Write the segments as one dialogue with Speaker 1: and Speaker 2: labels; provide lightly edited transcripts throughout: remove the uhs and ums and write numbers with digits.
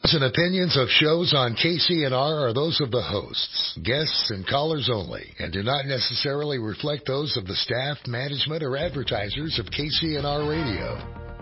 Speaker 1: And opinions of shows on KCNR are those of the hosts, guests, and callers only, and do not necessarily reflect those of the staff, management, or advertisers of KCNR Radio.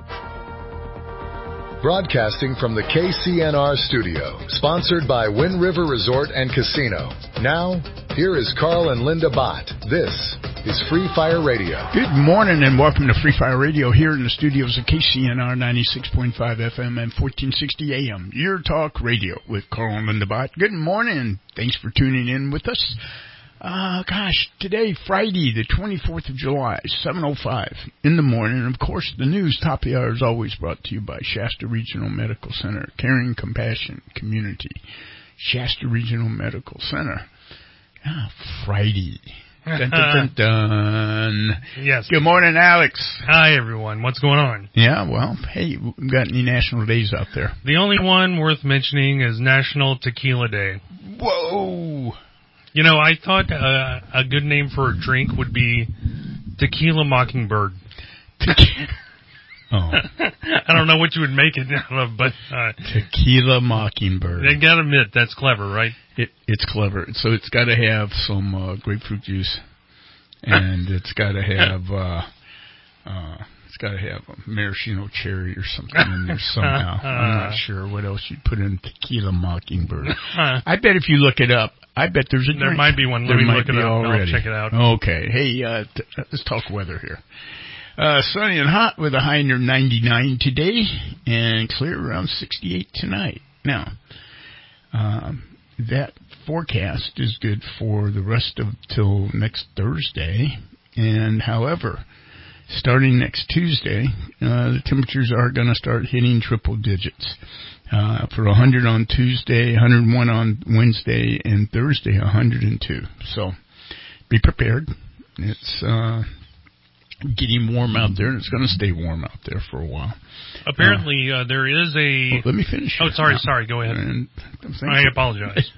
Speaker 1: Broadcasting from the KCNR studio, sponsored by Wind River Resort and Casino. Now, here is Carl and Linda Bott. This is Free Fire Radio.
Speaker 2: Good morning and welcome to Free Fire Radio here in the studios of KCNR 96.5 FM and 1460 AM. Your talk radio with Carl and Linda Bott. Good morning. Thanks for tuning in with us. Today, Friday, the 24th of July, 7:05 in the morning. And, of course, the news, top of the hour, is always brought to you by Shasta Regional Medical Center, Caring Compassion Community. Shasta Regional Medical Center. Friday. Dun, dun, dun, dun.
Speaker 3: Yes.
Speaker 2: Good morning, Alex.
Speaker 3: Hi, everyone. What's going on?
Speaker 2: Yeah, well, hey, we've got any national days out there?
Speaker 3: The only one worth mentioning is National Tequila Day.
Speaker 2: Whoa!
Speaker 3: You know, I thought a good name for a drink would be Tequila Mockingbird.
Speaker 2: Oh.
Speaker 3: I don't know what you would make it out of, but...
Speaker 2: Tequila Mockingbird.
Speaker 3: I gotta admit, that's clever, right?
Speaker 2: It's clever. So it's got to have some grapefruit juice, and it's got to have a maraschino cherry or something in there somehow. I'm not sure what else you'd put in Tequila Mockingbird. I bet if you look it up, I bet there's a drink.
Speaker 3: There might be one. Let me look it up.
Speaker 2: Already.
Speaker 3: I'll check it out.
Speaker 2: Okay. Hey, let's talk weather here. Sunny and hot with a high near 99 today, and clear around 68 tonight. Now, that forecast is good for the rest of till next Thursday, and however, starting next Tuesday, the temperatures are going to start hitting triple digits. For 100 on Tuesday, 101 on Wednesday, and Thursday, 102. So, be prepared. It's getting warm out there, and it's going to stay warm out there for a while. Apparently,
Speaker 3: there is a...
Speaker 2: let me finish.
Speaker 3: Oh, sorry, go ahead. I apologize.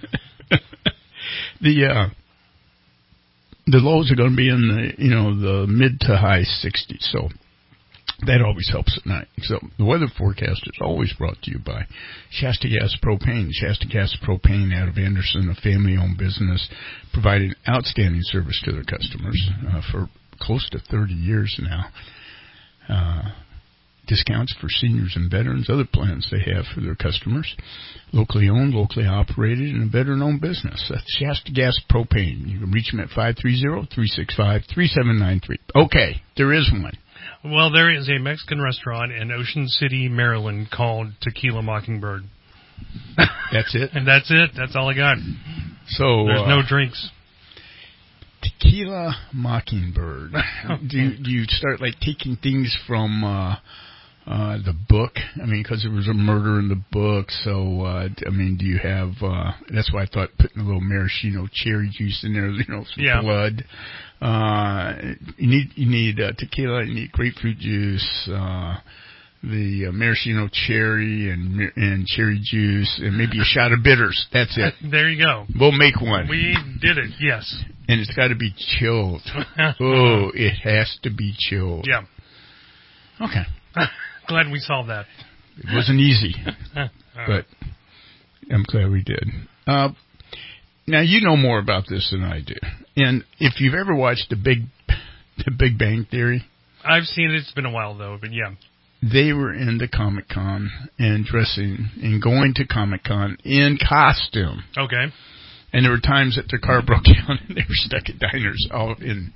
Speaker 2: The lows are going to be in the mid to high 60s, so that always helps at night. So the weather forecast is always brought to you by Shasta Gas Propane. Shasta Gas Propane out of Anderson, a family-owned business, providing outstanding service to their customers for close to 30 years now. Discounts for seniors and veterans, other plans they have for their customers. Locally owned, locally operated, and a veteran-owned business. That's Shasta Gas Propane. You can reach them at 530-365-3793. Okay, there is one.
Speaker 3: Well, there is a Mexican restaurant in Ocean City, Maryland, called Tequila Mockingbird.
Speaker 2: That's it?
Speaker 3: And that's it. That's all I got.
Speaker 2: So
Speaker 3: there's no drinks.
Speaker 2: Tequila Mockingbird. Do you start like taking things from the book? I mean, because there was a murder in the book. So do you have? That's why I thought putting a little maraschino cherry juice in there. Some blood. You need tequila. You need grapefruit juice. The maraschino cherry and cherry juice, and maybe a shot of bitters. That's it.
Speaker 3: There you go.
Speaker 2: We'll make one.
Speaker 3: We did it, yes.
Speaker 2: And it's got to be chilled. Oh, it has to be chilled.
Speaker 3: Yeah.
Speaker 2: Okay.
Speaker 3: Glad we solved that.
Speaker 2: It wasn't easy, but I'm glad we did. Now, you know more about this than I do. And if you've ever watched The Big Bang Theory.
Speaker 3: I've seen it. It's been a while, though, but yeah.
Speaker 2: They were into Comic-Con and dressing and going to Comic-Con in costume.
Speaker 3: Okay.
Speaker 2: And there were times that their car broke down and they were stuck at diners all in,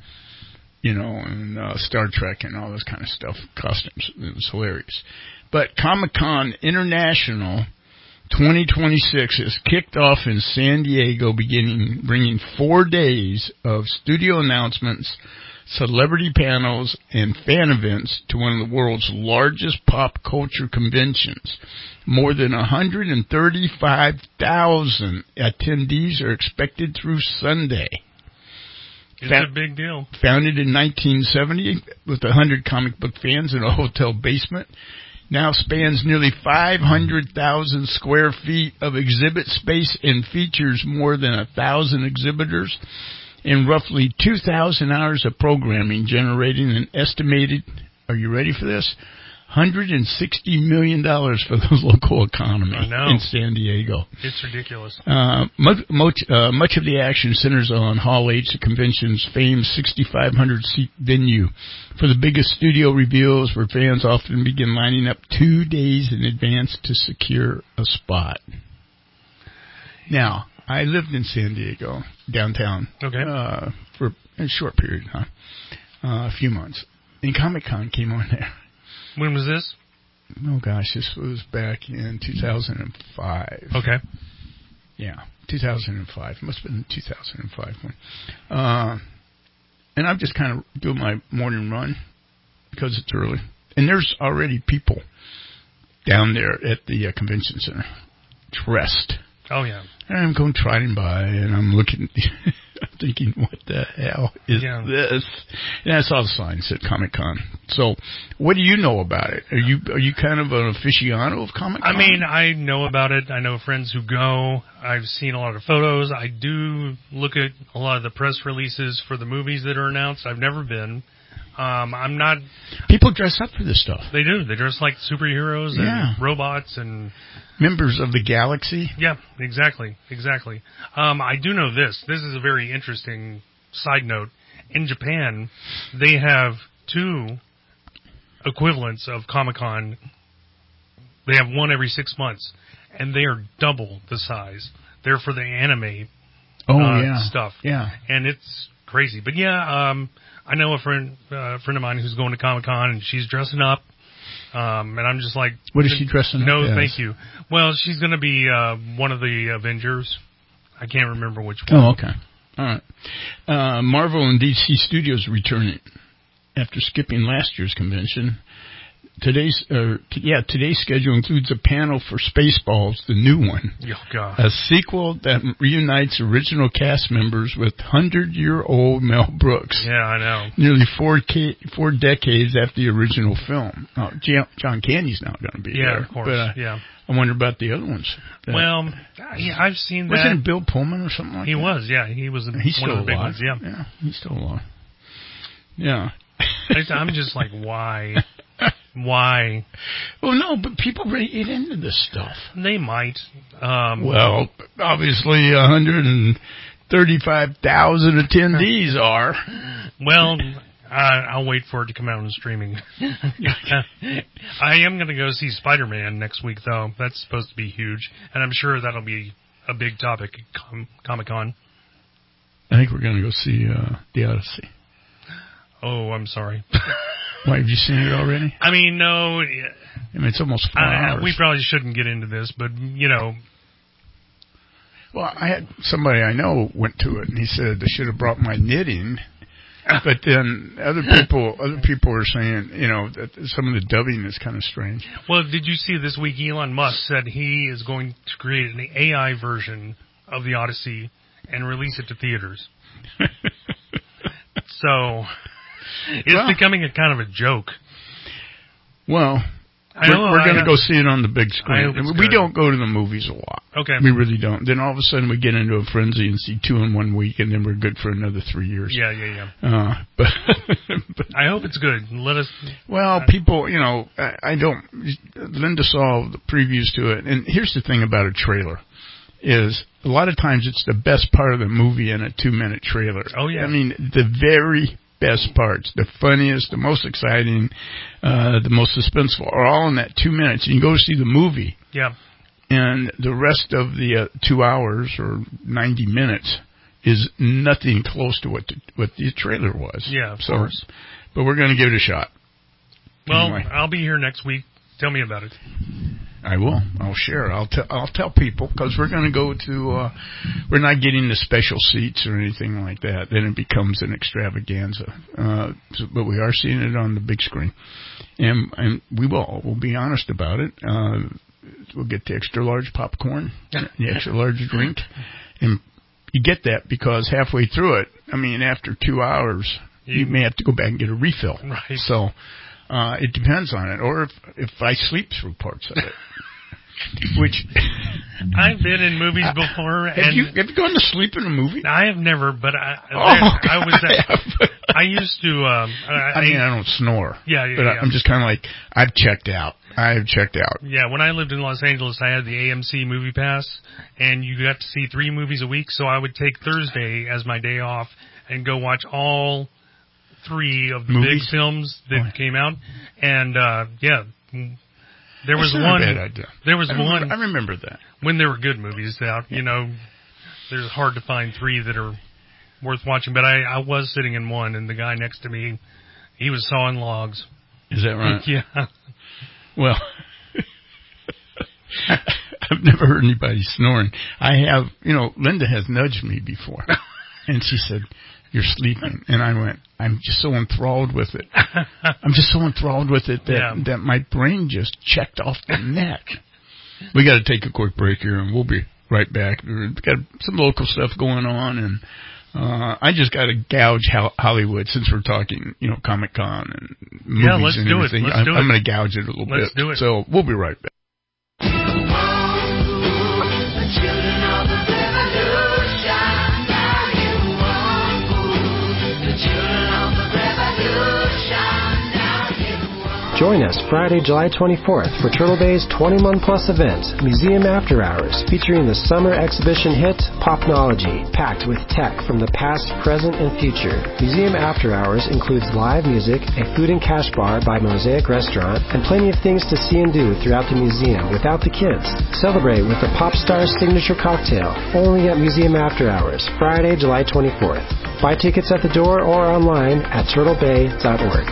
Speaker 2: Star Trek and all this kind of stuff, costumes. It was hilarious. But Comic-Con International 2026 is kicked off in San Diego, bringing 4 days of studio announcements, celebrity panels, and fan events to one of the world's largest pop culture conventions. More than 135,000 attendees are expected through Sunday.
Speaker 3: It's a big deal.
Speaker 2: Founded in 1970 with 100 comic book fans in a hotel basement, now spans nearly 500,000 square feet of exhibit space and features more than 1,000 exhibitors and roughly 2,000 hours of programming, generating an estimated, are you ready for this, $160 million for the local economy in San Diego.
Speaker 3: It's ridiculous.
Speaker 2: Much of the action centers on Hall H, the convention's famed 6,500-seat venue, for the biggest studio reveals where fans often begin lining up 2 days in advance to secure a spot. Now, I lived in San Diego, downtown, for a short period of time, a few months. And Comic-Con came on there.
Speaker 3: When was this?
Speaker 2: Oh, gosh, this was back in 2005.
Speaker 3: Okay.
Speaker 2: Yeah, 2005. It must have been 2005 one. And I'm just kind of doing my morning run because it's early. And there's already people down there at the convention center dressed.
Speaker 3: Oh, yeah.
Speaker 2: And I'm going trotting by, and I'm looking, I'm thinking, what the hell is this? And I saw the sign that said Comic-Con. So, what do you know about it? Are you kind of an aficionado of Comic-Con?
Speaker 3: I mean, I know about it. I know friends who go. I've seen a lot of photos. I do look at a lot of the press releases for the movies that are announced. I've never been. I'm not...
Speaker 2: People dress up for this stuff.
Speaker 3: They do. They dress like superheroes and robots and...
Speaker 2: Members of the galaxy?
Speaker 3: Yeah, exactly. I do know this. This is a very interesting side note. In Japan, they have 2 equivalents of Comic-Con. They have one every 6 months, and they are double the size. They're for the anime stuff.
Speaker 2: Yeah.
Speaker 3: And it's crazy. But yeah, I know a friend of mine who's going to Comic-Con, and she's dressing up. And I'm just like...
Speaker 2: What is she dressing up
Speaker 3: No,
Speaker 2: as?
Speaker 3: thank you. Well, she's going to be one of the Avengers. I can't remember which one.
Speaker 2: Oh, okay. All right. Marvel and DC Studios returning after skipping last year's convention. Today's schedule includes a panel for Spaceballs, the new one.
Speaker 3: Oh, God.
Speaker 2: A sequel that reunites original cast members with 100-year-old Mel Brooks.
Speaker 3: Yeah, I know.
Speaker 2: Nearly 4 decades after the original film. Oh, John Candy's now going to be there.
Speaker 3: Yeah, of course.
Speaker 2: But, I wonder about the other ones.
Speaker 3: Well, I've seen that.
Speaker 2: Wasn't it Bill Pullman or something like that?
Speaker 3: He was, yeah. He was
Speaker 2: he's
Speaker 3: one
Speaker 2: still
Speaker 3: of the big
Speaker 2: alive.
Speaker 3: ones, yeah.
Speaker 2: Yeah, he's still alive. Yeah.
Speaker 3: I'm just like, why? Why?
Speaker 2: Well, no, but people really get into this stuff.
Speaker 3: They might.
Speaker 2: Well, obviously 135,000 attendees are.
Speaker 3: Well, I'll wait for it to come out on streaming. I am going to go see Spider-Man next week, though. That's supposed to be huge. And I'm sure that'll be a big topic at Comic-Con.
Speaker 2: I think we're going to go see The Odyssey.
Speaker 3: Oh, I'm sorry.
Speaker 2: Why, have you seen it already?
Speaker 3: I mean, no.
Speaker 2: I mean, it's almost 4 hours.
Speaker 3: We probably shouldn't get into this, but, you know.
Speaker 2: Well, I had somebody I know went to it, and he said they should have brought my knitting. But then other people are saying, you know, that some of the dubbing is kind of strange.
Speaker 3: Well, did you see this week Elon Musk said he is going to create an AI version of the Odyssey and release it to theaters? So... It's becoming a kind of a joke.
Speaker 2: Well, we're going to go see it on the big screen. We don't go to the movies a lot.
Speaker 3: Okay.
Speaker 2: We really don't. Then all of a sudden we get into a frenzy and see 2 in 1 week, and then we're good for another 3 years.
Speaker 3: Yeah.
Speaker 2: But
Speaker 3: I hope it's good. Let us...
Speaker 2: Well, people, you know, I don't... Linda saw the previews to it, and here's the thing about a trailer, is a lot of times it's the best part of the movie in a 2-minute trailer.
Speaker 3: Oh, yeah.
Speaker 2: I mean, the very... best parts, the funniest, the most exciting, the most suspenseful, are all in that 2 minutes. You can go see the movie.
Speaker 3: Yeah.
Speaker 2: And the rest of the 2 hours or 90 minutes is nothing close to what the trailer was.
Speaker 3: Yeah, of course.
Speaker 2: But we're going to give it a shot.
Speaker 3: Well,
Speaker 2: anyway.
Speaker 3: I'll be here next week. Tell me about it.
Speaker 2: I will. I'll share. I'll tell people, because we're going to go to. We're not getting the special seats or anything like that. Then it becomes an extravaganza. But we are seeing it on the big screen, and we'll be honest about it. We'll get the extra large popcorn, the extra large drink, and you get that because halfway through it, I mean, after 2 hours, you may have to go back and get a refill.
Speaker 3: Right.
Speaker 2: So. It depends on it, or if I sleep through parts of it, which
Speaker 3: I've been in movies before.
Speaker 2: Have you gone to sleep in a movie?
Speaker 3: I have never, but I used to.
Speaker 2: I mean, I don't snore.
Speaker 3: Yeah.
Speaker 2: I'm just kind of like, I've checked out.
Speaker 3: Yeah, when I lived in Los Angeles, I had the AMC Movie Pass, and you got to see 3 movies a week. So I would take Thursday as my day off and go watch all 3 of the big films that came out. And there was one.
Speaker 2: Bad idea.
Speaker 3: There was one.
Speaker 2: I remember that
Speaker 3: when there were good movies out. You know, there's hard to find 3 that are worth watching. But I was sitting in one, and the guy next to me, he was sawing logs.
Speaker 2: Is that right?
Speaker 3: Yeah.
Speaker 2: Well, I've never heard anybody snoring. I have, Linda has nudged me before, and she said, "You're sleeping," and I went, "I'm just so enthralled with it. I'm just so enthralled with it that my brain just checked off the neck." We got to take a quick break here, and we'll be right back. We've got some local stuff going on, and I just got to gouge Hollywood since we're talking, Comic-Con and movies and everything.
Speaker 3: Let's do it.
Speaker 2: I'm going to gouge it a little bit.
Speaker 3: Let's do it.
Speaker 2: So we'll be right back.
Speaker 4: Join us Friday, July 24th for Turtle Bay's 21-plus event, Museum After Hours, featuring the summer exhibition hit, Popnology, packed with tech from the past, present, and future. Museum After Hours includes live music, a food and cash bar by Mosaic Restaurant, and plenty of things to see and do throughout the museum without the kids. Celebrate with the Pop Star signature cocktail, only at Museum After Hours, Friday, July 24th. Buy tickets at the door or online at turtlebay.org.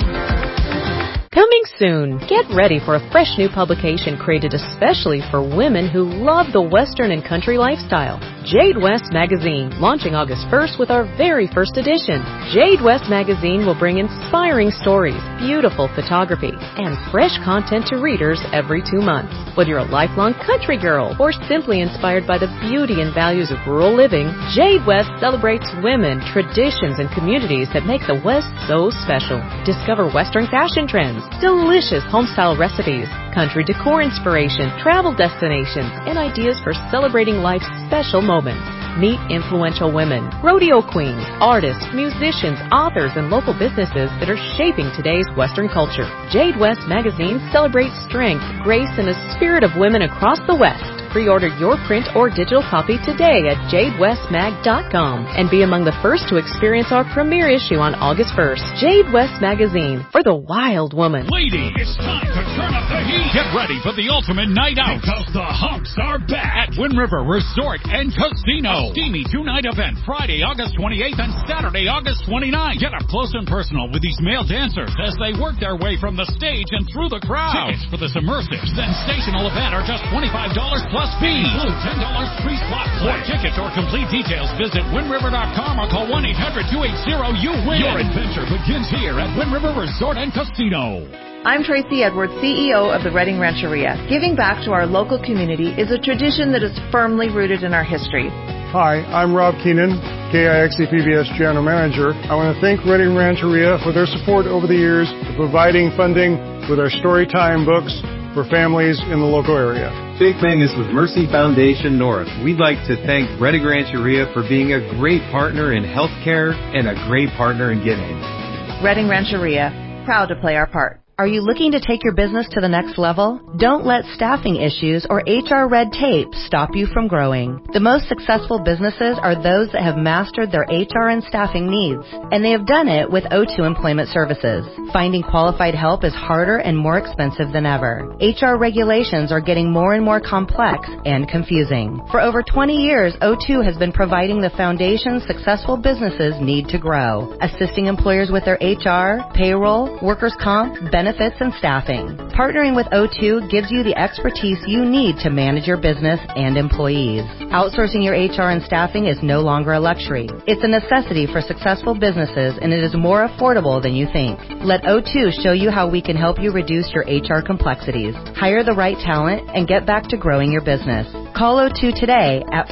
Speaker 5: Coming soon. Get ready for a fresh new publication created especially for women who love the Western and country lifestyle. Jade West Magazine, launching August 1st with our very first edition. Jade West Magazine will bring inspiring stories, beautiful photography, and fresh content to readers every 2 months. Whether you're a lifelong country girl or simply inspired by the beauty and values of rural living, Jade West celebrates women, traditions, and communities that make the West so special. Discover Western fashion trends, delicious homestyle recipes, country decor inspiration, travel destinations, and ideas for celebrating life's special moments. Meet influential women, rodeo queens, artists, musicians, authors, and local businesses that are shaping today's Western culture. Jade West Magazine celebrates strength, grace, and the spirit of women across the West. Pre-order your print or digital copy today at jadewestmag.com and be among the first to experience our premiere issue on August 1st. Jade West Magazine, for the wild woman.
Speaker 6: Ladies, it's time to turn up the heat. Get ready for the ultimate night out because the humps are back at Wind River Resort and Casino. Steamy 2-night event Friday, August 28th and Saturday, August 29th. Get up close and personal with these male dancers as they work their way from the stage and through the crowd. Tickets for this immersive, sensational event are just $25 plus fee. Include $10 free slot play. For tickets or complete details, visit windriver.com or call 1-800-280-YOU-WIN. Your adventure begins here at Wind River Resort and Casino.
Speaker 7: I'm Tracy Edwards, CEO of the Redding Rancheria. Giving back to our local community is a tradition that is firmly rooted in our history.
Speaker 8: Hi, I'm Rob Keenan, KIXE PBS General Manager. I want to thank Redding Rancheria for their support over the years of providing funding with our Storytime books for families in the local area.
Speaker 9: Jake Mangus with Mercy Foundation North. We'd like to thank Redding Rancheria for being a great partner in healthcare and a great partner in giving.
Speaker 7: Redding Rancheria, proud to play our part.
Speaker 10: Are you looking to take your business to the next level? Don't let staffing issues or HR red tape stop you from growing. The most successful businesses are those that have mastered their HR and staffing needs, and they have done it with O2 Employment Services. Finding qualified help is harder and more expensive than ever. HR regulations are getting more and more complex and confusing. For over 20 years, O2 has been providing the foundation successful businesses need to grow, assisting employers with their HR, payroll, workers' comp, benefits, and staffing. Partnering with O2 gives you the expertise you need to manage your business and employees. Outsourcing your HR and staffing is no longer a luxury. It's a necessity for successful businesses, and it is more affordable than you think. Let O2 show you how we can help you reduce your HR complexities. Hire the right talent and get back to growing your business. Call O2 today at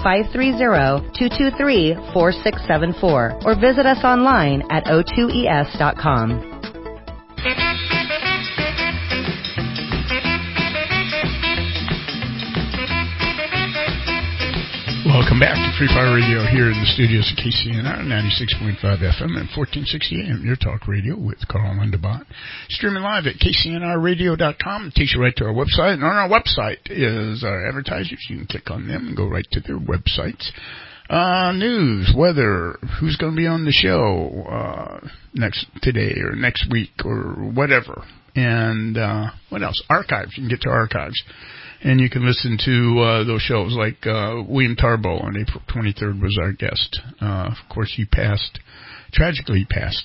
Speaker 10: 530-223-4674 or visit us online at o2es.com.
Speaker 2: Welcome back to Free Fire Radio here in the studios of KCNR, 96.5 FM and 1460 AM, your talk radio with Carl Underbot. Streaming live at KCNRradio.com. It takes you right to our website. And on our website is our advertisers. You can click on them and go right to their websites. News, weather, who's going to be on the show today or next week or whatever. And what else? Archives. You can get to archives. And you can listen to those shows like William Tarbo on April 23rd was our guest. Of course, he tragically passed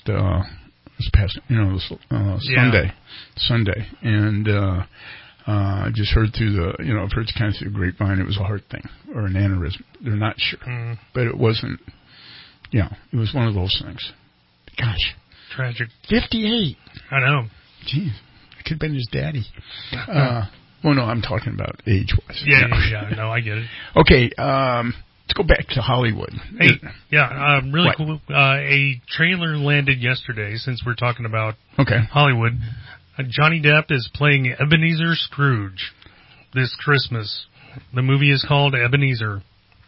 Speaker 2: Sunday. And I just heard I've heard kind of through the grapevine it was a heart thing or an aneurysm. They're not sure. But it wasn't, it was one of those things. Gosh.
Speaker 3: Tragic.
Speaker 2: 58.
Speaker 3: I know.
Speaker 2: Jeez. It could have been his daddy. Well, no, I'm talking about age-wise.
Speaker 3: Yeah, no, I get it.
Speaker 2: Okay, let's go back to Hollywood.
Speaker 3: Hey, really cool. A trailer landed yesterday, since we're talking about Hollywood. Johnny Depp is playing Ebenezer Scrooge this Christmas. The movie is called Ebenezer.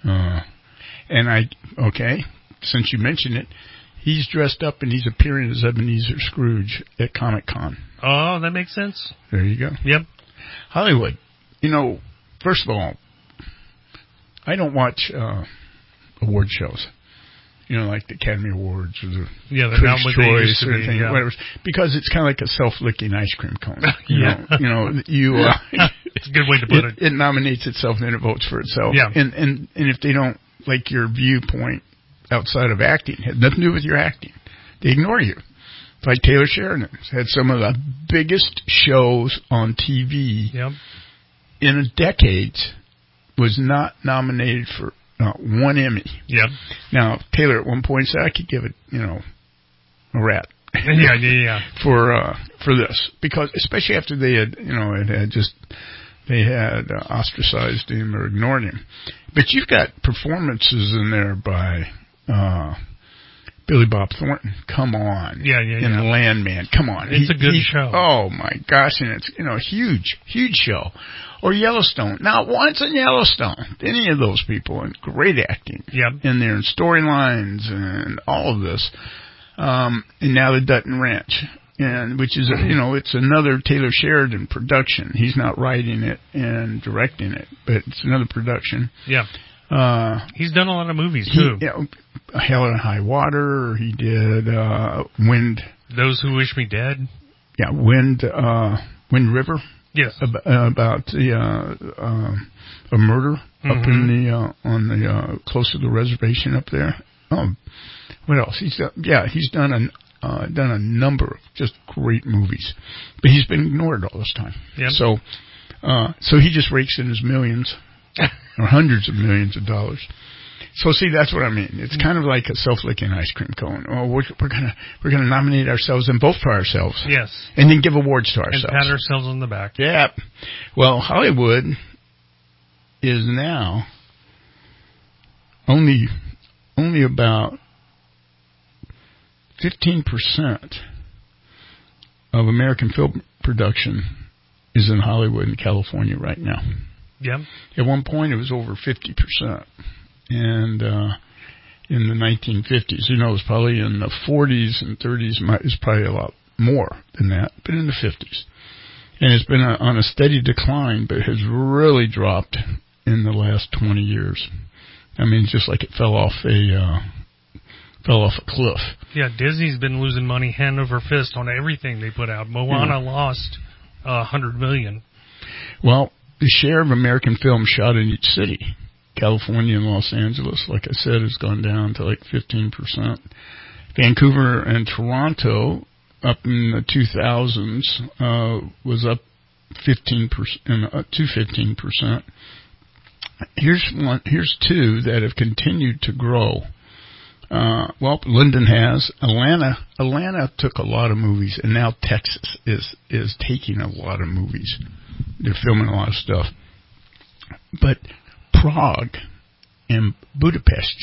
Speaker 3: Since you mentioned it, he's dressed up and he's appearing as Ebenezer Scrooge at Comic-Con. Oh, that makes sense.
Speaker 2: There you go.
Speaker 3: Yep.
Speaker 2: Hollywood. First of all, I don't watch award shows. Like the Academy Awards or the Critics' Choice or anything, whatever. Because it's kind of like a self-licking ice cream cone.
Speaker 3: It's a good way to put it.
Speaker 2: It nominates itself and it votes for itself.
Speaker 3: Yeah.
Speaker 2: And if they don't like your viewpoint outside of acting, it has nothing to do with your acting. They ignore you. Like Taylor Sheridan had some of the biggest shows on TV in a decade, was not nominated for one Emmy. Yep. Now, Taylor at one point said, I could give it, a rat. For this. Because, especially after they had, they had ostracized him or ignored him. But you've got performances in there by, Billy Bob Thornton, come on. And Landman, come on.
Speaker 3: It's a good show.
Speaker 2: Oh, my gosh, and it's, huge show. Or Yellowstone. Not once in Yellowstone. Any of those people, and great acting. In there, and storylines, and all of this. And now the Dutton Ranch, which is, it's another Taylor Sheridan production. He's not writing it and directing it, but it's another production.
Speaker 3: Yeah. He's done a lot of movies, too.
Speaker 2: Hell and High Water. He did Wind.
Speaker 3: Those Who Wish Me Dead.
Speaker 2: Yeah, Wind River.
Speaker 3: Yes.
Speaker 2: About a murder up in on the close to the reservation up there. What else? He's done a number of just great movies, but he's been ignored all this time.
Speaker 3: Yep.
Speaker 2: So he just rakes in his millions. Or hundreds of millions of dollars. So see, that's what I mean. It's kind of like a self-licking ice cream cone. Oh, we're gonna nominate ourselves and vote for ourselves.
Speaker 3: Yes.
Speaker 2: And then give awards to ourselves.
Speaker 3: And pat ourselves on the back.
Speaker 2: Yeah. Well, Hollywood is now only about 15% of American film production is in Hollywood and California right now.
Speaker 3: Yeah.
Speaker 2: At one point, it was over 50%. And in the 1950s, it was probably in the 40s and 30s, it was probably a lot more than that, but in the 50s. And it's been on a steady decline, but has really dropped in the last 20 years. I mean, just like it fell off a cliff.
Speaker 3: Yeah, Disney's been losing money hand over fist on everything they put out. Moana lost $100 million.
Speaker 2: Well, the share of American film shot in each city, California and Los Angeles, like I said, has gone down to like 15%. Vancouver and Toronto, up in the 2000s, was up 15% to 15%. Here's two that have continued to grow. London has. Atlanta took a lot of movies, and now Texas is taking a lot of movies. They're filming a lot of stuff. But Prague and Budapest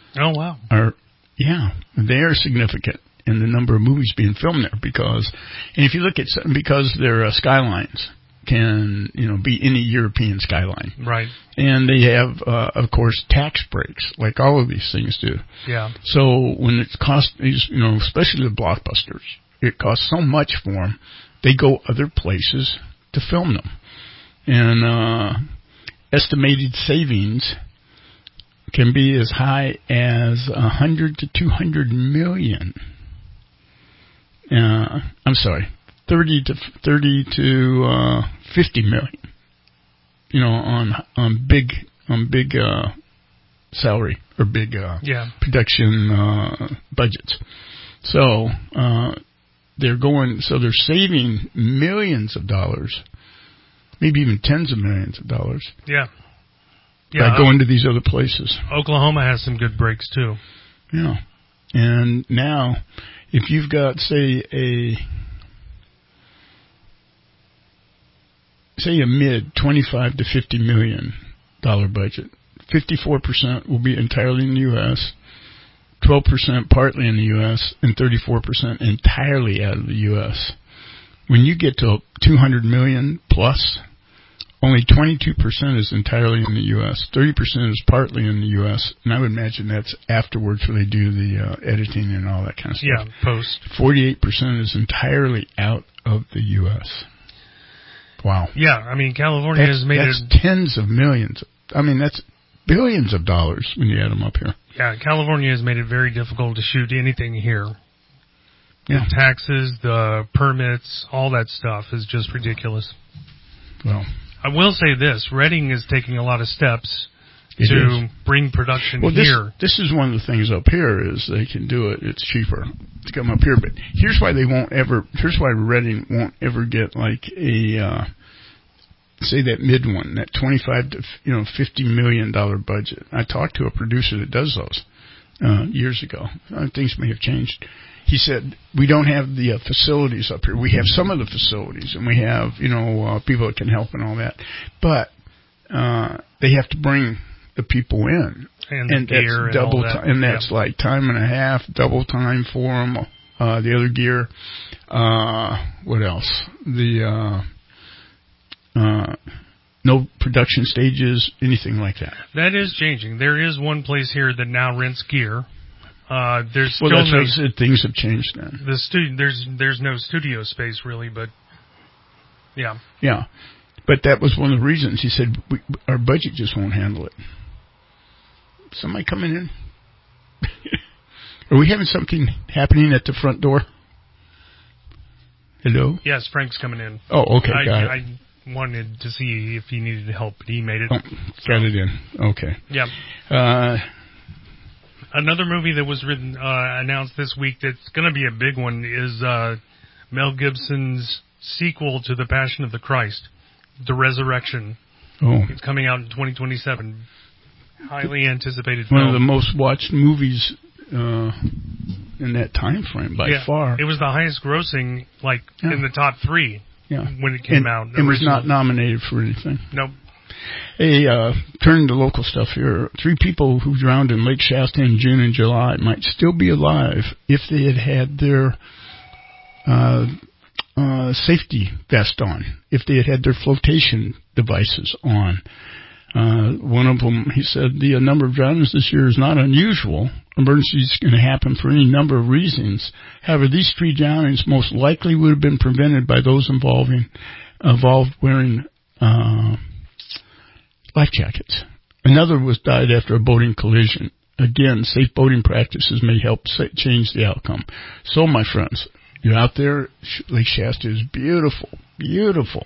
Speaker 2: they are significant in the number of movies being filmed there because if you look at because they're skylines, can, be any European skyline.
Speaker 3: Right.
Speaker 2: And they have, of course, tax breaks, like all of these things do.
Speaker 3: Yeah.
Speaker 2: So when it costs, especially the blockbusters, it costs so much for them, they go other places to film them. And estimated savings can be as high as 100 to 200 million. 30 to 50 million. On big salary or big production budgets. So they're saving millions of dollars, maybe even tens of millions of dollars.
Speaker 3: Yeah.
Speaker 2: By going to these other places.
Speaker 3: Oklahoma has some good breaks too.
Speaker 2: Yeah. And now, if you've got, say a mid $25 to $50 million budget, 54% will be entirely in the U.S., 12% partly in the U.S., and 34% entirely out of the U.S. When you get to 200 million plus, only 22% is entirely in the U.S., 30% is partly in the U.S., and I would imagine that's afterwards where they do the editing and all that kind of stuff.
Speaker 3: Yeah, post.
Speaker 2: 48% is entirely out of the U.S. Wow.
Speaker 3: Yeah, California has made
Speaker 2: that's tens of millions. That's billions of dollars when you add them up here.
Speaker 3: Yeah, California has made it very difficult to shoot anything here.
Speaker 2: Yeah.
Speaker 3: The taxes, the permits, all that stuff is just ridiculous.
Speaker 2: Well,
Speaker 3: I will say this, Redding is taking a lot of steps to bring production here.
Speaker 2: This is one of the things up here is they can do it. It's cheaper to come up here. But here's why Redding won't ever get like a, say that mid one, that 25 to $50 million budget. I talked to a producer that does those years ago. Things may have changed. He said, we don't have the facilities up here. We have some of the facilities, and we have, people that can help and all that. But they have to bring the people in.
Speaker 3: And the gear
Speaker 2: that's double
Speaker 3: and all that.
Speaker 2: And that's like time and a half, double time for them. The other gear. What else? No production stages, anything like that.
Speaker 3: That is changing. There is one place here that now rents gear. There's still
Speaker 2: that's what I said, things have changed then.
Speaker 3: There's no studio space really, but yeah.
Speaker 2: Yeah, but that was one of the reasons. He said our budget just won't handle it. Somebody coming in? Are we having something happening at the front door? Hello?
Speaker 3: Yes, Frank's coming in.
Speaker 2: Oh, okay, got it.
Speaker 3: I wanted to see if he needed help, but he made it.
Speaker 2: Oh, got it in. Okay.
Speaker 3: Yeah. Another movie that was announced this week that's going to be a big one is Mel Gibson's sequel to The Passion of the Christ, The Resurrection.
Speaker 2: Oh.
Speaker 3: It's coming out in 2027. Highly anticipated
Speaker 2: One
Speaker 3: film.
Speaker 2: of the most watched movies in that time frame by far.
Speaker 3: It was the highest grossing, in the top 3 when it came out.
Speaker 2: It was not nominated for anything.
Speaker 3: Nope.
Speaker 2: Hey, turning to local stuff here. 3 people who drowned in Lake Shasta in June and July might still be alive if they had their safety vest on, if they had their flotation devices on. One of them, he said, the number of drownings this year is not unusual. Emergencies can happen for any number of reasons. However, these 3 drownings most likely would have been prevented by those involved wearing life jackets. Another died after a boating collision. Again, safe boating practices may help change the outcome. So, my friends, you're out there. Lake Shasta is beautiful, beautiful.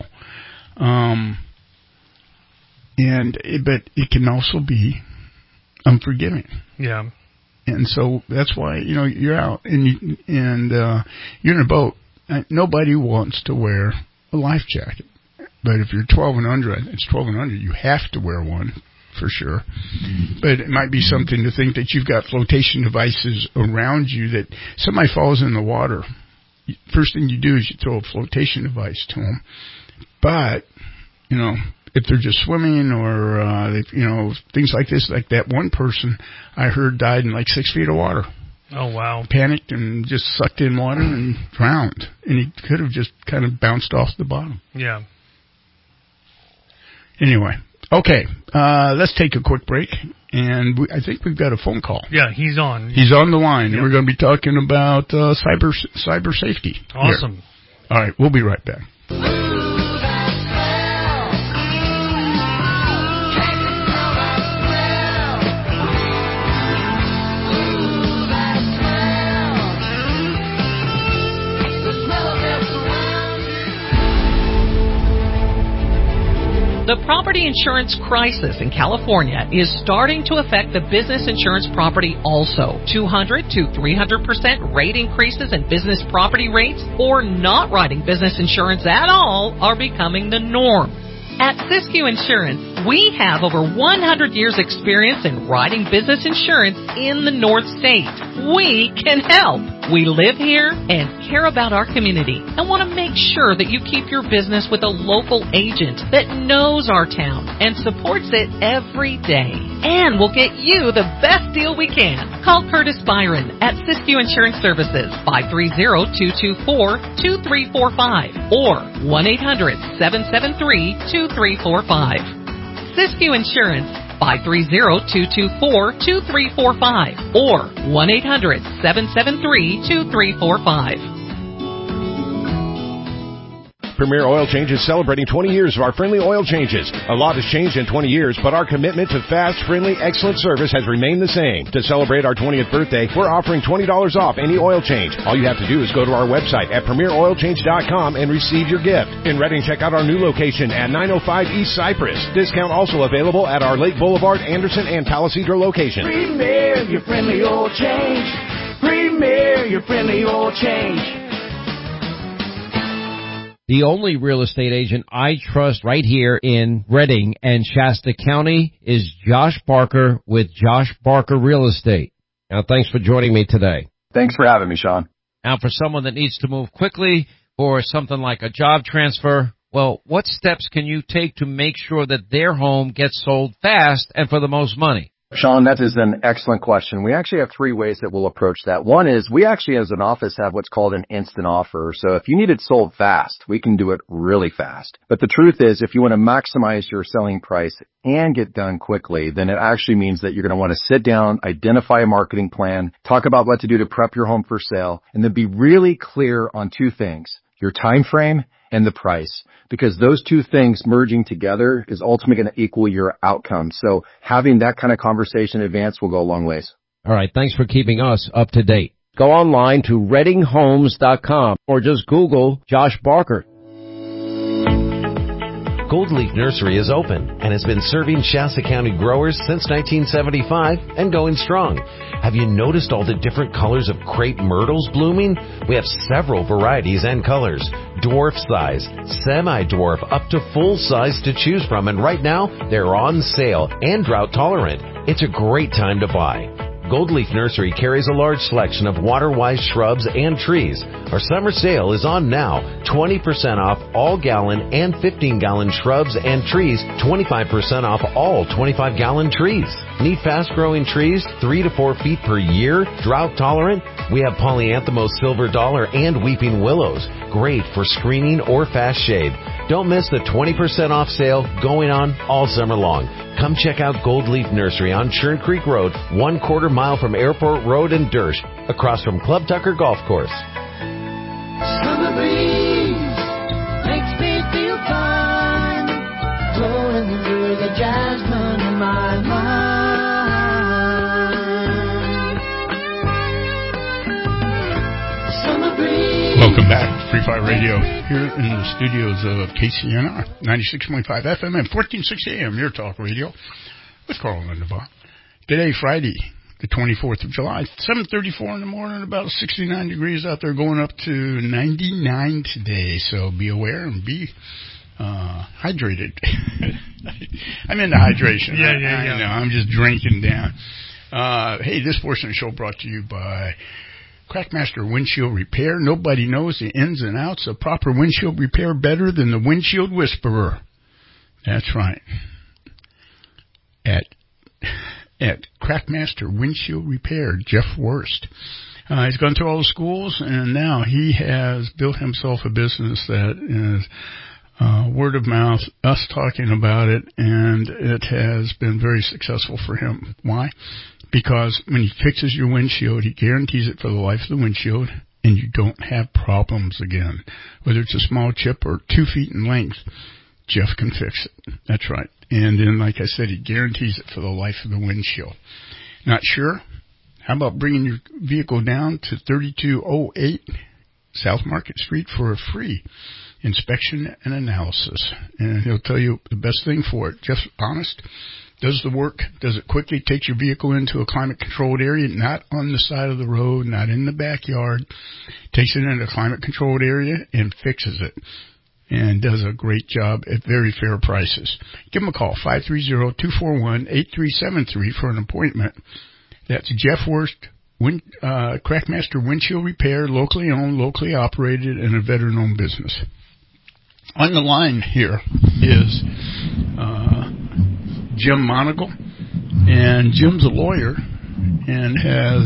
Speaker 2: But it can also be unforgiving.
Speaker 3: Yeah.
Speaker 2: And so that's why, you're out and you're in a boat. Nobody wants to wear a life jacket. But if you're 12 and under, it's 12 and under, you have to wear one for sure. But it might be something to think that you've got flotation devices around you that somebody falls in the water. First thing you do is you throw a flotation device to them. But, if they're just swimming or, things like this, like that one person I heard died in like 6 feet of water.
Speaker 3: Oh, wow.
Speaker 2: Panicked and just sucked in water and drowned. And he could have just kind of bounced off the bottom.
Speaker 3: Yeah.
Speaker 2: Anyway, okay, let's take a quick break, and I think we've got a phone call.
Speaker 3: Yeah, he's on.
Speaker 2: He's on the line, and we're going to be talking about cyber safety.
Speaker 3: Awesome.
Speaker 2: Here. All right, we'll be right back.
Speaker 11: The property insurance crisis in California is starting to affect the business insurance property also. 200 to 300% rate increases in business property rates or not writing business insurance at all are becoming the norm. At Siskiyou Insurance, we have over 100 years experience in writing business insurance in the North State. We can help. We live here and care about our community and want to make sure that you keep your business with a local agent that knows our town and supports it every day. And we'll get you the best deal we can. Call Curtis Byron at Siskiyou Insurance Services, 530-224-2345 or 1-800-773-2345. Siskiyou Insurance, 530-224-2345 or 1-800-773-2345.
Speaker 12: Premier Oil Change is celebrating 20 years of our friendly oil changes. A lot has changed in 20 years, but our commitment to fast, friendly, excellent service has remained the same. To celebrate our 20th birthday, we're offering $20 off any oil change. All you have to do is go to our website at premieroilchange.com and receive your gift. In Redding, check out our new location at 905 East Cypress. Discount also available at our Lake Boulevard, Anderson, and Palisadro locations.
Speaker 13: Premier, your friendly oil change. Premier, your friendly oil change.
Speaker 14: The only real estate agent I trust right here in Redding and Shasta County is Josh Barker with Josh Barker Real Estate. Now, thanks for joining me today.
Speaker 15: Thanks for having me, Sean.
Speaker 14: Now, for someone that needs to move quickly or something like a job transfer, well, what steps can you take to make sure that their home gets sold fast and for the most money?
Speaker 15: Sean, that is an excellent question. We actually have three ways that we'll approach that. One is we actually as an office have what's called an instant offer. So if you need it sold fast, we can do it really fast. But the truth is if you want to maximize your selling price and get done quickly, then it actually means that you're going to want to sit down, identify a marketing plan, talk about what to do to prep your home for sale, and then be really clear on two things, your time frame and the price, because those two things merging together is ultimately going to equal your outcome. So having that kind of conversation in advance will go a long ways.
Speaker 14: All right. Thanks for keeping us up to date. Go online to reddinghomes.com or just Google Josh Barker.
Speaker 16: Gold Leaf Nursery is open and has been serving Shasta County growers since 1975 and going strong. Have you noticed all the different colors of crepe myrtles blooming? We have several varieties and colors. Dwarf size, semi-dwarf, up to full size to choose from, and right now they're on sale and drought tolerant. It's a great time to buy. Gold Leaf Nursery carries a large selection of water-wise shrubs and trees. Our summer sale is on now. 20% off all gallon and 15-gallon shrubs and trees. 25% off all 25-gallon trees. Need fast-growing trees 3 to 4 feet per year? Drought tolerant? We have Polyanthemos silver dollar and weeping willows. Great for screening or fast shade. Don't miss the 20% off sale going on all summer long. Come check out Gold Leaf Nursery on Churn Creek Road, 1/4 mile from Airport Road in Dersh, across from Club Tucker Golf Course.
Speaker 13: Summer breeze makes me feel fine, blowing through the jasmine in my mind. Summer breeze.
Speaker 2: Welcome back, Free Fire Radio, here in the studios of KCNR, 96.5 FM and 1460 AM, your talk radio, with Carl Lindenbaugh. Today, Friday, the 24th of July, 7:34 in the morning, about 69 degrees out there, going up to 99 today. So be aware and be hydrated. I'm into hydration.
Speaker 3: Yeah.
Speaker 2: I know, I'm just drinking down. Hey, this portion of the show brought to you by Crackmaster Windshield Repair. Nobody knows the ins and outs of proper windshield repair better than the Windshield Whisperer. That's right. At Crackmaster Windshield Repair, Jeff Wurst. He's gone to all the schools, and now he has built himself a business that is word of mouth, us talking about it, and it has been very successful for him. Why? Because when he fixes your windshield, he guarantees it for the life of the windshield, and you don't have problems again. Whether it's a small chip or 2 feet in length, Jeff can fix it. That's right. And then, like I said, he guarantees it for the life of the windshield. Not sure? How about bringing your vehicle down to 3208 South Market Street for a free inspection and analysis? And he'll tell you the best thing for it. Jeff's honest. Does the work, does it quickly, takes your vehicle into a climate-controlled area, not on the side of the road, not in the backyard, takes it into a climate-controlled area and fixes it, and does a great job at very fair prices. Give him a call, 530-241-8373 for an appointment. That's Jeff Wurst, Crackmaster Windshield Repair, locally owned, locally operated, and a veteran-owned business. On the line here is Jim Monagle, and Jim's a lawyer and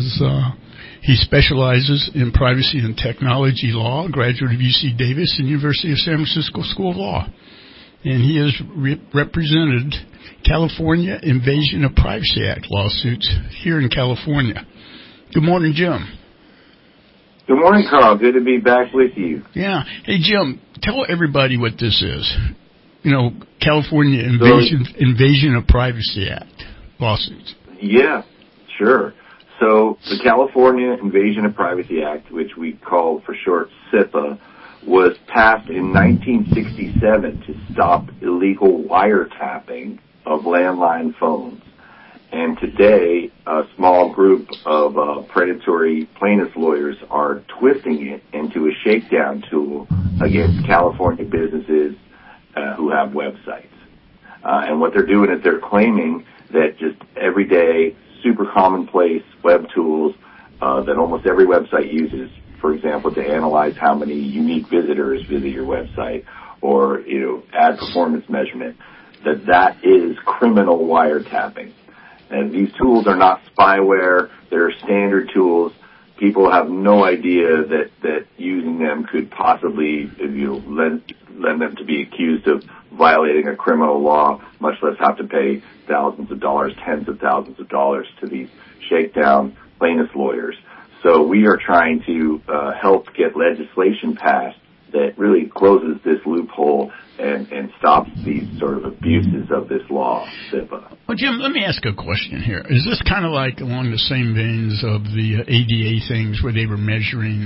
Speaker 2: he specializes in privacy and technology law, graduate of UC Davis and University of San Francisco School of Law, and he has represented California Invasion of Privacy Act lawsuits here in California. Good morning, Jim.
Speaker 17: Good morning, Carl. Good to be back with you.
Speaker 2: Yeah. Hey, Jim, tell everybody what this is. You know, California Invasion of Privacy Act lawsuits.
Speaker 17: Yeah, sure. So the California Invasion of Privacy Act, which we call for short CIPA, was passed in 1967 to stop illegal wiretapping of landline phones. And today, a small group of predatory plaintiffs lawyers are twisting it into a shakedown tool against California businesses who have websites. And what they're doing is they're claiming that just everyday, super commonplace web tools that almost every website uses, for example, to analyze how many unique visitors visit your website or, ad performance measurement, that is criminal wiretapping. And these tools are not spyware. They're standard tools. People have no idea that using them could possibly, lend them to be accused of violating a criminal law, much less have to pay thousands of dollars, tens of thousands of dollars to these shakedown plaintiffs lawyers. So we are trying to help get legislation passed that really closes this loophole and stops these sort of abuses of this law, CIPA.
Speaker 2: Well, Jim, let me ask a question here. Is this kind of like along the same veins of the ADA things where they were measuring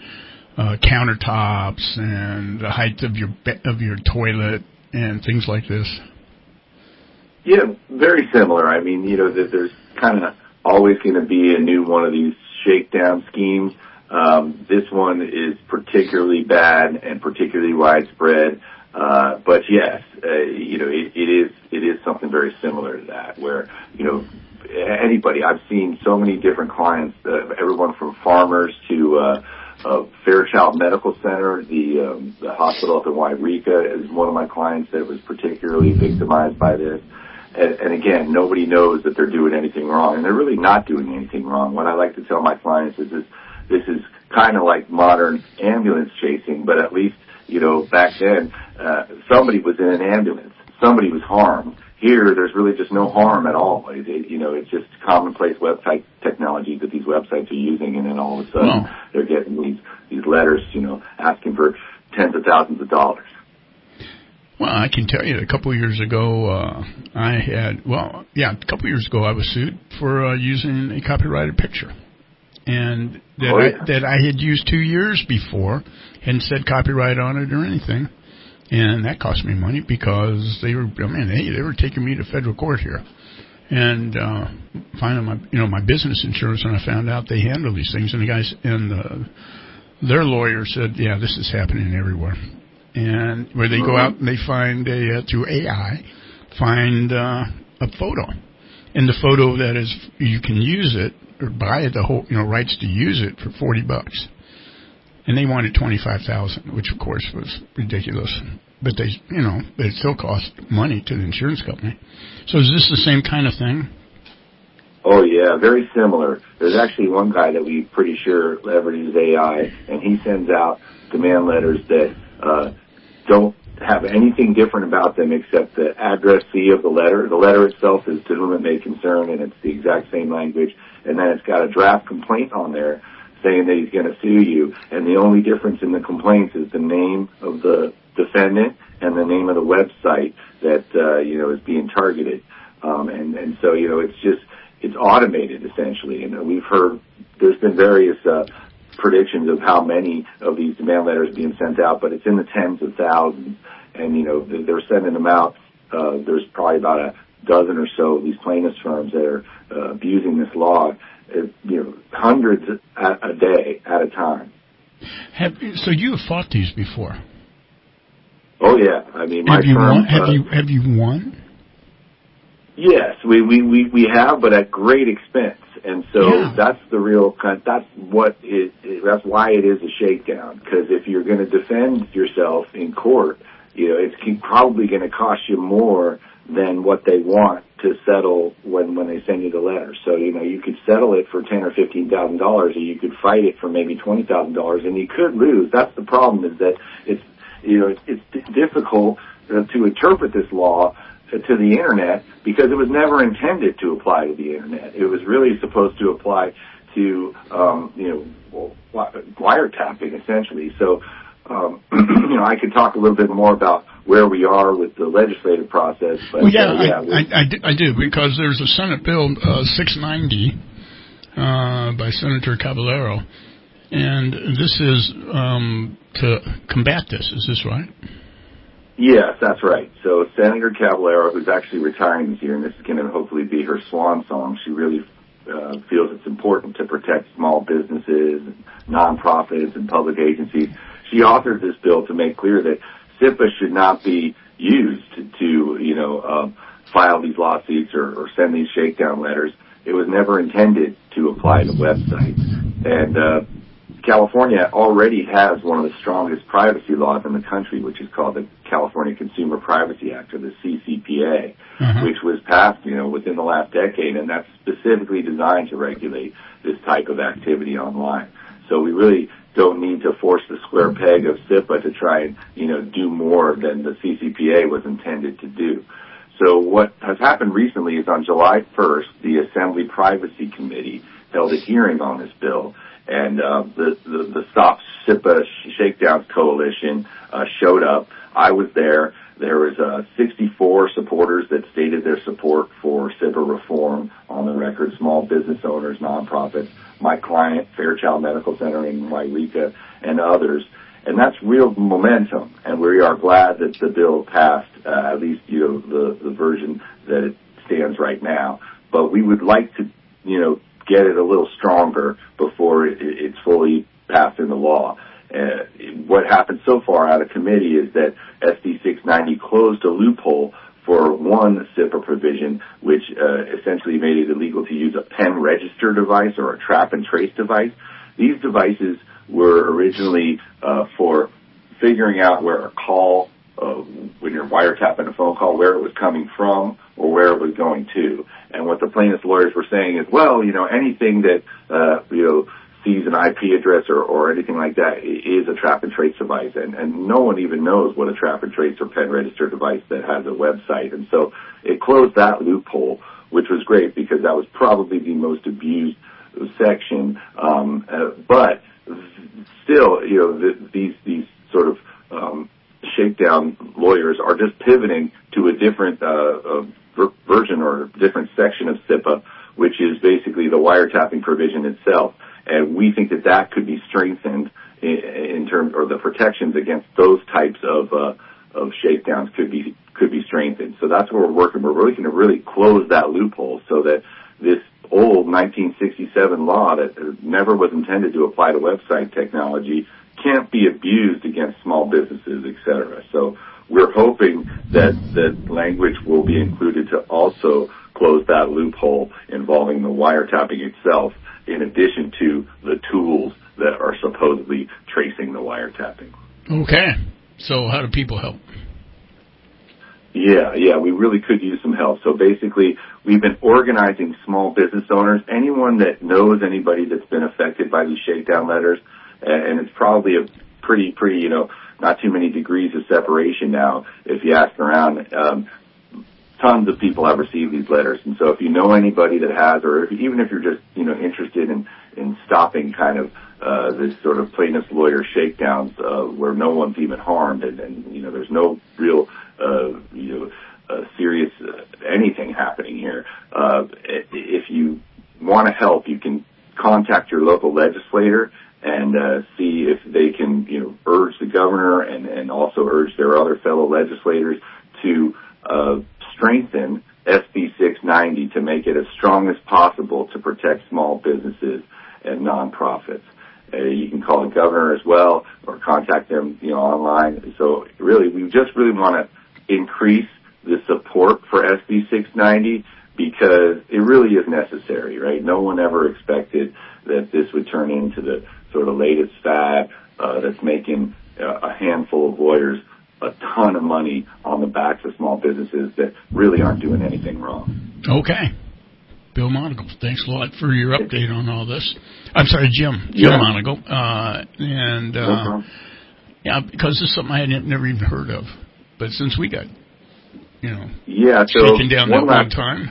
Speaker 2: countertops and the height of your toilet and things like this?
Speaker 17: Yeah, very similar. I mean, there's kind of always going to be a new one of these shakedown schemes. This one is particularly bad and particularly widespread. But yes, it is something very similar to that where, anybody, I've seen so many different clients, everyone from farmers to, Fairchild Medical Center, the hospital up in Wairika is one of my clients that was particularly victimized by this. And again, nobody knows that they're doing anything wrong, and they're really not doing anything wrong. What I like to tell my clients is this is kind of like modern ambulance chasing, but at least, back then, somebody was in an ambulance. Somebody was harmed. Here, there's really just no harm at all. It's just commonplace website technology that these websites are using, and then all of a sudden they're getting these letters, asking for tens of thousands of dollars.
Speaker 2: Well, I can tell you, a couple of years ago, I was sued for using a copyrighted picture. And that I had used 2 years before, hadn't said copyright on it or anything, and that cost me money because they were taking me to federal court here, and finding my business insurance, and I found out they handle these things, and the guys and their lawyer said, yeah, this is happening everywhere, and where they go out and they find through AI find a photo, and the photo that is you can use it. Or buy the whole, rights to use it for $40, and they wanted $25,000, which of course was ridiculous. But it still cost money to the insurance company. So is this the same kind of thing?
Speaker 17: Oh yeah, very similar. There's actually one guy that we pretty sure leverages AI, and he sends out demand letters that don't have anything different about them except the addressee of the letter. The letter itself is to whom it may concern, and it's the exact same language. And then it's got a draft complaint on there saying that he's going to sue you. And the only difference in the complaints is the name of the defendant and the name of the website that, is being targeted. And so, it's automated essentially. And we've heard there's been various, predictions of how many of these demand letters being sent out, but it's in the tens of thousands. And, they're sending them out. There's probably about a dozen or so of these plaintiffs firms that are abusing this law, hundreds a day at a time.
Speaker 2: So you have fought these before?
Speaker 17: Oh yeah, I mean, my
Speaker 2: firm.
Speaker 17: Won?
Speaker 2: Have you won?
Speaker 17: Yes, we have, but at great expense. And so that's the real, that's why it is a shakedown. Because if you're going to defend yourself in court, it's probably going to cost you more than what they want to settle when they send you the letter. So, you could settle it for $10,000 or $15,000, or you could fight it for maybe $20,000, and you could lose. That's the problem, is that it's difficult to interpret this law to the internet, because it was never intended to apply to the internet. It was really supposed to apply to, wiretapping essentially. So, I could talk a little bit more about where we are with the legislative process. But,
Speaker 2: I do, because there's a Senate Bill 690 by Senator Caballero, and this is to combat this. Is this right?
Speaker 17: Yes, that's right. So Senator Caballero, who's actually retiring this year, and this is going to hopefully be her swan song, she really feels it's important to protect small businesses, nonprofits, and public agencies. She authored this bill to make clear that SIPA should not be used to, file these lawsuits or send these shakedown letters. It was never intended to apply to websites. And California already has one of the strongest privacy laws in the country, which is called the California Consumer Privacy Act, or the CCPA, which was passed, within the last decade, and that's specifically designed to regulate this type of activity online. So we really don't need to force the square peg of SIPA to try and, do more than the CCPA was intended to do. So what has happened recently is on July 1st, the Assembly Privacy Committee held a hearing on this bill, and the Stop SIPA Shakedowns Coalition showed up. I was there. There was 64 supporters that stated their support for SIPA reform on the record: small business owners, nonprofits, my client, Fairchild Medical Center in Wairika, and others. And that's real momentum, and we are glad that the bill passed, at least, the version that it stands right now. But we would like to, get it a little stronger before it's fully passed into law. What happened so far out of committee is that SB 690 closed a loophole for one SIPA provision, which essentially made it illegal to use a pen register device or a trap and trace device. These devices were originally for figuring out where a call, when you're wiretapping a phone call, where it was coming from or where it was going to. And what the plaintiff's lawyers were saying is, well, anything that, sees an IP address or anything like that is a trap and trace device. And no one even knows what a trap and trace or pen register device that has a website. And so it closed that loophole, which was great because that was probably the most abused section. But still, these sort of, shakedown lawyers are just pivoting to a different, version or different section of SIPA, which is basically the wiretapping provision itself. And we think that could be strengthened in terms, or the protections against those types of shakedowns could be strengthened. So that's where we're working. We're looking to really close that loophole so that this old 1967 law that never was intended to apply to website technology can't be abused against small businesses, et cetera. So we're hoping that language will be included to also close that loophole involving the wiretapping itself, in addition to the tools that are supposedly tracing the wiretapping.
Speaker 2: Okay. So how do people help?
Speaker 17: Yeah, we really could use some help. So basically, we've been organizing small business owners, anyone that knows anybody that's been affected by these shakedown letters, and it's probably a pretty, not too many degrees of separation now. If you ask around, tons of people have received these letters. And so if you know anybody that has, or even if you're just, interested in stopping kind of, this sort of plaintiff's lawyer shakedowns, where no one's even harmed and there's no real, serious, anything happening here. If you want to help, you can contact your local legislator and, see if they can, urge the governor and also urge their other fellow legislators to, strengthen SB 690 to make it as strong as possible to protect small businesses and nonprofits. You can call the governor as well or contact them, online. So really, we just really want to increase the support for SB 690 because it really is necessary, right? No one ever expected that this would turn into the sort of latest fad that's making a handful of lawyers a ton of money on the backs of small businesses that really aren't doing anything wrong.
Speaker 2: Okay. Bill Monagle, thanks a lot for your update on all this. I'm sorry, Jim Monagle. Because this is something I had never even heard of. But since we got, shaken down that one time.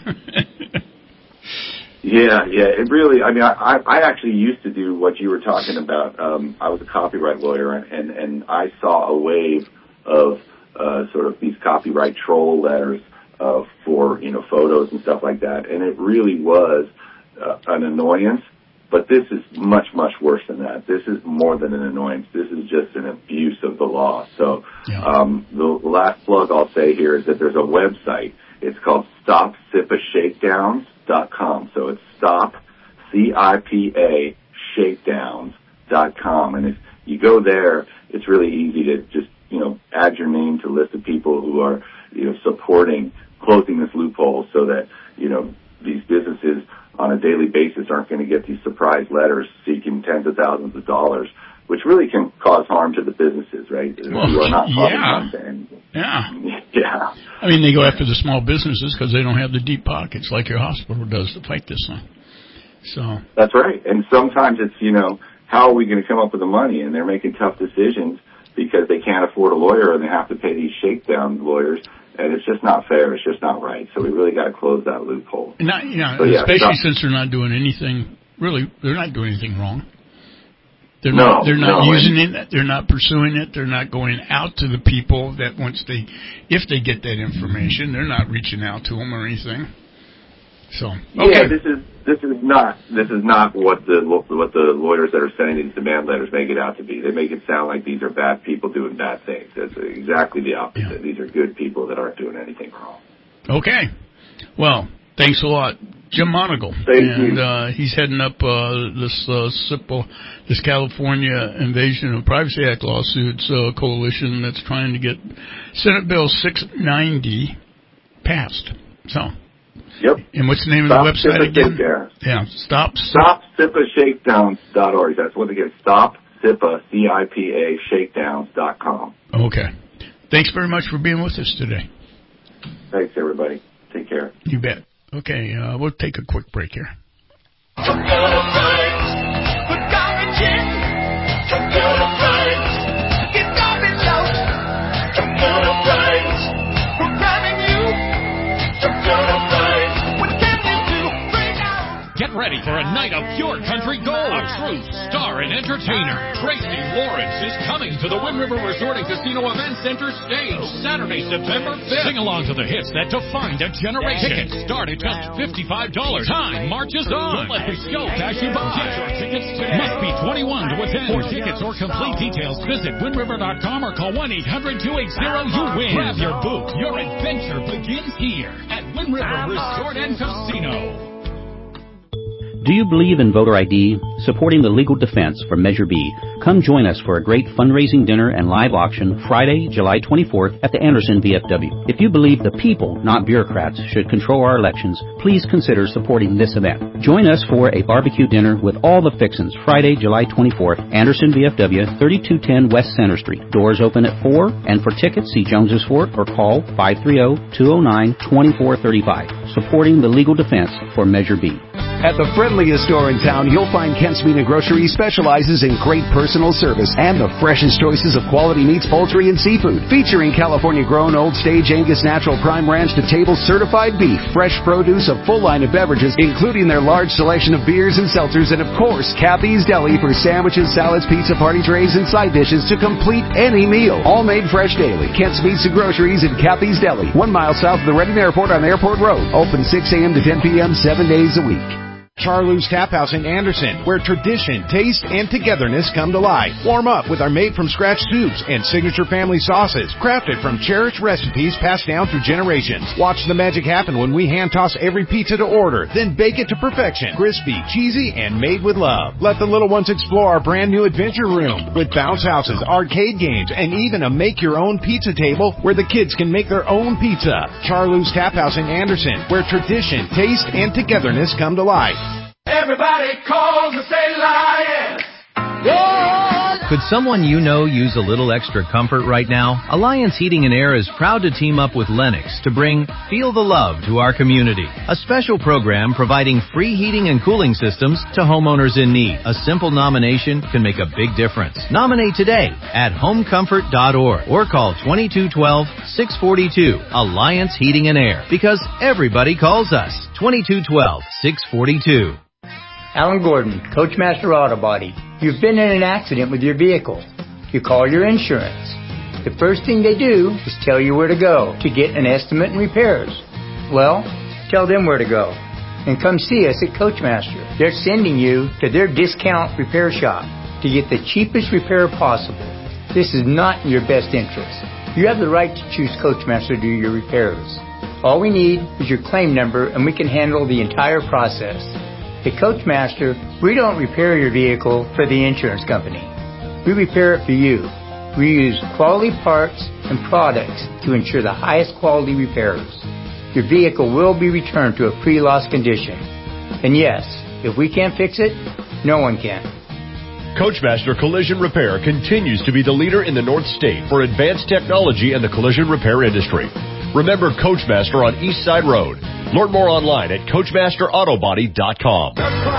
Speaker 2: It really, I actually used to do what you were talking about. I was a copyright lawyer, and I saw a wave of sort of these copyright troll letters for photos and stuff like that, and it really was an annoyance. But this is much, much worse than that. This is more than an annoyance. This is just an abuse of the law. So the last plug I'll say here is that there's a website. It's called StopSIPAShakedowns.com. So it's Stop, C-I-P-A, Shakedowns.com. And if you go there, it's really easy to just add your name to a list of people who are, supporting closing this loophole so that, these businesses on a daily basis aren't going to get these surprise letters seeking tens of thousands of dollars, which really can cause harm to the businesses, right? Who are not causing harm to anything. Yeah. They go after the small businesses because they don't have the deep pockets like your hospital does to fight this one. So
Speaker 17: that's right. And sometimes it's, how are we going to come up with the money? And they're making tough decisions because they can't afford a lawyer and they have to pay these shakedown lawyers, and it's just not fair. It's just not right. So we really got to close that loophole.
Speaker 2: Especially since they're not doing anything. Really, they're not doing anything wrong. They're not using it. They're not pursuing it. They're not going out to the people that if they get that information, they're not reaching out to them or anything. So
Speaker 17: this is not what the lawyers that are sending these demand letters make it out to be. They make it sound like these are bad people doing bad things. It's exactly the opposite. Yeah. These are good people that aren't doing anything wrong.
Speaker 2: Okay. Well, thanks a lot, Jim Monagle.
Speaker 17: Thank you.
Speaker 2: He's heading up this California Invasion of Privacy Act lawsuits coalition that's trying to get Senate Bill 690 passed. So.
Speaker 17: Yep.
Speaker 2: And what's the name of the website again? Yeah,
Speaker 17: StopSIPAShakedowns.org. That's what again. StopSIPA, C-I-P-A, Shakedowns.com.
Speaker 2: Okay. Thanks very much for being with us today.
Speaker 17: Thanks, everybody. Take care.
Speaker 2: You bet. Okay, we'll take a quick break here.
Speaker 6: Get ready for a night of pure country gold. A true star and entertainer, Tracy Lawrence, is coming to the Wind River Resort and Casino Event Center stage Saturday, September 5th. Sing along to the hits that defined a generation. Tickets start at just $55. Time marches on. Don't let the show pass you by. Get your tickets today. Must be 21 to attend. For tickets or complete details, visit windriver.com or call 1-800-280-YOU-WIN. Grab your booth. Your adventure begins here at Wind River Resort and Casino.
Speaker 18: Do you believe in voter ID? Supporting the legal defense for Measure B. Come join us for a great fundraising dinner and live auction Friday, July 24th at the Anderson VFW. If you believe the people, not bureaucrats, should control our elections, please consider supporting this event. Join us for a barbecue dinner with all the fixins Friday, July 24th, Anderson VFW, 3210 West Center Street. Doors open at 4, and for tickets, see Jones's Fort or call 530-209-2435. Supporting the legal defense for Measure B.
Speaker 19: At the friendliest store in town, you'll find Kent Smith Grocery specializes in great personal service and the freshest choices of quality meats, poultry, and seafood. Featuring California-grown Old Stage Angus Natural Prime Ranch to table certified beef, fresh produce, a full line of beverages, including their large selection of beers and seltzers, and of course, Kathy's Deli for sandwiches, salads, pizza, party trays, and side dishes to complete any meal. All made fresh daily. Kent Smith Groceries in Kathy's Deli, 1 mile south of the Redding Airport on Airport Road. Open 6 a.m. to 10 p.m. 7 days a week.
Speaker 12: Charlou's Tap House in Anderson, where tradition, taste, and togetherness come to life. Warm up with our made-from-scratch soups and signature family sauces, crafted from cherished recipes passed down through generations. Watch the magic happen when we hand-toss every pizza to order, then bake it to perfection. Crispy, cheesy, and made with love. Let the little ones explore our brand-new adventure room with bounce houses, arcade games, and even a make-your-own pizza table where the kids can make their own pizza. Charlou's Tap House in Anderson, where tradition, taste, and togetherness come to life.
Speaker 13: Everybody calls and say Alliance.
Speaker 20: Could someone you know use a little extra comfort right now? Alliance Heating and Air is proud to team up with Lennox to bring Feel the Love to our community. A special program providing free heating and cooling systems to homeowners in need. A simple nomination can make a big difference. Nominate today at homecomfort.org or call 2212-642 Alliance Heating and Air, because everybody calls us. 2212-642.
Speaker 21: Alan Gordon, Coachmaster Auto Body. You've been in an accident with your vehicle. You call your insurance. The first thing they do is tell you where to go to get an estimate and repairs. Well, tell them where to go. And come see us at Coachmaster. They're sending you to their discount repair shop to get the cheapest repair possible. This is not in your best interest. You have the right to choose Coachmaster to do your repairs. All we need is your claim number and we can handle the entire process. At Coachmaster, we don't repair your vehicle for the insurance company. We repair it for you. We use quality parts and products to ensure the highest quality repairs. Your vehicle will be returned to a pre-loss condition. And yes, if we can't fix it, no one can.
Speaker 22: Coachmaster Collision Repair continues to be the leader in the North State for advanced technology in the collision repair industry. Remember Coachmaster on East Side Road. Learn more online at CoachmasterAutobody.com.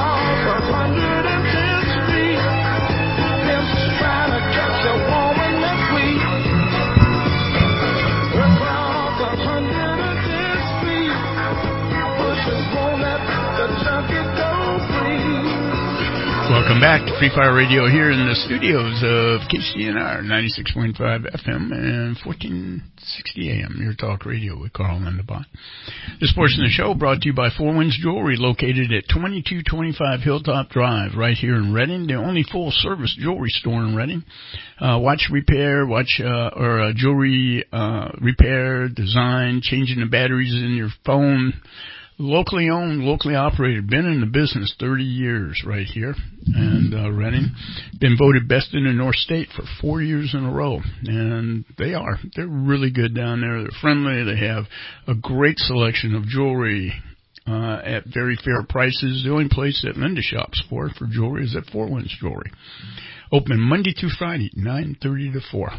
Speaker 2: Welcome back to Free Fire Radio here in the studios of KCNR 96.5 FM and 1460 AM, your talk radio with Carl and the Bond. This portion of the show brought to you by Four Winds Jewelry, located at 2225 Hilltop Drive, right here in Redding, the only full-service jewelry store in Redding. Watch repair, jewelry repair, design, changing the batteries in your phone. Locally owned, locally operated, been in the business 30 years right here, and Redding. Been voted best in the North State for 4 years in a row, and they're really good down there. They're friendly. They have a great selection of jewelry at very fair prices. The only place that Linda shops for jewelry is at Four Winds Jewelry. Open Monday through Friday, 9:30 to 4.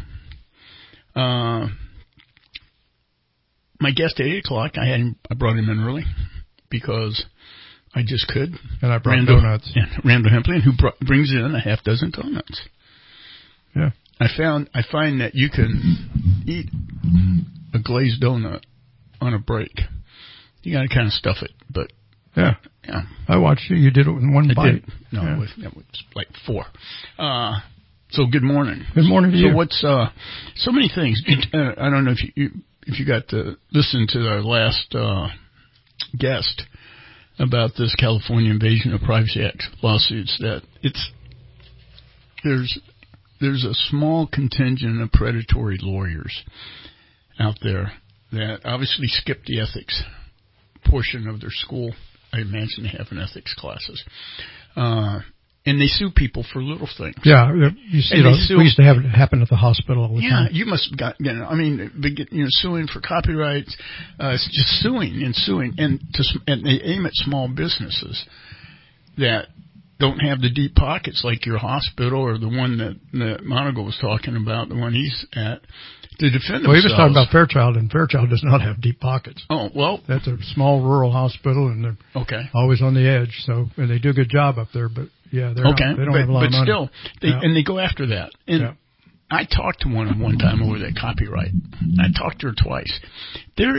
Speaker 2: My guest at 8 o'clock, I brought him in early because I just could.
Speaker 23: And I brought donuts.
Speaker 2: Yeah, Randall Hemplin, who brings in a half dozen donuts.
Speaker 23: Yeah.
Speaker 2: I find that you can eat a glazed donut on a break. You got to kind of stuff it, but
Speaker 23: yeah. I watched you. You did it in one bite.
Speaker 2: No, it was like 4. So good morning.
Speaker 23: Good morning to you.
Speaker 2: So what's so many things? I don't know if you got to listen to our last guest about this California Invasion of Privacy Act lawsuits, that there's a small contingent of predatory lawyers out there that obviously skip the ethics portion of their school. I imagine they have an ethics classes. And they sue people for little things.
Speaker 23: Yeah, you see, we used to have it happen at the hospital all the time.
Speaker 2: Yeah, you must have got, suing for copyrights, just suing, and they aim at small businesses that don't have the deep pockets like your hospital or the one that Monaco was talking about, the one he's at. to defend themselves.
Speaker 23: Well, he was talking about Fairchild, and Fairchild does not have deep pockets.
Speaker 2: Oh, well.
Speaker 23: That's a small rural hospital, and they're always on the edge. So, and they do a good job up there, but yeah, they don't have a lot of money.
Speaker 2: But still, and they go after that. And I talked to one time over that copyright. I talked to her twice. Their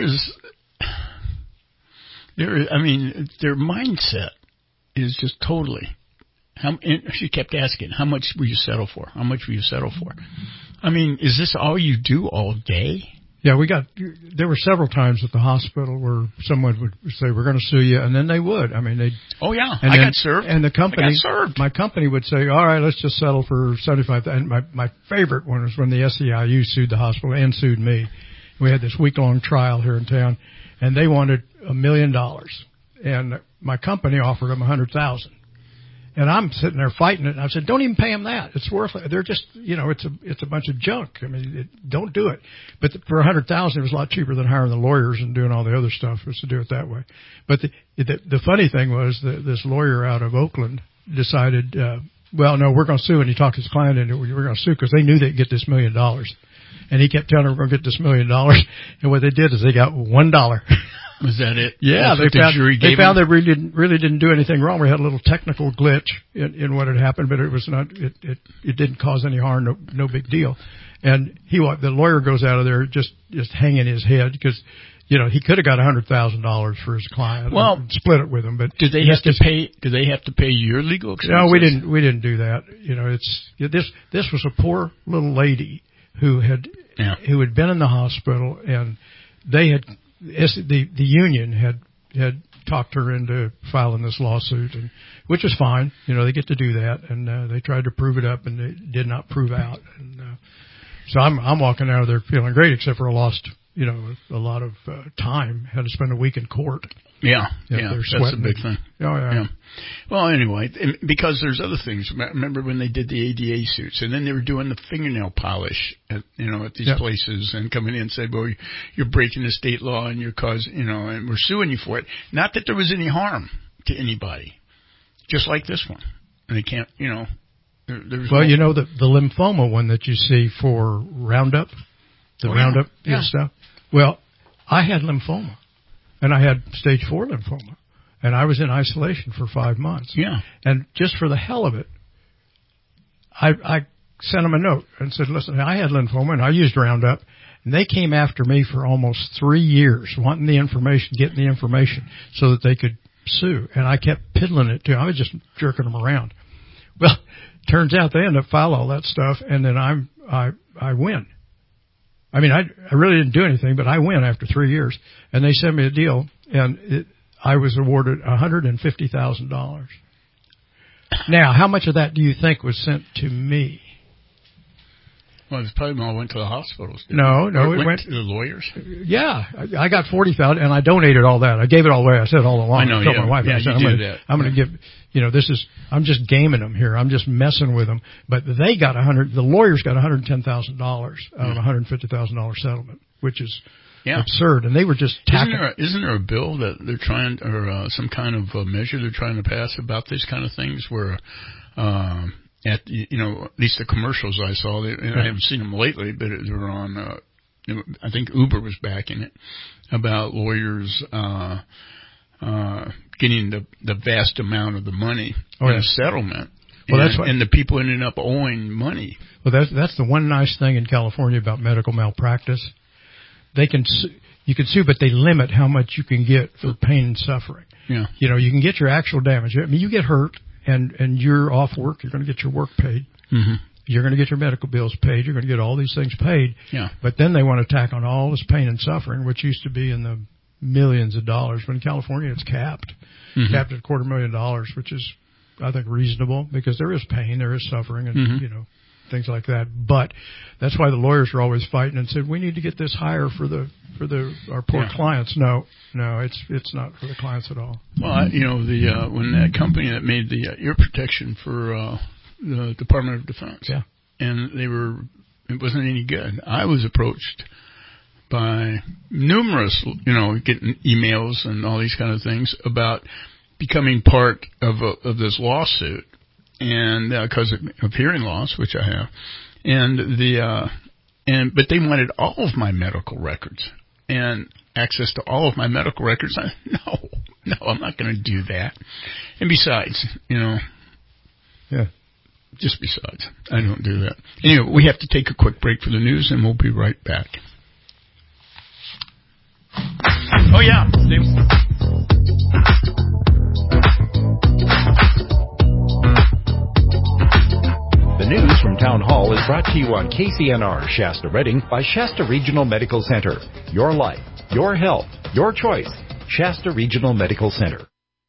Speaker 2: mindset is just totally. She kept asking, how much will you settle for? How much will you settle for? I mean, is this all you do all day?
Speaker 23: Yeah, there were several times at the hospital where someone would say, we're going to sue you, and then they would. I mean,
Speaker 2: oh yeah, I got served.
Speaker 23: And my company would say, all right, let's just settle for $75,000. And my favorite one was when the SEIU sued the hospital and sued me. We had this week-long trial here in town, and they wanted $1 million. And my company offered them $100,000. And I'm sitting there fighting it. And I said, don't even pay them that. It's worthless. They're just, it's a bunch of junk. I mean, don't do it. But for $100,000, it was a lot cheaper than hiring the lawyers and doing all the other stuff, was to do it that way. But the funny thing was that this lawyer out of Oakland decided, well, no, we're going to sue. And he talked his client into, we're going to sue because they knew they'd get this $1 million. And he kept telling them, we're going to get this $1 million. And what they did is they got $1.
Speaker 2: Was that it?
Speaker 23: Yeah, they found they really didn't do anything wrong. We had a little technical glitch in what had happened, but it was not. It didn't cause any harm. No big deal. And the lawyer goes out of there just hanging his head because he could have got $100,000 for his client.
Speaker 2: Well,
Speaker 23: and split it with him. But
Speaker 2: did they have to pay? Did they have to pay your legal expenses?
Speaker 23: No, we didn't. We didn't do that. This was a poor little lady who had been in the hospital, and they had. The union had talked her into filing this lawsuit, and which was fine. They get to do that, and they tried to prove it up, and it did not prove out. And so I'm walking out of there feeling great, except for I lost a lot of time. Had to spend a week in court.
Speaker 2: Yeah, that's a big thing.
Speaker 23: Oh, yeah.
Speaker 2: Well, anyway, because there's other things. Remember when they did the ADA suits, and then they were doing the fingernail polish at these places, and coming in and said, well, you're breaking the state law and you're and we're suing you for it. Not that there was any harm to anybody, just like this one. And they can't, there's
Speaker 23: well, the lymphoma one that you see for Roundup, Roundup stuff. Well, I had lymphoma. And I had stage 4 lymphoma. And I was in isolation for 5 months.
Speaker 2: Yeah.
Speaker 23: And just for the hell of it, I sent them a note and said, listen, I had lymphoma and I used Roundup. And they came after me for almost 3 years, wanting the information, getting the information so that they could sue. And I kept piddling it to them. I was just jerking them around. Well, turns out they end up filing all that stuff, and then I win. I mean, I really didn't do anything, but I win after 3 years. And they sent me a deal, and I was awarded $150,000. Now, how much of that do you think was sent to me?
Speaker 2: Well, it's probably all went to the hospitals.
Speaker 23: No,
Speaker 2: it went to the lawyers.
Speaker 23: Yeah, I got $40,000, and I donated all that. I gave it all away. I said all along.
Speaker 2: I know.
Speaker 23: I told my wife, I said, I'm going to give. I'm just gaming them here. I'm just messing with them. But they got the lawyers got $110,000 out of a $150,000 settlement, which is absurd. And they were just tacking.
Speaker 2: Isn't there a bill that they're trying, or some kind of measure they're trying to pass about these kind of things where, at least the commercials I saw, and I haven't seen them lately, but they were on, I think Uber was backing it, about lawyers, getting the vast amount of the money in a settlement. Well, and the people ended up owing money.
Speaker 23: Well, that's the one nice thing in California about medical malpractice. You can sue, but they limit how much you can get for pain and suffering.
Speaker 2: Yeah.
Speaker 23: You can get your actual damage. I mean, you get hurt and you're off work, you're going to get your work paid.
Speaker 2: Mm-hmm.
Speaker 23: You're going to get your medical bills paid. You're going to get all these things paid.
Speaker 2: Yeah.
Speaker 23: But then they want to tack on all this pain and suffering, which used to be in the millions of dollars. But in California, it's capped.
Speaker 2: Mm-hmm.
Speaker 23: Capped at $250,000, which is, I think, reasonable because there is pain, there is suffering, and, things like that. But that's why the lawyers are always fighting and said, we need to get this higher for our poor clients. No, it's not for the clients at all.
Speaker 2: Well, when that company that made the ear protection for the Department of Defense, and it wasn't any good. I was approached by numerous, getting emails and all these kind of things about becoming part of this lawsuit, and because of hearing loss, which I have, and But they wanted all of my medical records and access to all of my medical records. No, I'm not going to do that. And besides, just besides, I don't do that. Anyway, we have to take a quick break for the news, and we'll be right back. Oh, yeah.
Speaker 1: The news from Town Hall is brought to you on KCNR Shasta Redding by Shasta Regional Medical Center. Your life, your health, your choice. Shasta Regional Medical Center.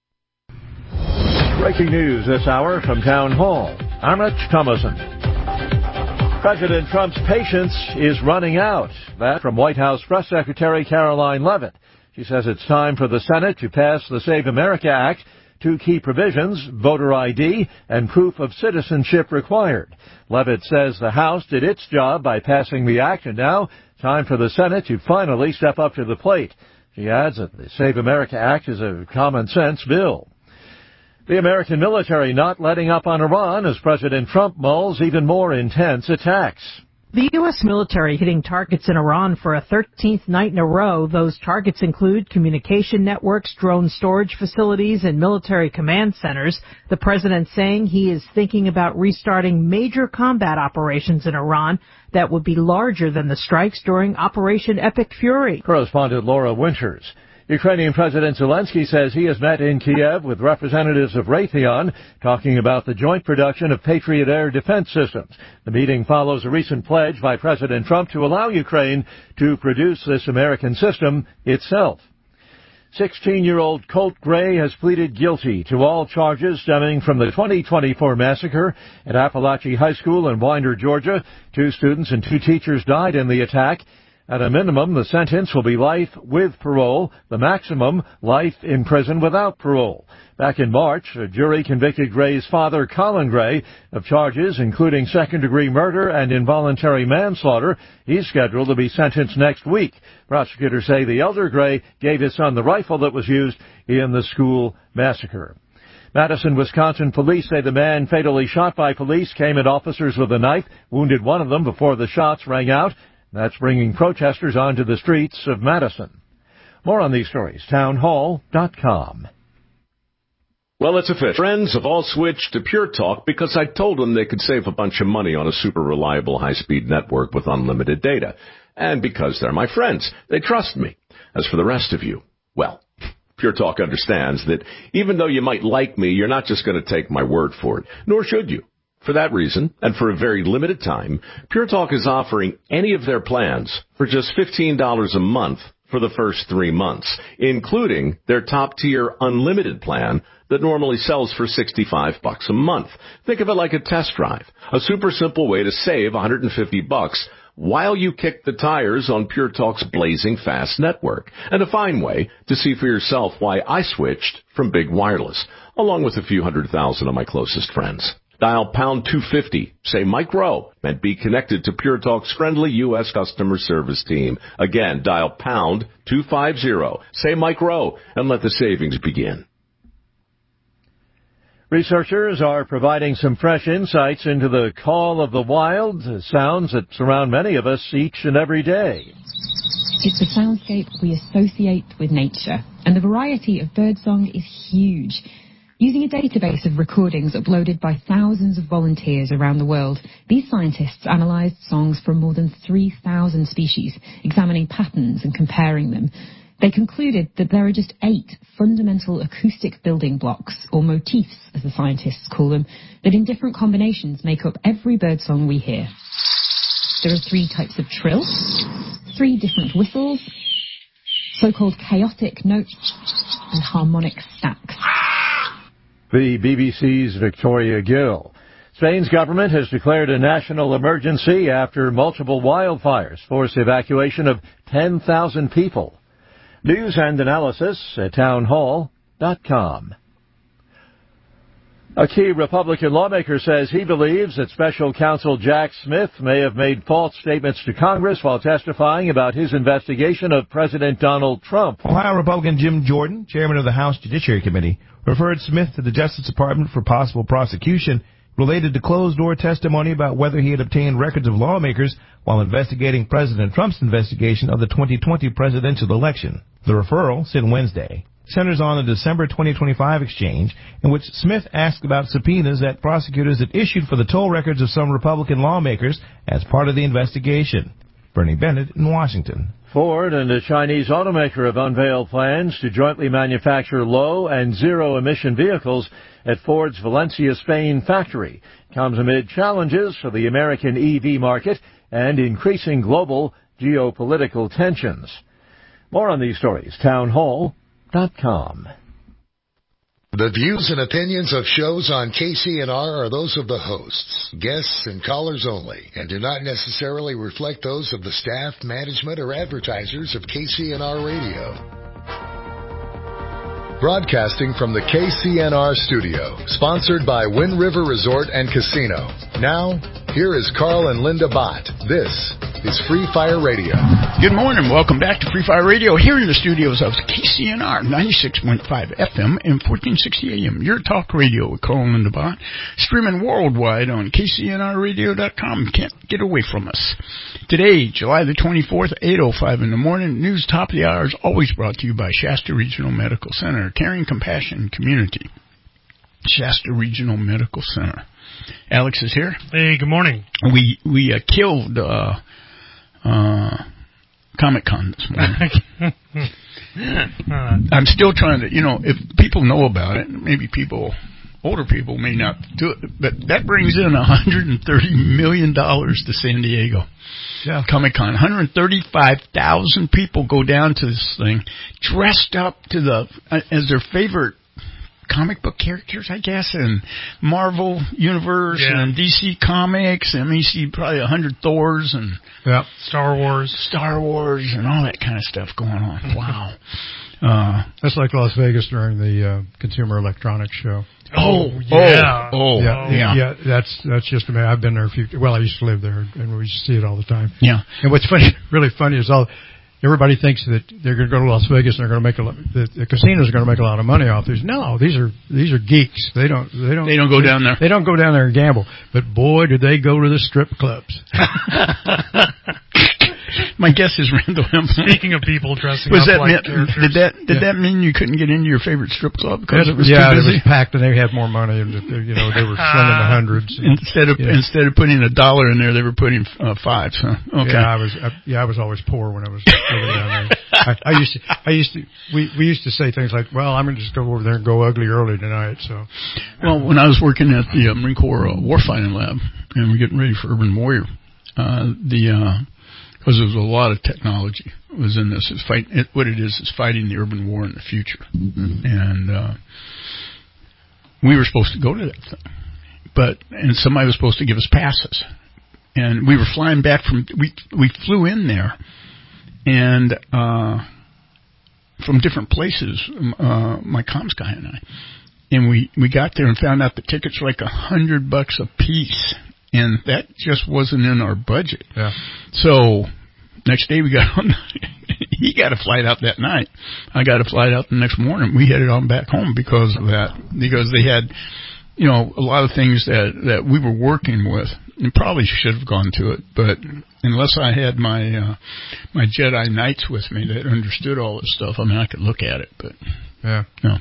Speaker 4: Breaking news this hour from Town Hall. I'm Rich Thomason. President Trump's patience is running out. That from White House Press Secretary Caroline Leavitt. She says it's time for the Senate to pass the Save America Act. 2 key provisions, voter ID and proof of citizenship required. Leavitt says the House did its job by passing the act, and now time for the Senate to finally step up to the plate. She adds that the Save America Act is a common-sense bill. The American military not letting up on Iran as President Trump mulls even more intense attacks.
Speaker 5: The U.S. military hitting targets in Iran for a 13th night in a row. Those targets include communication networks, drone storage facilities, and military command centers. The president saying he is thinking about restarting major combat operations in Iran that would be larger than the strikes during Operation Epic Fury.
Speaker 4: Correspondent Laura Winters. Ukrainian President Zelensky says he has met in Kiev with representatives of Raytheon talking about the joint production of Patriot air defense systems. The meeting follows a recent pledge by President Trump to allow Ukraine to produce this American system itself. 16-year-old Colt Gray has pleaded guilty to all charges stemming from the 2024 massacre at Appalachia High School in Winder, Georgia. 2 students and 2 teachers died in the attack. At a minimum, the sentence will be life with parole. The maximum, life in prison without parole. Back in March, a jury convicted Gray's father, Colin Gray, of charges including second-degree murder and involuntary manslaughter. He's scheduled to be sentenced next week. Prosecutors say the elder Gray gave his son the rifle that was used in the school massacre. Madison, Wisconsin police say the man fatally shot by police came at officers with a knife, wounded one of them before the shots rang out. That's bringing protesters onto the streets of Madison. More on these stories, townhall.com.
Speaker 22: Well, it's official. Friends have all switched to Pure Talk because I told them they could save a bunch of money on a super reliable high-speed network with unlimited data. And because they're my friends, they trust me. As for the rest of you, well, Pure Talk understands that even though you might like me, you're not just going to take my word for it, nor should you. For that reason, and for a very limited time, Pure Talk is offering any of their plans for just $15 a month for the first 3 months, including their top-tier unlimited plan that normally sells for $65 a month. Think of it like a test drive, a super simple way to save $150 while you kick the tires on Pure Talk's blazing fast network, and a fine way to see for yourself why I switched from big wireless, along with a few 100,000 of my closest friends. Dial pound 250, say Mike Rowe, and be connected to Pure Talk's friendly U.S. customer service team. Again, dial pound 250, say Mike Rowe, and let the savings begin.
Speaker 4: Researchers are providing some fresh insights into the call of the wild, sounds that surround many of us each and every day.
Speaker 24: It's the soundscape we associate with nature, and the variety of birdsong is huge. Using a database of recordings uploaded by thousands of volunteers around the world, these scientists analysed songs from more than 3,000 species, examining patterns and comparing them. They concluded that there are just 8 fundamental acoustic building blocks, or motifs as the scientists call them, that in different combinations make up every birdsong we hear. There are 3 types of trill, 3 different whistles, so-called chaotic notes, and harmonic stacks.
Speaker 4: The BBC's Victoria Gill. Spain's government has declared a national emergency after multiple wildfires forced the evacuation of 10,000 people. News and analysis at townhall.com. A key Republican lawmaker says he believes that Special Counsel Jack Smith may have made false statements to Congress while testifying about his investigation of President Donald Trump.
Speaker 25: Ohio Republican Jim Jordan, chairman of the House Judiciary Committee, referred Smith to the Justice Department for possible prosecution
Speaker 7: related to closed-door testimony about whether he had obtained records of lawmakers while investigating President Trump's investigation of the 2020 presidential election. The referral, sent Wednesday, centers on the December 2025 exchange in which Smith asked about subpoenas that prosecutors had issued for the toll records of some Republican lawmakers as part of the investigation. Bernie Bennett in Washington.
Speaker 4: Ford and a Chinese automaker have unveiled plans to jointly manufacture low and zero-emission vehicles at Ford's Valencia, Spain factory. Comes amid challenges for the American EV market and increasing global geopolitical tensions. More on these stories, townhall.com.
Speaker 8: The views and opinions of shows on KCNR are those of the hosts, guests, and callers only, and do not necessarily reflect those of the staff, management, or advertisers of KCNR Radio. Broadcasting from the KCNR studio, sponsored by Wind River Resort and Casino. Now, here is Carl and Linda Bott. This is Free Fire Radio.
Speaker 2: Good morning. Welcome back to Free Fire Radio here in the studios of KCNR 96.5 FM and 1460 AM. Your talk radio with Carl and Linda Bott. Streaming worldwide on KCNRradio.com. Can't get away from us. Today, July the 24th, 8:05 in the morning. News top of the hour is always brought to you by Shasta Regional Medical Center. Caring Compassion Community. Shasta Regional Medical Center. Alex is here.
Speaker 3: Hey, good morning.
Speaker 2: We killed Comic-Con this morning. I'm still trying to, if people know about it, maybe older people may not do it, but that brings in $130 million to San Diego. Yeah. Comic-Con. 135,000 people go down to this thing dressed up to as their favorite comic book characters, I guess, and Marvel Universe and DC Comics, and you see probably 100 Thors and
Speaker 3: Star Wars
Speaker 2: and all that kind of stuff going on. Wow.
Speaker 23: That's like Las Vegas during the Consumer Electronics Show.
Speaker 2: Yeah.
Speaker 23: That's just amazing. I've been there I used to live there, and we used to see it all the time.
Speaker 2: Yeah.
Speaker 23: And what's really funny is everybody thinks that they're going to go to Las Vegas and they're going to make the casinos are going to make a lot of money off this. No, these are geeks. They don't
Speaker 2: go down there.
Speaker 23: They don't go down there and gamble. But boy, did they go to the strip clubs.
Speaker 2: My guess is Randall Hempel.
Speaker 3: Speaking of people dressing up like characters.
Speaker 2: Did that mean you couldn't get into your favorite strip club because it was too busy?
Speaker 23: It was packed and they had more money and they were slinging the hundreds.
Speaker 2: Instead of putting $1 in there, they were putting fives. Huh? Okay.
Speaker 23: I was always poor when I was living down there. We used to say things like, "Well, I'm going to just go over there and go ugly early tonight." So,
Speaker 2: well, when I was working at the Marine Corps Warfighting Lab and we're getting ready for Urban Warrior, because there was a lot of technology was in this. What it is fighting the urban war in the future. Mm-hmm. And we were supposed to go to that thing. And somebody was supposed to give us passes. And we were flying back we flew in there, and from different places, my comms guy and I. And we got there and found out the tickets were like $100 a piece. And that just wasn't in our budget. Yeah. So next day we got on. He got a flight out that night. I got a flight out the next morning. We headed on back home because of that. Because they had, a lot of things that we were working with. And probably should have gone to it, but unless I had my Jedi Knights with me that understood all this stuff, I could look at it, but no.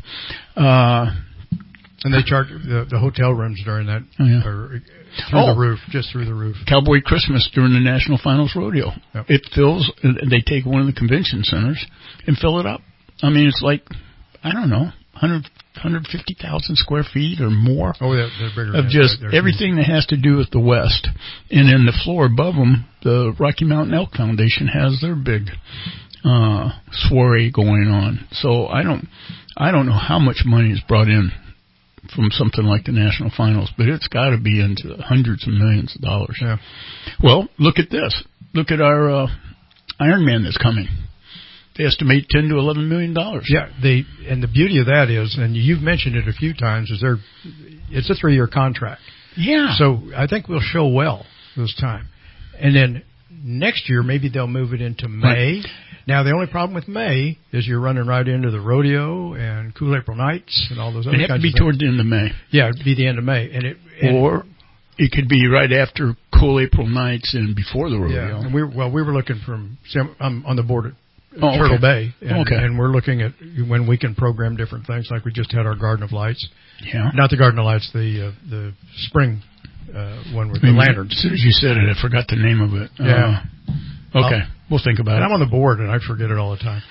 Speaker 23: And they charge the hotel rooms during that. The roof, just through the roof.
Speaker 2: Cowboy Christmas during the National Finals Rodeo. Yep. It fills, they take one of the convention centers and fill it up. It's like, I don't know, 150,000 square feet or more.
Speaker 23: Oh, they're bigger.
Speaker 2: Of just everything that has to do with the West. And then the floor above them, the Rocky Mountain Elk Foundation has their big soiree going on. So I don't know how much money is brought in from something like the National Finals, but it's got to be into hundreds of millions of dollars. Yeah. Well, look at this. Look at our Iron Man that's coming. They estimate $10 to $11 million.
Speaker 23: Yeah, and the beauty of that is, and you've mentioned it a few times, it's a 3-year contract.
Speaker 2: Yeah.
Speaker 23: So I think we'll show well this time. And then next year, maybe they'll move it into May.
Speaker 2: Right.
Speaker 23: Now, the only problem with May is you're running right into the rodeo and Cool April Nights and all those other
Speaker 2: It'd have
Speaker 23: kinds
Speaker 2: to be
Speaker 23: of things.
Speaker 2: toward the end of May.
Speaker 23: Yeah, it'd be the end of May.
Speaker 2: Or it could be right after Cool April Nights and before the rodeo.
Speaker 23: Yeah, and we were looking I'm on the board at
Speaker 2: Oh,
Speaker 23: Turtle
Speaker 2: okay.
Speaker 23: Bay, and we're looking at when we can program different things. Like we just had our Garden of Lights.
Speaker 2: Yeah.
Speaker 23: Not the Garden of Lights, the spring one with the lanterns.
Speaker 2: As soon as you said it, I forgot the name of it.
Speaker 23: Yeah.
Speaker 2: Okay. We'll think about it.
Speaker 23: I'm on the board, and I forget it all the time.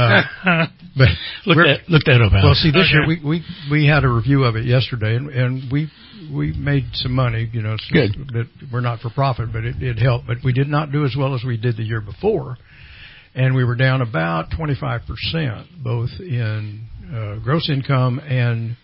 Speaker 23: But
Speaker 2: look that up, Alex.
Speaker 23: Well, see, this year we had a review of it yesterday, and we made some money. You know, so
Speaker 2: good.
Speaker 23: That we're not for profit, but it helped. But we did not do as well as we did the year before, and we were down about 25%, both in gross income and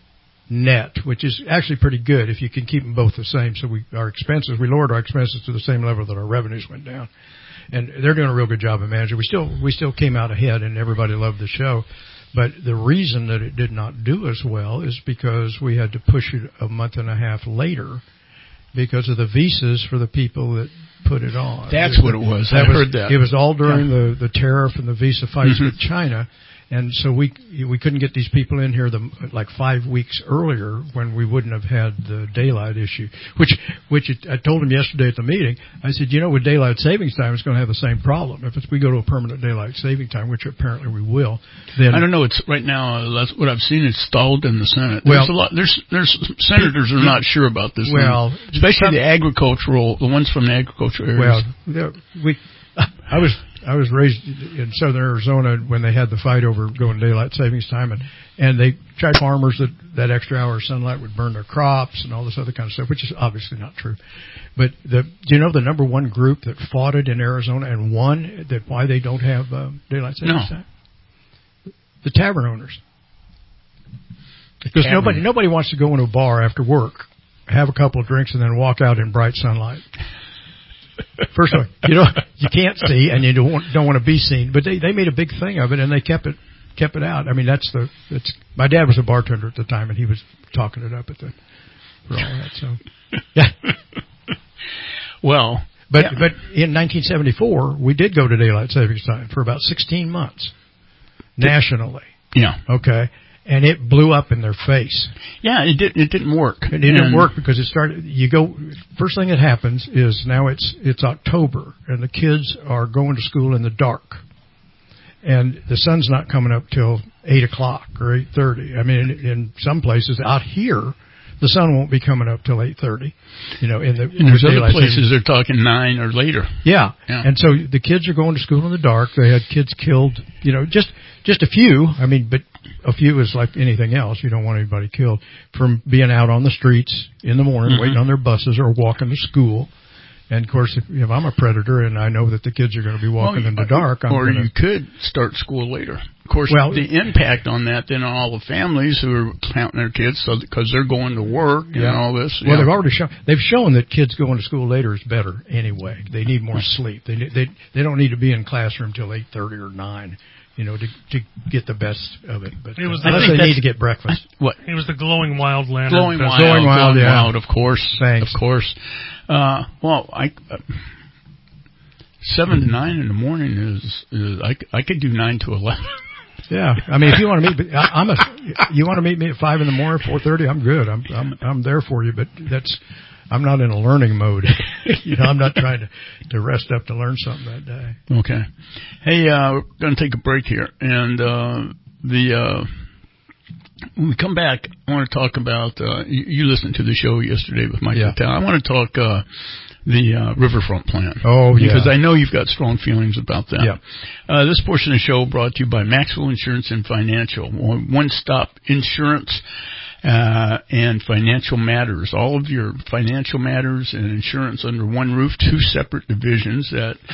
Speaker 23: net, which is actually pretty good if you can keep them both the same. So we lowered our expenses to the same level that our revenues went down. And they're doing a real good job of managing. We still came out ahead, and everybody loved the show. But the reason that it did not do as well is because we had to push it a month and a half later because of the visas for the people that put it on.
Speaker 2: That's what it was. I heard that.
Speaker 23: It was all during the tariff and the visa fights with China. And so we couldn't get these people in here like 5 weeks earlier when we wouldn't have had the daylight issue. Which I told him yesterday at the meeting. I said, with daylight savings time, it's going to have the same problem. If we go to a permanent daylight saving time, which apparently we will, then
Speaker 2: I don't know. It's right now. That's what I've seen. It's stalled in the Senate.
Speaker 23: Well,
Speaker 2: There's senators are not sure about this.
Speaker 23: Well,
Speaker 2: especially the ones from the agricultural areas.
Speaker 23: Well, I was raised in southern Arizona when they had the fight over going daylight savings time, and they tried farmers that extra hour of sunlight would burn their crops and all this other kind of stuff, which is obviously not true. But do you know the number one group that fought it in Arizona and won that why they don't have daylight savings time? The tavern owners. Because nobody wants to go into a bar after work, have a couple of drinks, and then walk out in bright sunlight. First of all, you can't see, and you don't want to be seen. But they made a big thing of it, and they kept it out. I mean, my dad was a bartender at the time, and he was talking it up for all that. So, yeah.
Speaker 2: Well,
Speaker 23: but in 1974, we did go to daylight savings time for about 16 months nationally.
Speaker 2: Yeah.
Speaker 23: Okay. And it blew up in their face.
Speaker 2: Yeah, it didn't work.
Speaker 23: It didn't work because it started. First thing that happens is now it's October and the kids are going to school in the dark, and the sun's not coming up till 8:00 or 8:30. I mean, in some places out here, the sun won't be coming up till 8:30.
Speaker 2: There's other places they're talking 9 or later.
Speaker 23: Yeah. And so the kids are going to school in the dark. They had kids killed. Just a few. I mean, but a few is like anything else. You don't want anybody killed from being out on the streets in the morning, waiting on their buses or walking to school. And of course, if I'm a predator and I know that the kids are going to be walking in the dark,
Speaker 2: you could start school later. Of course, the impact on that then on all the families who are counting their kids because they're going to work and all this.
Speaker 23: Well, they've shown that kids going to school later is better anyway. They need more sleep. They don't need to be in classroom till 8:30 or 9. To get the best of it. But unless they need to get breakfast.
Speaker 2: What?
Speaker 3: It was the Glowing Wild Lantern.
Speaker 2: Glowing Wild, of course.
Speaker 23: Thanks.
Speaker 2: Of course. 7 to 9 in the morning is I could do 9 to 11.
Speaker 23: Yeah, I mean, if you want to meet, you want to meet me at 5 in the morning, 4:30. I'm good. I'm there for you. But I'm not in a learning mode. I'm not trying to rest up to learn something that day.
Speaker 2: Okay. Hey, we're going to take a break here. And when we come back, I want to talk about, you listened to the show yesterday with Mike Patel. I want to talk the Riverfront plan.
Speaker 23: Oh, yeah.
Speaker 2: Because I know you've got strong feelings about that.
Speaker 23: Yeah.
Speaker 2: This portion of the show brought to you by Maxwell Insurance and Financial. One-stop insurance and financial matters. All of your financial matters and insurance under one roof, 2 separate divisions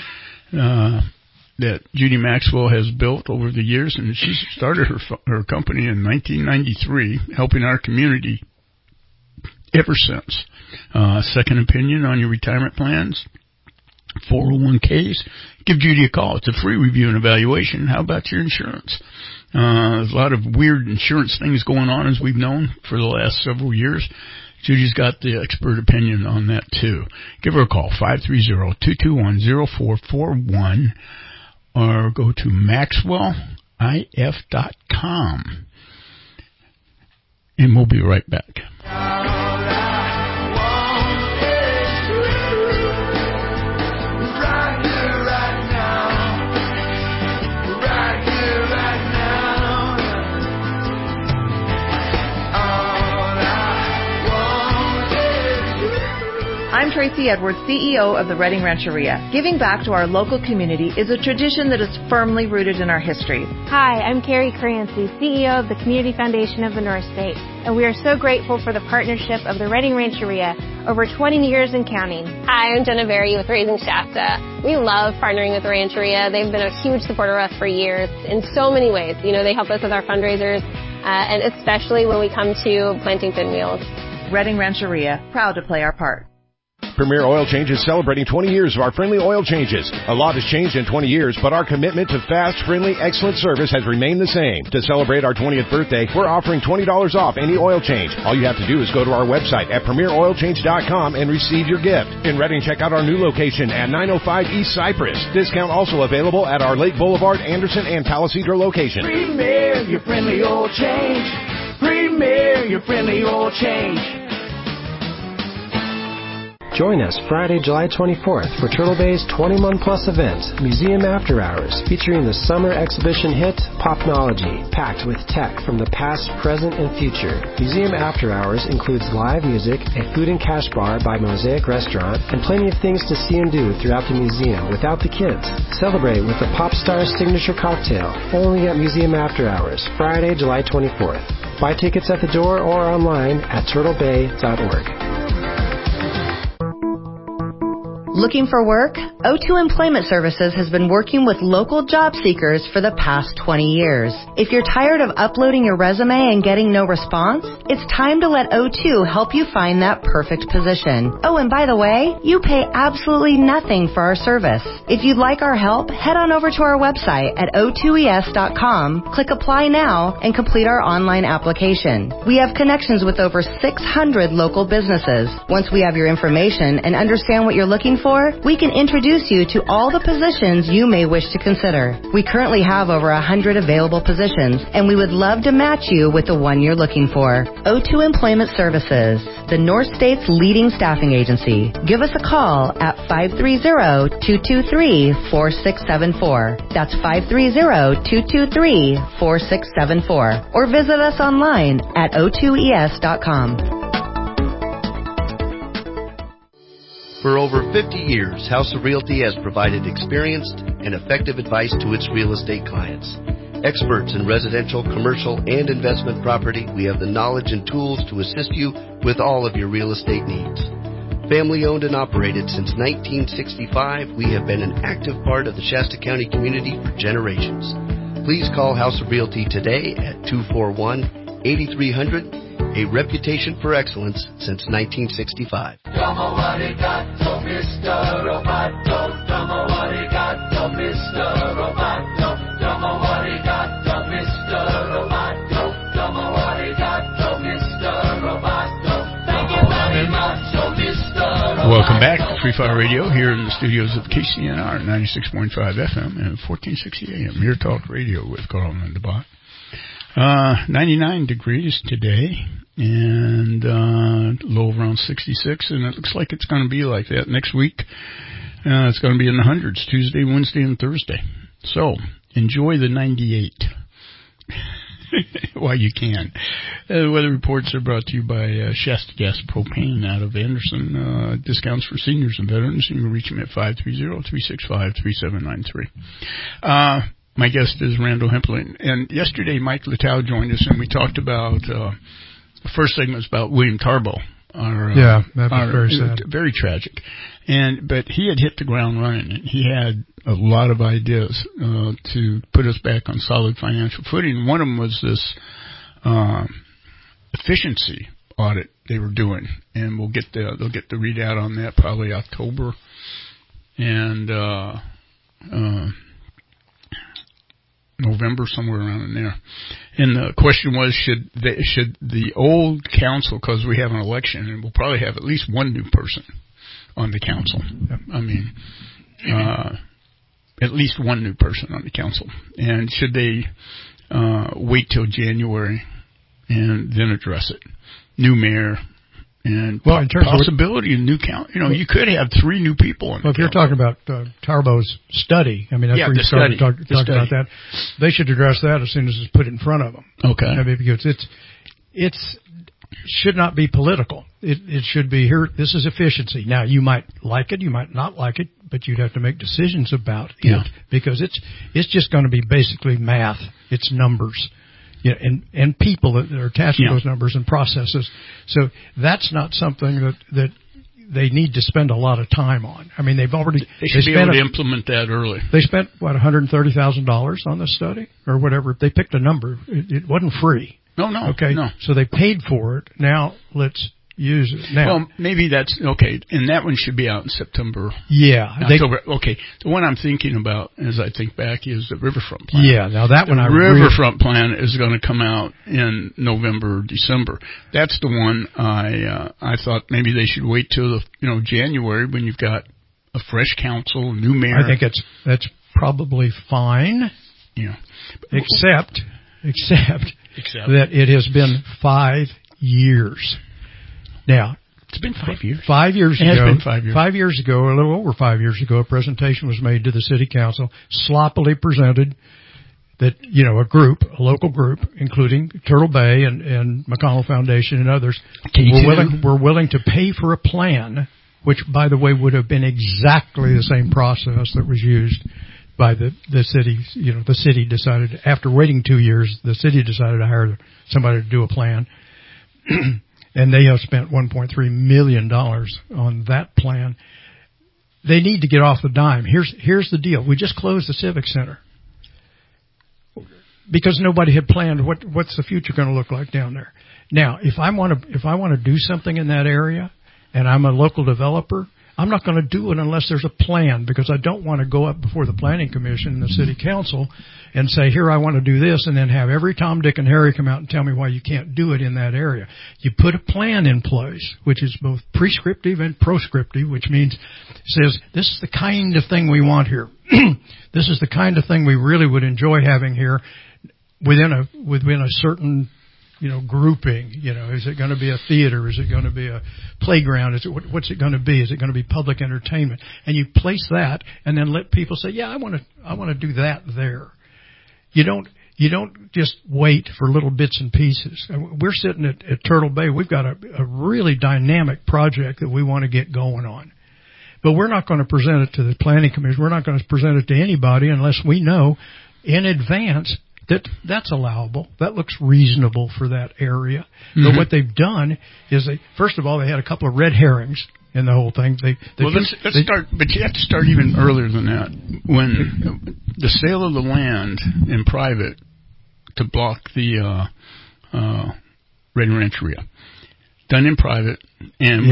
Speaker 2: that Judy Maxwell has built over the years, and she started her company in 1993, helping our community ever since. Second opinion on your retirement plans, 401ks. Give Judy a call. It's a free review and evaluation. How about your insurance? There's a lot of weird insurance things going on, as we've known for the last several years. Judy's got the expert opinion on that, too. Give her a call, 530-221-0441, or go to maxwellif.com. And we'll be right back.
Speaker 9: I'm Tracy Edwards, CEO of the Redding Rancheria. Giving back to our local community is a tradition that is firmly rooted in our history.
Speaker 10: Hi, I'm Carrie Crancy, CEO of the Community Foundation of the North State, and we are so grateful for the partnership of the Redding Rancheria over 20 years and counting.
Speaker 11: Hi, I'm Jenna Berry with Raising Shasta. We love partnering with the Rancheria. They've been a huge supporter of us for years in so many ways. You know, they help us with our fundraisers, and especially when we come to planting pinwheels.
Speaker 9: Redding Rancheria, proud to play our part.
Speaker 12: Premier Oil Change is celebrating 20 years of our friendly oil changes. A lot has changed in 20 years, but our commitment to fast, friendly, excellent service has remained the same. To celebrate our 20th birthday, we're offering $20 off any oil change. All you have to do is go to our website at premieroilchange.com and receive your gift. In Redding, check out our new location at 905 East Cypress. Discount also available at our Lake Boulevard, Anderson, and Palisadro locations.
Speaker 13: Premier, your friendly oil change. Premier, your friendly oil change.
Speaker 15: Join us Friday, July 24th for Turtle Bay's 21-plus event, Museum After Hours, featuring the summer exhibition hit, Popnology, packed with tech from the past, present, and future. Museum After Hours includes live music, a food and cash bar by Mosaic Restaurant, and plenty of things to see and do throughout the museum without the kids. Celebrate with the Pop Star Signature Cocktail, only at Museum After Hours, Friday, July 24th. Buy tickets at the door or online at turtlebay.org.
Speaker 9: Looking for work? O2 Employment Services has been working with local job seekers for the past 20 years. If you're tired of uploading your resume and getting no response, it's time to let O2 help you find that perfect position. Oh, and by the way, you pay absolutely nothing for our service. If you'd like our help, head on over to our website at o2es.com, click Apply Now, and complete our online application. We have connections with over 600 local businesses. Once we have your information and understand what you're looking for, we can introduce you to all the positions you may wish to consider. We currently have over 100 available positions, and we would love to match you with the one you're looking for. O2 Employment Services, the North State's leading staffing agency. Give us a call at 530-223-4674. That's 530-223-4674. Or visit us online at o2es.com.
Speaker 25: For over 50 years, House of Realty has provided experienced and effective advice to its real estate clients. Experts in residential, commercial, and investment property, we have the knowledge and tools to assist you with all of your real estate needs. Family owned and operated since 1965, we have been an active part of the Shasta County community for generations. Please call House of Realty today at 241-8300. A reputation for excellence since 1965.
Speaker 13: Domo arigato, Mr. Roboto. Domo arigato, Mr. Roboto. Domo arigato, Mr. Roboto. Domo arigato, Mr. Roboto. Thank you very much, Mr. Roboto.
Speaker 2: Welcome back to Free Fire Radio here in the studios of KCNR 96.5 FM and 1460 AM. Your Talk Radio with Carl and DeBot. 99 degrees today, and low around 66, and it looks like it's going to be like that next week. It's going to be in the hundreds Tuesday, Wednesday, and Thursday. So enjoy the 98 while you can. The weather reports are brought to you by Shasta Gas Propane out of Anderson. Discounts for seniors and veterans. You can reach them at 530-365-3793. My guest is Randall Hempelin. And yesterday, Mike Littau joined us, and we talked about, the first segment was about William Tarbo.
Speaker 23: That was very sad.
Speaker 2: Very tragic. But he had hit the ground running, and he had a lot of ideas to put us back on solid financial footing. One of them was this efficiency audit they were doing, and they'll get the readout on that probably October. And November, somewhere around in there. And the question was, should the old council, because we have an election, and we'll probably have at least one new person on the council. I mean, at least one new person on the council. And should they wait till January and then address it? New mayor. And in terms possibility of new count, you could have 3 new people on.
Speaker 23: Well, if you're talking about Tarbo's study, I mean, that's where you started talking about that. They should address that as soon as it's put in front of them.
Speaker 2: Okay.
Speaker 23: I mean, because it's should not be political. It should be here. This is efficiency. Now, you might like it, you might not like it, but you'd have to make decisions about it because it's just going to be basically math. It's numbers. Yeah, and people that are attached to those numbers and processes. So that's not something that they need to spend a lot of time on. I mean, they
Speaker 2: should be able to implement that early.
Speaker 23: They spent $130,000 on this study or whatever. They picked a number. It wasn't free.
Speaker 2: No.
Speaker 23: Okay.
Speaker 2: No.
Speaker 23: So they paid for it. Now let's use it. Now,
Speaker 2: well, maybe that's okay. And that one should be out in September.
Speaker 23: Yeah.
Speaker 2: October. Okay. The one I'm thinking about, as I think back, is the Riverfront Plan.
Speaker 23: Yeah. Now that one,
Speaker 2: the Riverfront Plan is going to come out in November, December. That's the one I thought maybe they should wait till January when you've got a fresh council, new mayor.
Speaker 23: I think that's probably fine.
Speaker 2: Yeah.
Speaker 23: Except that it has been 5 years. Now,
Speaker 2: it's been 5 years.
Speaker 23: 5 years ago.
Speaker 2: It has been 5 years.
Speaker 23: 5 years ago, a little over 5 years ago, a presentation was made to the city council, sloppily presented that, a local group, including Turtle Bay and McConnell Foundation and others, were willing to pay for a plan, which, by the way, would have been exactly the same process that was used by the city. The city decided, after waiting 2 years, the city decided to hire somebody to do a plan. And they have spent $1.3 million on that plan. They need to get off the dime. Here's the deal. We just closed the Civic Center because nobody had planned what's the future going to look like down there. Now, if I want to do something in that area and I'm a local developer, I'm not going to do it unless there's a plan, because I don't want to go up before the Planning Commission and the City Council and say, here, I want to do this, and then have every Tom, Dick, and Harry come out and tell me why you can't do it in that area. You put a plan in place, which is both prescriptive and proscriptive, which means says, this is the kind of thing we want here. This is the kind of thing we really would enjoy having here within a certain grouping. Is it going to be a theater? Is it going to be a playground? What's it going to be? Is it going to be public entertainment? And you place that, and then let people say, yeah, I want to do that there. You don't just wait for little bits and pieces. We're sitting at Turtle Bay. We've got a really dynamic project that we want to get going on. But we're not going to present it to the Planning Commission. We're not going to present it to anybody unless we know in advance that's allowable. That looks reasonable for that area. Mm-hmm. But what they've done is first of all, they had a couple of red herrings in the whole thing.
Speaker 2: Let's start, but you have to start even earlier than that. When the sale of the land in private to block the Red Rancheria, done in private, and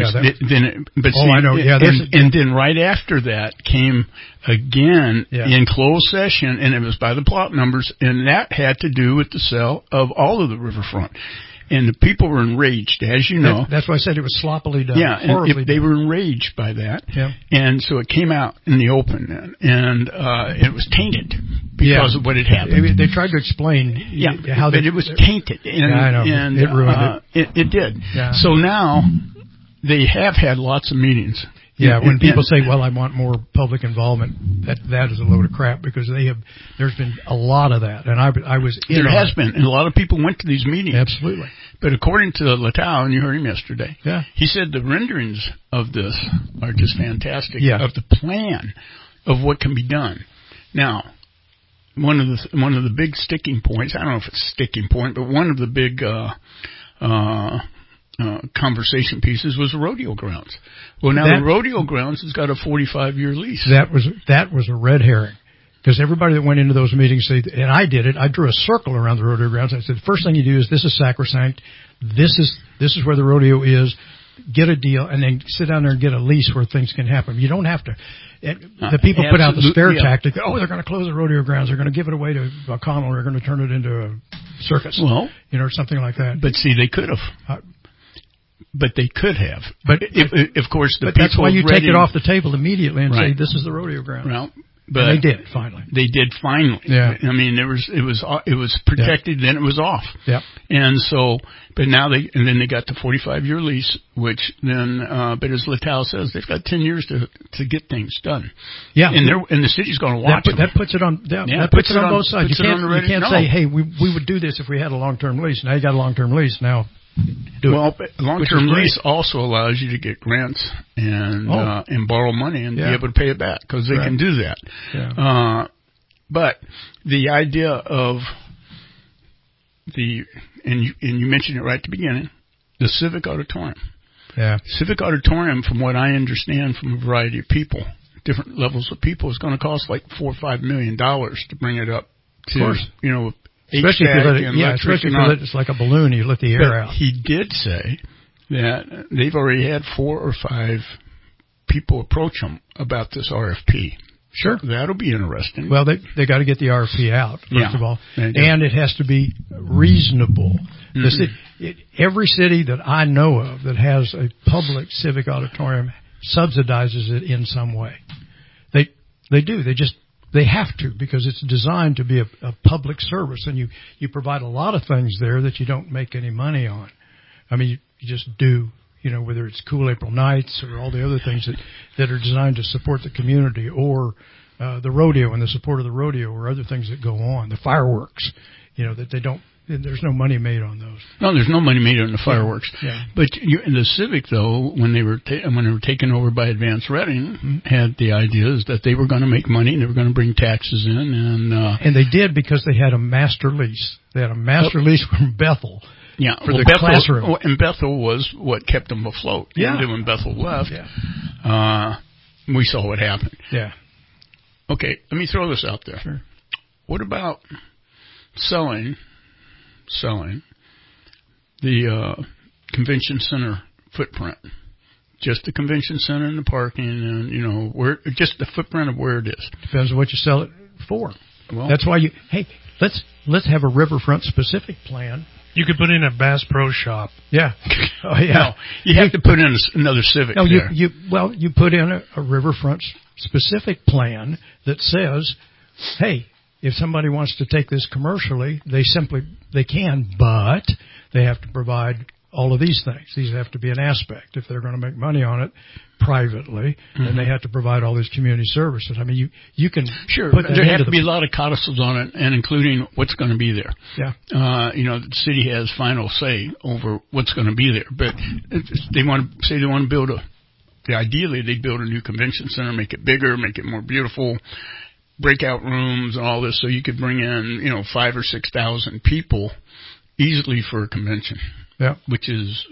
Speaker 2: then right after that came again in closed session, and it was by the plot numbers, and that had to do with the sale of all of the riverfront. And the people were enraged, as you know.
Speaker 23: That's why I said it was sloppily done.
Speaker 2: Yeah, and they were enraged by that. Yeah. And so it came out in the open then, and it was tainted because of what had happened.
Speaker 23: They tried to explain how
Speaker 2: it was tainted. And,
Speaker 23: I know. And it ruined it.
Speaker 2: It did. Yeah. So now they have had lots of meetings.
Speaker 23: Yeah, when people say, well, I want more public involvement, that is a load of crap, because there's been a lot of that, and I was in.
Speaker 2: There has been, and a lot of people went to these meetings.
Speaker 23: Absolutely.
Speaker 2: But according to Latow, and you heard him yesterday, he said the renderings of this are just fantastic, of the plan of what can be done. Now, one of the big sticking points, I don't know if it's a sticking point, but one of the big conversation pieces was the rodeo grounds. Well, now the rodeo grounds has got a 45-year lease.
Speaker 23: That was a red herring, because everybody that went into those meetings said, and I did it. I drew a circle around the rodeo grounds. I said, the first thing you do is, this is sacrosanct. This is where the rodeo is. get a deal, and then sit down there and get a lease where things can happen. You don't have to. The people put out the scare tactic. Oh, they're going to close the rodeo grounds. They're going to give it away to O'Connell. They're going to turn it into a circus.
Speaker 2: Well,
Speaker 23: or something like that.
Speaker 2: But see, they could have. But they could have.
Speaker 23: But
Speaker 2: of course,
Speaker 23: but that's why you take it off the table immediately and say this is the rodeo ground.
Speaker 2: Well, but
Speaker 23: and they did finally.
Speaker 2: They did finally.
Speaker 23: Yeah.
Speaker 2: I mean, it was protected, then it was off.
Speaker 23: Yeah.
Speaker 2: And so, but now then they got the 45-year lease, which then, but as Littell says, they've got 10 years to get things done.
Speaker 23: Yeah.
Speaker 2: And the city's going to watch them.
Speaker 23: That puts it on. That puts it on both sides. You can't say, hey, we would do this if we had a long-term lease. Now you got a long-term lease. Now.
Speaker 2: Long-term lease also allows you to get grants and borrow money and be able to pay it back because they can do that.
Speaker 23: Yeah.
Speaker 2: But the idea of and you mentioned it right at the beginning, the Civic Auditorium.
Speaker 23: Yeah.
Speaker 2: Civic Auditorium, from what I understand from a variety of people, different levels of people, is going to cost like $4 or $5 million to bring it up to,
Speaker 23: especially if you let it, especially if you let it's like a balloon, you let the air out.
Speaker 2: He did say that they've already had 4 or 5 people approach him about this RFP.
Speaker 23: Sure.
Speaker 2: That'll be interesting.
Speaker 23: Well, they got to get the RFP out, first of all. And it has to be reasonable. Mm-hmm. Every city that I know of that has a public civic auditorium subsidizes it in some way. They do. They have to, because it's designed to be a public service, and you provide a lot of things there that you don't make any money on. I mean, you just do, whether it's Cool April Nights or all the other things that are designed to support the community, or the rodeo and the support of the rodeo, or other things that go on, the fireworks, that they don't. There's no money made on those.
Speaker 2: No, there's no money made on the fireworks.
Speaker 23: Yeah.
Speaker 2: But in the Civic, though, when they were taken over by Advance Reading, had the ideas that they were going to make money and they were going to bring taxes in,
Speaker 23: and they did, because they had a master lease. They had a master lease from Bethel.
Speaker 2: Yeah,
Speaker 23: for the classroom.
Speaker 2: And Bethel was what kept them afloat.
Speaker 23: Yeah.
Speaker 2: And when Bethel left, we saw what happened.
Speaker 23: Yeah.
Speaker 2: Okay, let me throw this out there.
Speaker 23: Sure.
Speaker 2: What about selling the convention center footprint? Just the convention center and the parking, and where, just the footprint of where it is.
Speaker 23: Depends on what you sell it for.
Speaker 2: Well,
Speaker 23: that's why let's have a riverfront specific plan.
Speaker 3: You could put in a Bass Pro Shop.
Speaker 23: Yeah. Oh yeah.
Speaker 2: No, you have to put in another Civic.
Speaker 23: No,
Speaker 2: there.
Speaker 23: you put in a riverfront specific plan that says, hey, if somebody wants to take this commercially, they can, but they have to provide all of these things. These have to be an aspect. If they're going to make money on it privately, then they have to provide all these community services. I mean, you can put that
Speaker 2: there have to be a lot of codicils on it, and including what's going to be there.
Speaker 23: Yeah.
Speaker 2: The city has final say over what's going to be there, but they want to build ideally they'd build a new convention center, make it bigger, make it more beautiful, breakout rooms and all this, so you could bring in 5,000 or 6,000 people easily for a convention.
Speaker 23: Yeah,
Speaker 2: which is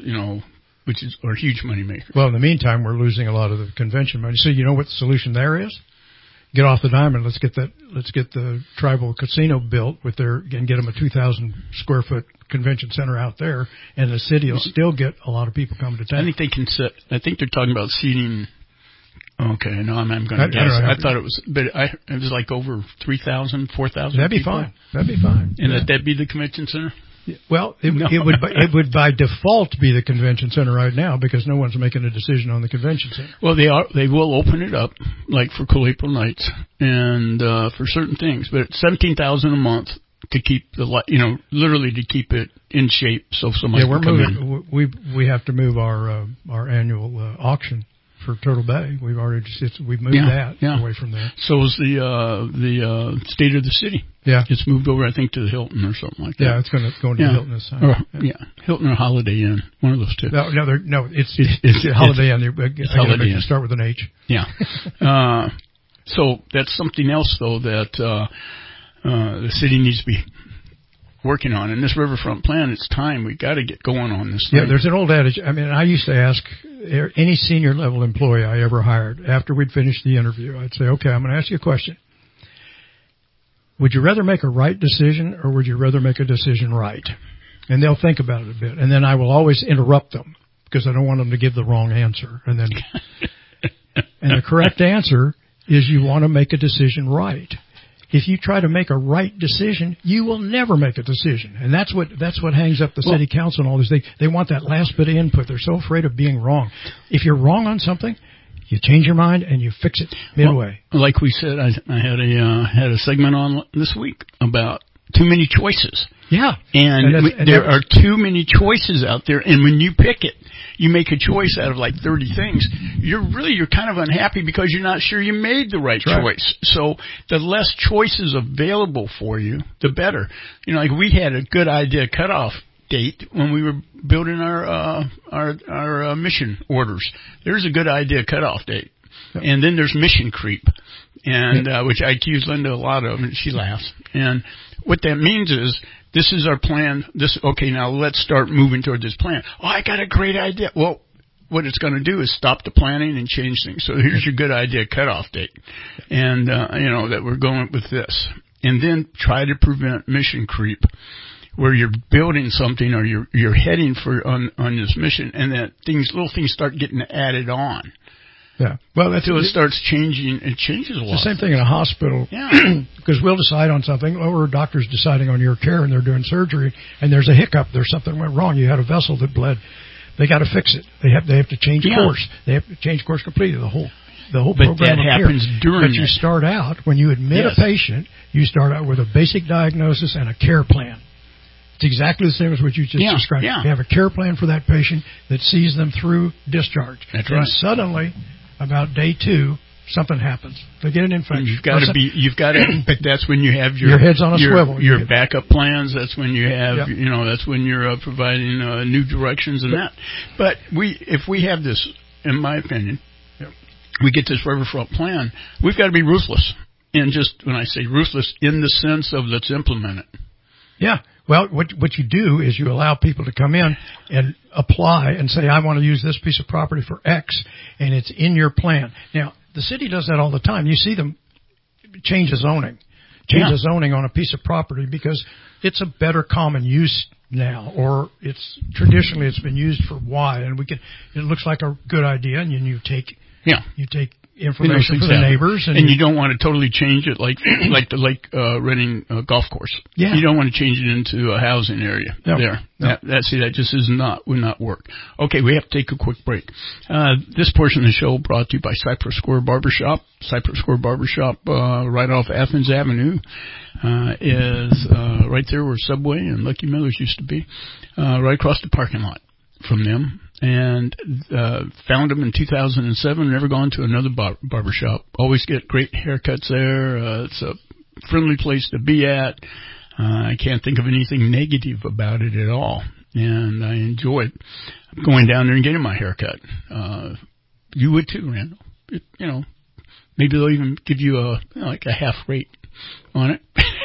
Speaker 2: a huge money maker.
Speaker 23: Well, in the meantime, we're losing a lot of the convention money. So you know what the solution there is? Get off the diamond. Let's get the tribal casino built and get them a 2,000 square foot convention center out there, and the city will still get a lot of people coming to town.
Speaker 2: I think they can I think they're talking about seating. Okay, no, I'm going to guess. I thought it was, but it was like over 3,000, 4,000.
Speaker 23: That'd be fine. That'd be fine.
Speaker 2: And that'd be the convention center.
Speaker 23: Well, it would by default be the convention center right now, because no one's making a decision on the convention center.
Speaker 2: Well, they will open it up, like for Cool April Nights and for certain things, but it's $17,000 a month to keep literally to keep it in shape, so somebody can come in.
Speaker 23: We have to move our annual auction for Turtle Bay. We've moved that away from there.
Speaker 2: So is the state of the city.
Speaker 23: Yeah,
Speaker 2: it's moved over, I think, to the Hilton or something like that.
Speaker 23: Yeah, it's going to go into the Hilton this time.
Speaker 2: Hilton or Holiday Inn, one of those two.
Speaker 23: No, it's Holiday Inn. It's Holiday Inn. Start with an H.
Speaker 2: Yeah. So that's something else, though, that the city needs to be working on. In this riverfront plan, it's time. We got to get going on this thing.
Speaker 23: Yeah, there's an old adage. I mean, I used to ask any senior level employee I ever hired, after we'd finished the interview, I'd say, okay, I'm going to ask you a question. Would you rather make a right decision, or would you rather make a decision right? And they'll think about it a bit. And then I will always interrupt them. because I don't want them to give the wrong answer. And then, and the correct answer is you want to make a decision right. If you try to make a right decision, you will never make a decision. And that's what hangs up the city council and all this. They want that last bit of input. They're so afraid of being wrong. If you're wrong on something, you change your mind and you fix it midway.
Speaker 2: Well, like we said, I had a segment on this week about too many choices.
Speaker 23: Yeah.
Speaker 2: And there are too many choices out there, and when you pick it, you make a choice out of like 30 things, you're kind of unhappy because you're not sure you made the right choice. So the less choices available for you, the better. You know, like we had a good idea cutoff date when we were building our mission orders. There's a good idea cutoff date. And then there's mission creep, and which I accuse Linda a lot of, and she laughs. And what that means is, this is our plan. Now let's start moving toward this plan. Oh, I got a great idea. Well, what it's going to do is stop the planning and change things. So here's your good idea cutoff date, and that we're going with this, and then try to prevent mission creep, where you're building something or you're heading on this mission, and that little things start getting added on.
Speaker 23: Yeah. Well,
Speaker 2: until it starts changing, it changes a lot.
Speaker 23: It's the same thing in a hospital.
Speaker 2: Yeah.
Speaker 23: Because we'll decide on something, or a doctor's deciding on your care, and they're doing surgery, and there's a hiccup. There's something went wrong. You had a vessel that bled. They got to fix it. They have to change course. They have to change course completely. The whole program.
Speaker 2: But that happens during.
Speaker 23: But you start out when you admit a patient. You start out with a basic diagnosis and a care plan. It's exactly the same as what you just described.
Speaker 2: Yeah.
Speaker 23: You have a care plan for that patient that sees them through discharge.
Speaker 2: That's
Speaker 23: and
Speaker 2: right.
Speaker 23: Suddenly, about day 2, something happens. They get an infection.
Speaker 2: You've got to, but that's when you have your
Speaker 23: head's on a swivel.
Speaker 2: Your backup plans. That's when you have, that's when you're providing new directions and that. But if we have this, in my opinion, we get this riverfront plan, we've got to be ruthless. And just when I say ruthless, in the sense of let's implement it.
Speaker 23: Yeah. Well, what you do is you allow people to come in and apply and say, I want to use this piece of property for X, and it's in your plan. Now, the city does that all the time. You see them change the zoning on a piece of property because it's a better common use now, or traditionally it's been used for Y, and it looks like a good idea, and you take information for the neighbors,
Speaker 2: and you don't want to totally change it like the Lake Redding golf course.
Speaker 23: Yeah.
Speaker 2: You don't want to change it into a housing area there. No. That just would not work. Okay, we have to take a quick break. This portion of the show brought to you by Cypress Square Barbershop. Cypress Square Barbershop, right off Athens Avenue, is right there where Subway and Lucky Miller's used to be, right across the parking lot from them. And found them in 2007. Never gone to another barbershop. Always get great haircuts there. It's a friendly place to be at. I can't think of anything negative about it at all, and I enjoyed going down there and getting my haircut. You would too, Randall. Maybe they'll even give you a half rate on it.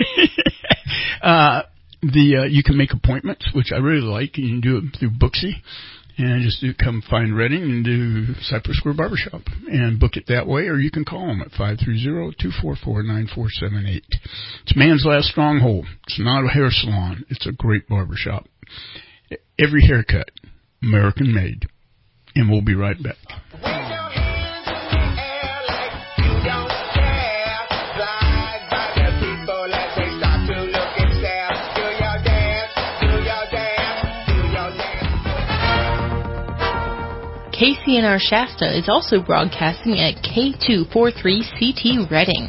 Speaker 2: You can make appointments, which I really like. You can do it through Booksy. And just come find Redding and do Cypress Square Barbershop and book it that way, or you can call them at 530-244-9478. It's man's last stronghold. It's not a hair salon. It's a great barbershop. Every haircut, American made. And we'll be right back.
Speaker 6: KCNR Shasta is also broadcasting at K243CT Redding.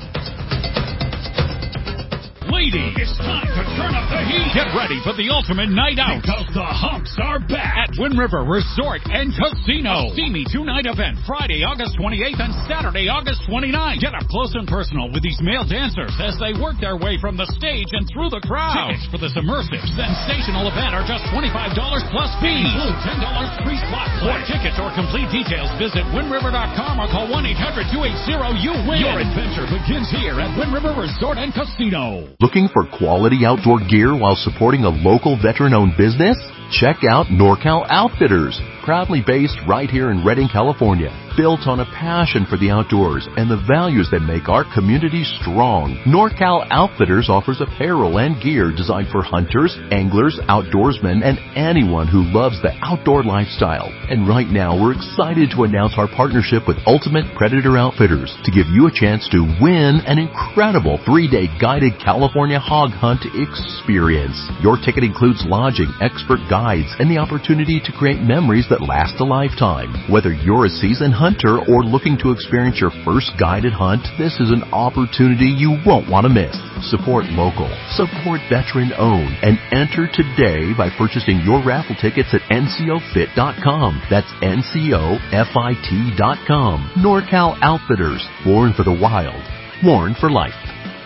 Speaker 14: Ladies, it's time to turn up the heat. Get ready for the ultimate night out. Because the humps are back at Wind River Resort and Casino. A steamy 2-night event, Friday, August 28th and Saturday, August 29th. Get up close and personal with these male dancers as they work their way from the stage and through the crowd. Tickets for this immersive, sensational event are just $25 plus fees. Include $10 free slot play. For tickets or complete details, visit windriver.com or call 1-800-280-YOU-WIN. Your adventure begins here at Wind River Resort and Casino.
Speaker 16: Looking for quality outdoor gear while supporting a local veteran-owned business? Check out NorCal Outfitters, proudly based right here in Redding, California. built on a passion for the outdoors and the values that make our community strong. NorCal Outfitters offers apparel and gear designed for hunters, anglers, outdoorsmen, and anyone who loves the outdoor lifestyle. And right now, we're excited to announce our partnership with Ultimate Predator Outfitters to give you a chance to win an incredible 3-day guided California hog hunt experience. Your ticket includes lodging, expert guides, and the opportunity to create memories that last a lifetime. Whether you're a seasoned hunter or looking to experience your first guided hunt, this is an opportunity you won't want to miss. Support local, support veteran-owned, and enter today by purchasing your raffle tickets at ncofit.com. That's ncofit.com. NorCal Outfitters, worn for the wild, worn for life.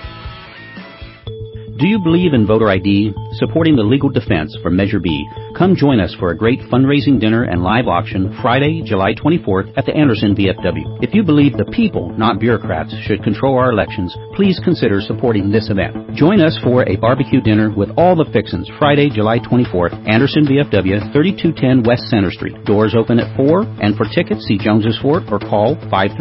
Speaker 17: Do you believe in voter ID? Supporting the legal defense for Measure B. Come join us for a great fundraising dinner and live auction Friday, July 24th at the Anderson VFW. If you believe the people, not bureaucrats, should control our elections, please consider supporting this event. Join us for a barbecue dinner with all the fixins Friday, July 24th, Anderson VFW, 3210 West Center Street. Doors open at 4, and for tickets, see Jones's Fort or call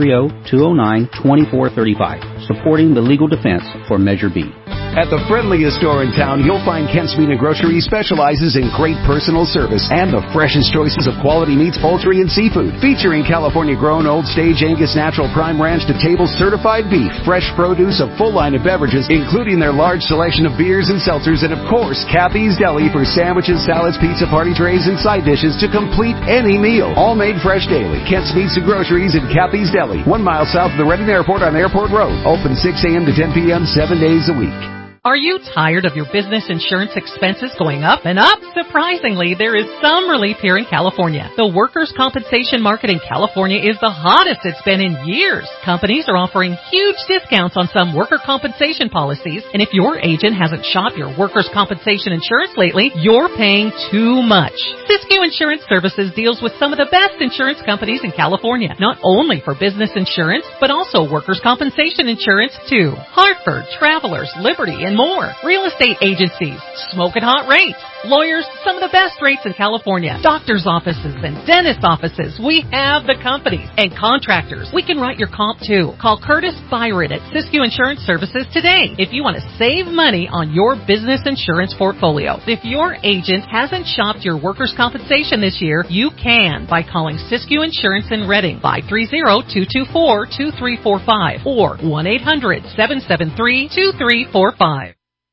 Speaker 17: 530-209-2435. Supporting the legal defense for Measure B.
Speaker 18: At the friendliest store in town, you'll find Kent's Meat and Grocery specializes in great personal service and the freshest choices of quality meats, poultry, and seafood. Featuring California-grown Old Stage Angus Natural Prime Ranch to table certified beef, fresh produce, a full line of beverages, including their large selection of beers and seltzers, and of course, Kathy's Deli for sandwiches, salads, pizza, party trays, and side dishes to complete any meal. All made fresh daily. Kent's Meats and Groceries in Kathy's Deli, 1 mile south of the Redding Airport on Airport Road. Open 6 a.m. to 10 p.m. 7 days a week.
Speaker 19: Are you tired of your business insurance expenses going up and up? Surprisingly, there is some relief here in California. The workers' compensation market in California is the hottest it's been in years. Companies are offering huge discounts on some worker compensation policies, and if your agent hasn't shopped your workers' compensation insurance lately, you're paying too much. Siskiyou Insurance Services deals with some of the best insurance companies in California, not only for business insurance, but also workers' compensation insurance too. Hartford, Travelers, Liberty, and more. Real estate agencies, smoking hot rates. Lawyers, some of the best rates in California. Doctors' offices and dentist offices. We have the companies. And contractors. We can write your comp too. Call Curtis Byron at Siskiyou Insurance Services today if you want to save money on your business insurance portfolio. If your agent hasn't shopped your workers' compensation this year, you can by calling Siskiyou Insurance in Redding, 530-224-2345 or 1-800-773-2345.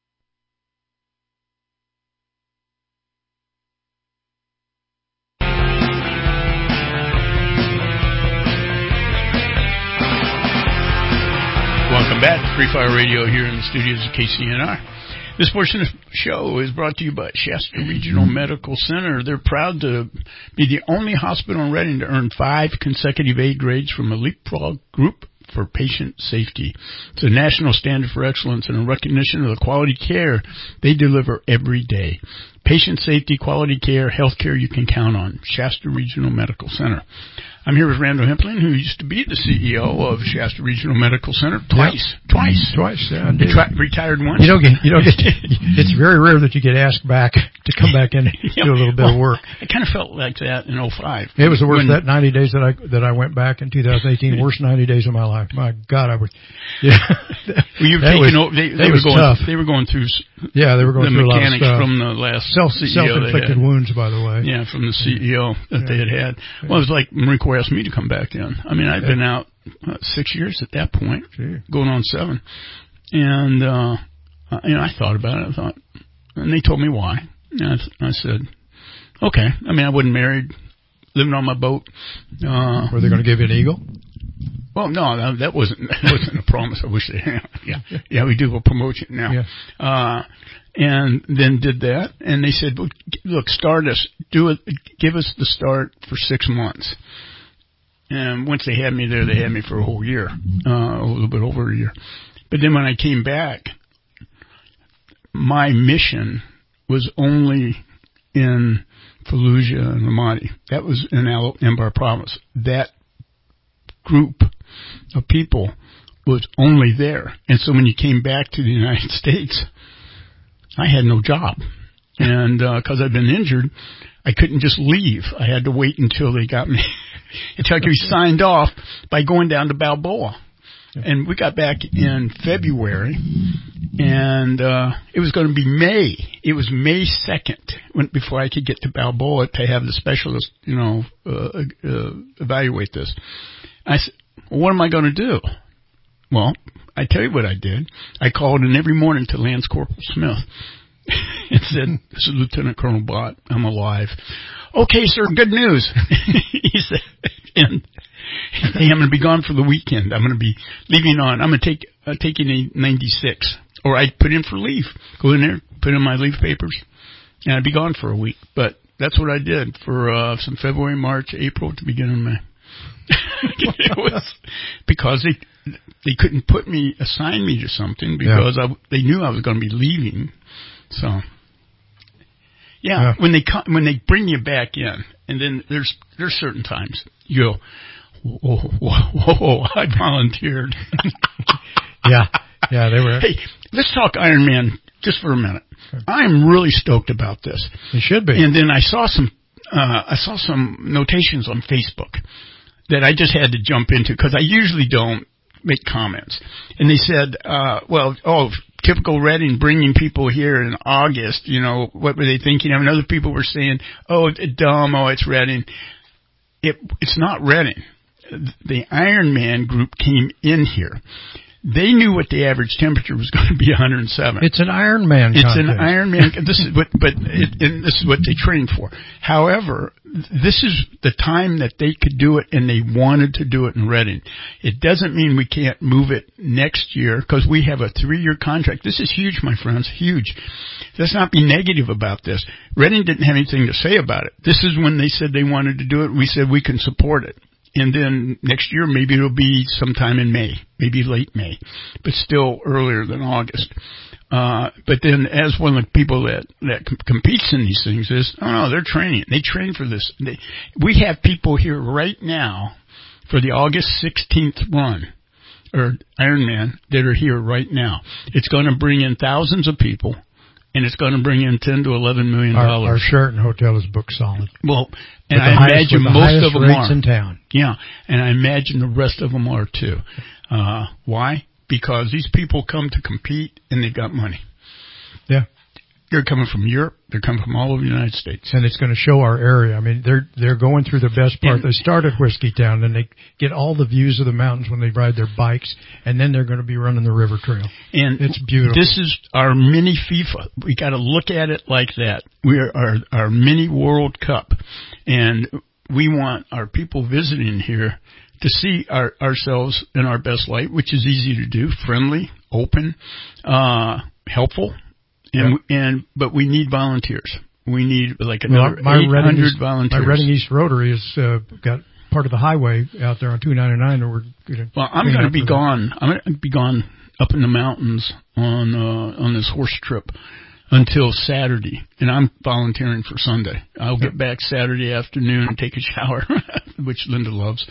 Speaker 2: Welcome back to Free Fire Radio here in the studios of KCNR. This portion of the show is brought to you by Shasta Regional Medical Center. They're proud to be the only hospital in Redding to earn 5 consecutive A grades from a Leapfrog Group for patient safety. It's a national standard for excellence and a recognition of the quality care they deliver every day. Patient safety, quality care, health care you can count on. Shasta Regional Medical Center. I'm here with Randall Hempling, who used to be the CEO of Shasta Regional Medical Center twice.
Speaker 23: Yeah,
Speaker 2: Retired once.
Speaker 23: You don't get. It's very rare that you get asked back to come back in and do a little bit of work.
Speaker 2: I kind of felt like that in 2005.
Speaker 23: It was the worst. That 90 days that I went back in 2018, worst 90 days of my life. My God, I was. Yeah,
Speaker 2: well, you were taking over. They were going.
Speaker 23: Tough.
Speaker 2: They were going through.
Speaker 23: Yeah, they were going
Speaker 2: the
Speaker 23: through
Speaker 2: mechanics
Speaker 23: a lot of stuff.
Speaker 2: from the last CEO.
Speaker 23: Self-inflicted wounds, by the way.
Speaker 2: Yeah, from the CEO that they had. Well, it was like Marine Corps asked me to come back in. I mean, I'd been out 6 years at that point, going on 7. And, I thought about it. And they told me why. And I said, okay. I mean, I wasn't married, living on my boat.
Speaker 23: Were they going to give you an eagle?
Speaker 2: Well, no, that wasn't a promise. I wish they had. Yeah, we do a promotion now.
Speaker 23: Yeah.
Speaker 2: And then did that, and they said, well, look, start us, do it, give us the start for 6 months. And once they had me there, they had me for a whole year, a little bit over a year. But then when I came back, my mission was only in Fallujah and Ramadi. That was in Anbar Province. That group of people was only there. And so when you came back to the United States, I had no job. And because I'd been injured, I couldn't just leave. I had to wait until they got me until he signed off by going down to Balboa. And we got back in February, and it was going to be May. It was May 2nd before I could get to Balboa to have the specialist, evaluate this. I said, well, what am I going to do? Well, I tell you what I did. I called in every morning to Lance Corporal Smith and said, "This is Lieutenant Colonel Bott. I'm alive." "Okay, sir, good news." He said, and hey, I'm going to be gone for the weekend. I'm going to be leaving on. I'm going to taking a 96. Or I'd put in for leave. Go in there, put in my leave papers, and I'd be gone for a week. But that's what I did for some February, March, April to begin in May. It was because they couldn't assign me to something because they knew I was going to be leaving. So when they bring you back in, and then there's certain times you go, whoa, I volunteered.
Speaker 23: Yeah, they were.
Speaker 2: Hey, let's talk Iron Man just for a minute. Okay. I'm really stoked about this.
Speaker 23: You should be.
Speaker 2: And then I saw some notations on Facebook that I just had to jump into because I usually don't make comments. And they said, typical Reading bringing people here in August, what were they thinking of? And other people were saying, it's Reading. It's not Reading. The Iron Man group came in here. They knew what the average temperature was going to be, 107.
Speaker 23: It's an Iron Man contest.
Speaker 2: It's an Iron Man. This is what they trained for. However, this is the time that they could do it, and they wanted to do it in Reading. It doesn't mean we can't move it next year because we have a 3-year contract. This is huge, my friends, huge. Let's not be negative about this. Reading didn't have anything to say about it. This is when they said they wanted to do it. We said we can support it. And then next year, maybe it'll be sometime in May, maybe late May, but still earlier than August. But then as one of the people that competes in these things is, they're training. They train for this. We have people here right now for the August 16th run, or Ironman, that are here right now. It's going to bring in thousands of people. And it's going to bring in $10 to $11 million.
Speaker 23: Our Sheraton Hotel is booked solid.
Speaker 2: Well, and I imagine most of them are
Speaker 23: in town.
Speaker 2: Yeah, and I imagine the rest of them are too. Why? Because these people come to compete, and they've got money.
Speaker 23: Yeah,
Speaker 2: they're coming from Europe. They're coming from all over the United States,
Speaker 23: and it's going to show our area. I mean, they're going through the best part. They start at Whiskey Town, and they get all the views of the mountains when they ride their bikes, and then they're going to be running the river trail. And it's beautiful.
Speaker 2: This is our mini FIFA. We got to look at it like that. We are our mini World Cup, and we want our people visiting here to see ourselves in our best light, which is easy to do: friendly, open, helpful. But we need volunteers. We need like another 800 volunteers.
Speaker 23: My Reading East Rotary has got part of the highway out there on 299.
Speaker 2: I'm going to be gone. I'm going to be gone up in the mountains on this horse trip until Saturday, and I'm volunteering for Sunday. I'll get back Saturday afternoon and take a shower, which Linda loves,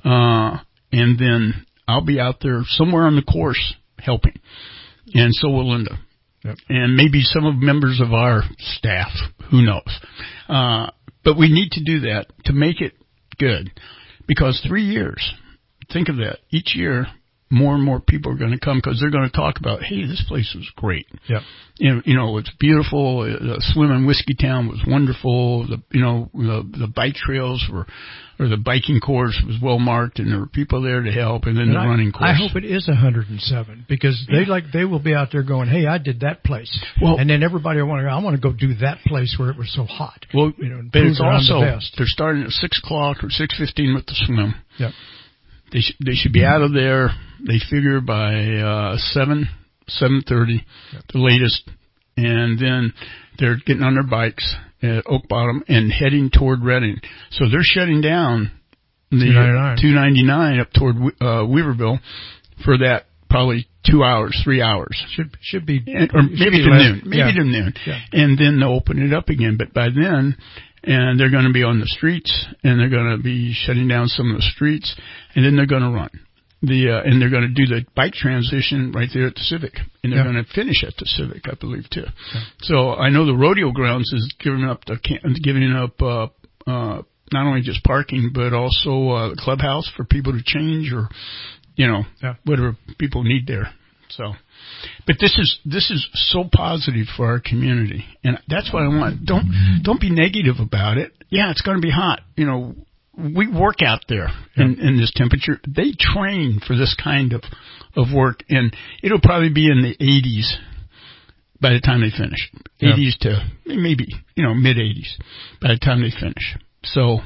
Speaker 2: and then I'll be out there somewhere on the course helping, and so will Linda. Yep. And maybe some of members of our staff, who knows. But we need to do that to make it good. Because 3 years, think of that. Each year, more and more people are going to come because they're going to talk about, hey, this place was great.
Speaker 23: Yep.
Speaker 2: It's beautiful. The swim in Whiskey Town was wonderful. The bike trails or the biking course was well marked, and there were people there to help, and then the running course.
Speaker 23: I hope it is 107 because they will be out there going, hey, I did that place.
Speaker 2: Well,
Speaker 23: and then everybody will want to go, I want to go do that place where it was so hot.
Speaker 2: Well, but it's also, they're starting at 6 o'clock or 6:15 with the swim.
Speaker 23: Yep.
Speaker 2: They should be out of there, they figure, by 7:30, the latest, and then they're getting on their bikes at Oak Bottom and heading toward Reading. So they're shutting down the 299 up toward Weaverville for that probably 2 hours, 3 hours.
Speaker 23: Should be,
Speaker 2: or maybe to noon. Maybe to noon. Yeah. And then they'll open it up again. But by then, and they're going to be on the streets, and they're going to be shutting down some of the streets, and then they're going to run. And they're going to do the bike transition right there at the Civic, and they're going to finish at the Civic, I believe, too. Yeah. So I know the rodeo grounds is giving up not only just parking, but also the clubhouse for people to change or, whatever people need there. So, but this is so positive for our community, and that's what I want. Don't be negative about it. Yeah, it's going to be hot. We work out there in this temperature. They train for this kind of work, and it'll probably be in the 80s by the time they finish. 80s to maybe, mid 80s by the time they finish. So,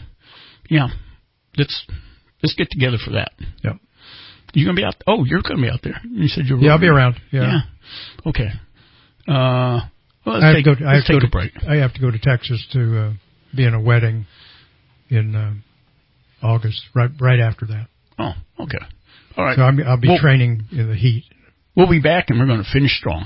Speaker 2: let's get together for that.
Speaker 23: Yep.
Speaker 2: You gonna be out? Oh, you're gonna be out there. You said you're.
Speaker 23: Yeah, I'll be around. Yeah.
Speaker 2: Okay.
Speaker 23: Let's
Speaker 2: take a break.
Speaker 23: I have to go to Texas to be in a wedding in August. Right after that.
Speaker 2: Oh, okay. All right.
Speaker 23: So I'll be training in the heat.
Speaker 2: We'll be back, and we're going to finish strong.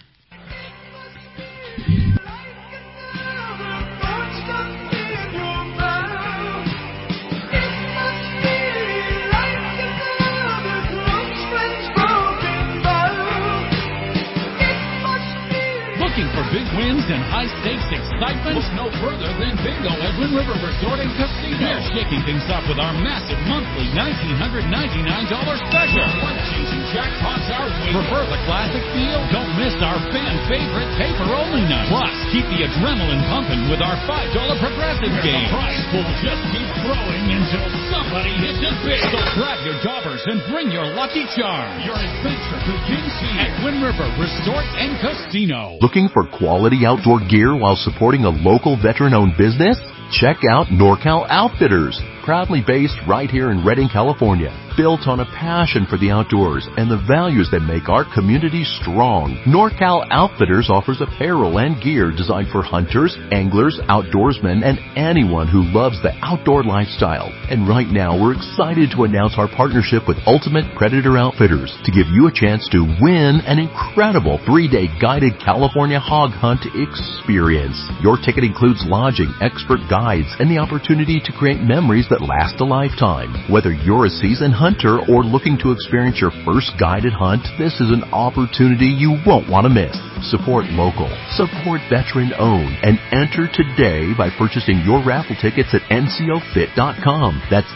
Speaker 14: Looking for big wins and high-stakes excitement? Look no further than Bingo at Wind River Resort and Casino. We're shaking things up with our massive monthly $1,999 special. Life-changing jackpots our way. Prefer the classic feel? Don't miss our fan-favorite paper-only night. Plus, keep the adrenaline pumping with our $5 progressive game. The prize pool just keeps growing until somebody hits it big. So grab your jobbers and bring your lucky charm. Your adventure begins here at Wind River Resort and Casino.
Speaker 16: Looking for quality outdoor gear while supporting a local veteran-owned business? Check out NorCal Outfitters, proudly based right here in Redding, California. Built on a passion for the outdoors and the values that make our community strong, NorCal Outfitters offers apparel and gear designed for hunters, anglers, outdoorsmen, and anyone who loves the outdoor lifestyle. And right now, we're excited to announce our partnership with Ultimate Predator Outfitters to give you a chance to win an incredible 3-day guided California hog hunt experience. Your ticket includes lodging, expert guides, and the opportunity to create memories that last a lifetime. Whether you're a seasoned hunter or looking to experience your first guided hunt, this is an opportunity you won't want to miss. Support local, support veteran-owned, and enter today by purchasing your raffle tickets at ncofit.com. That's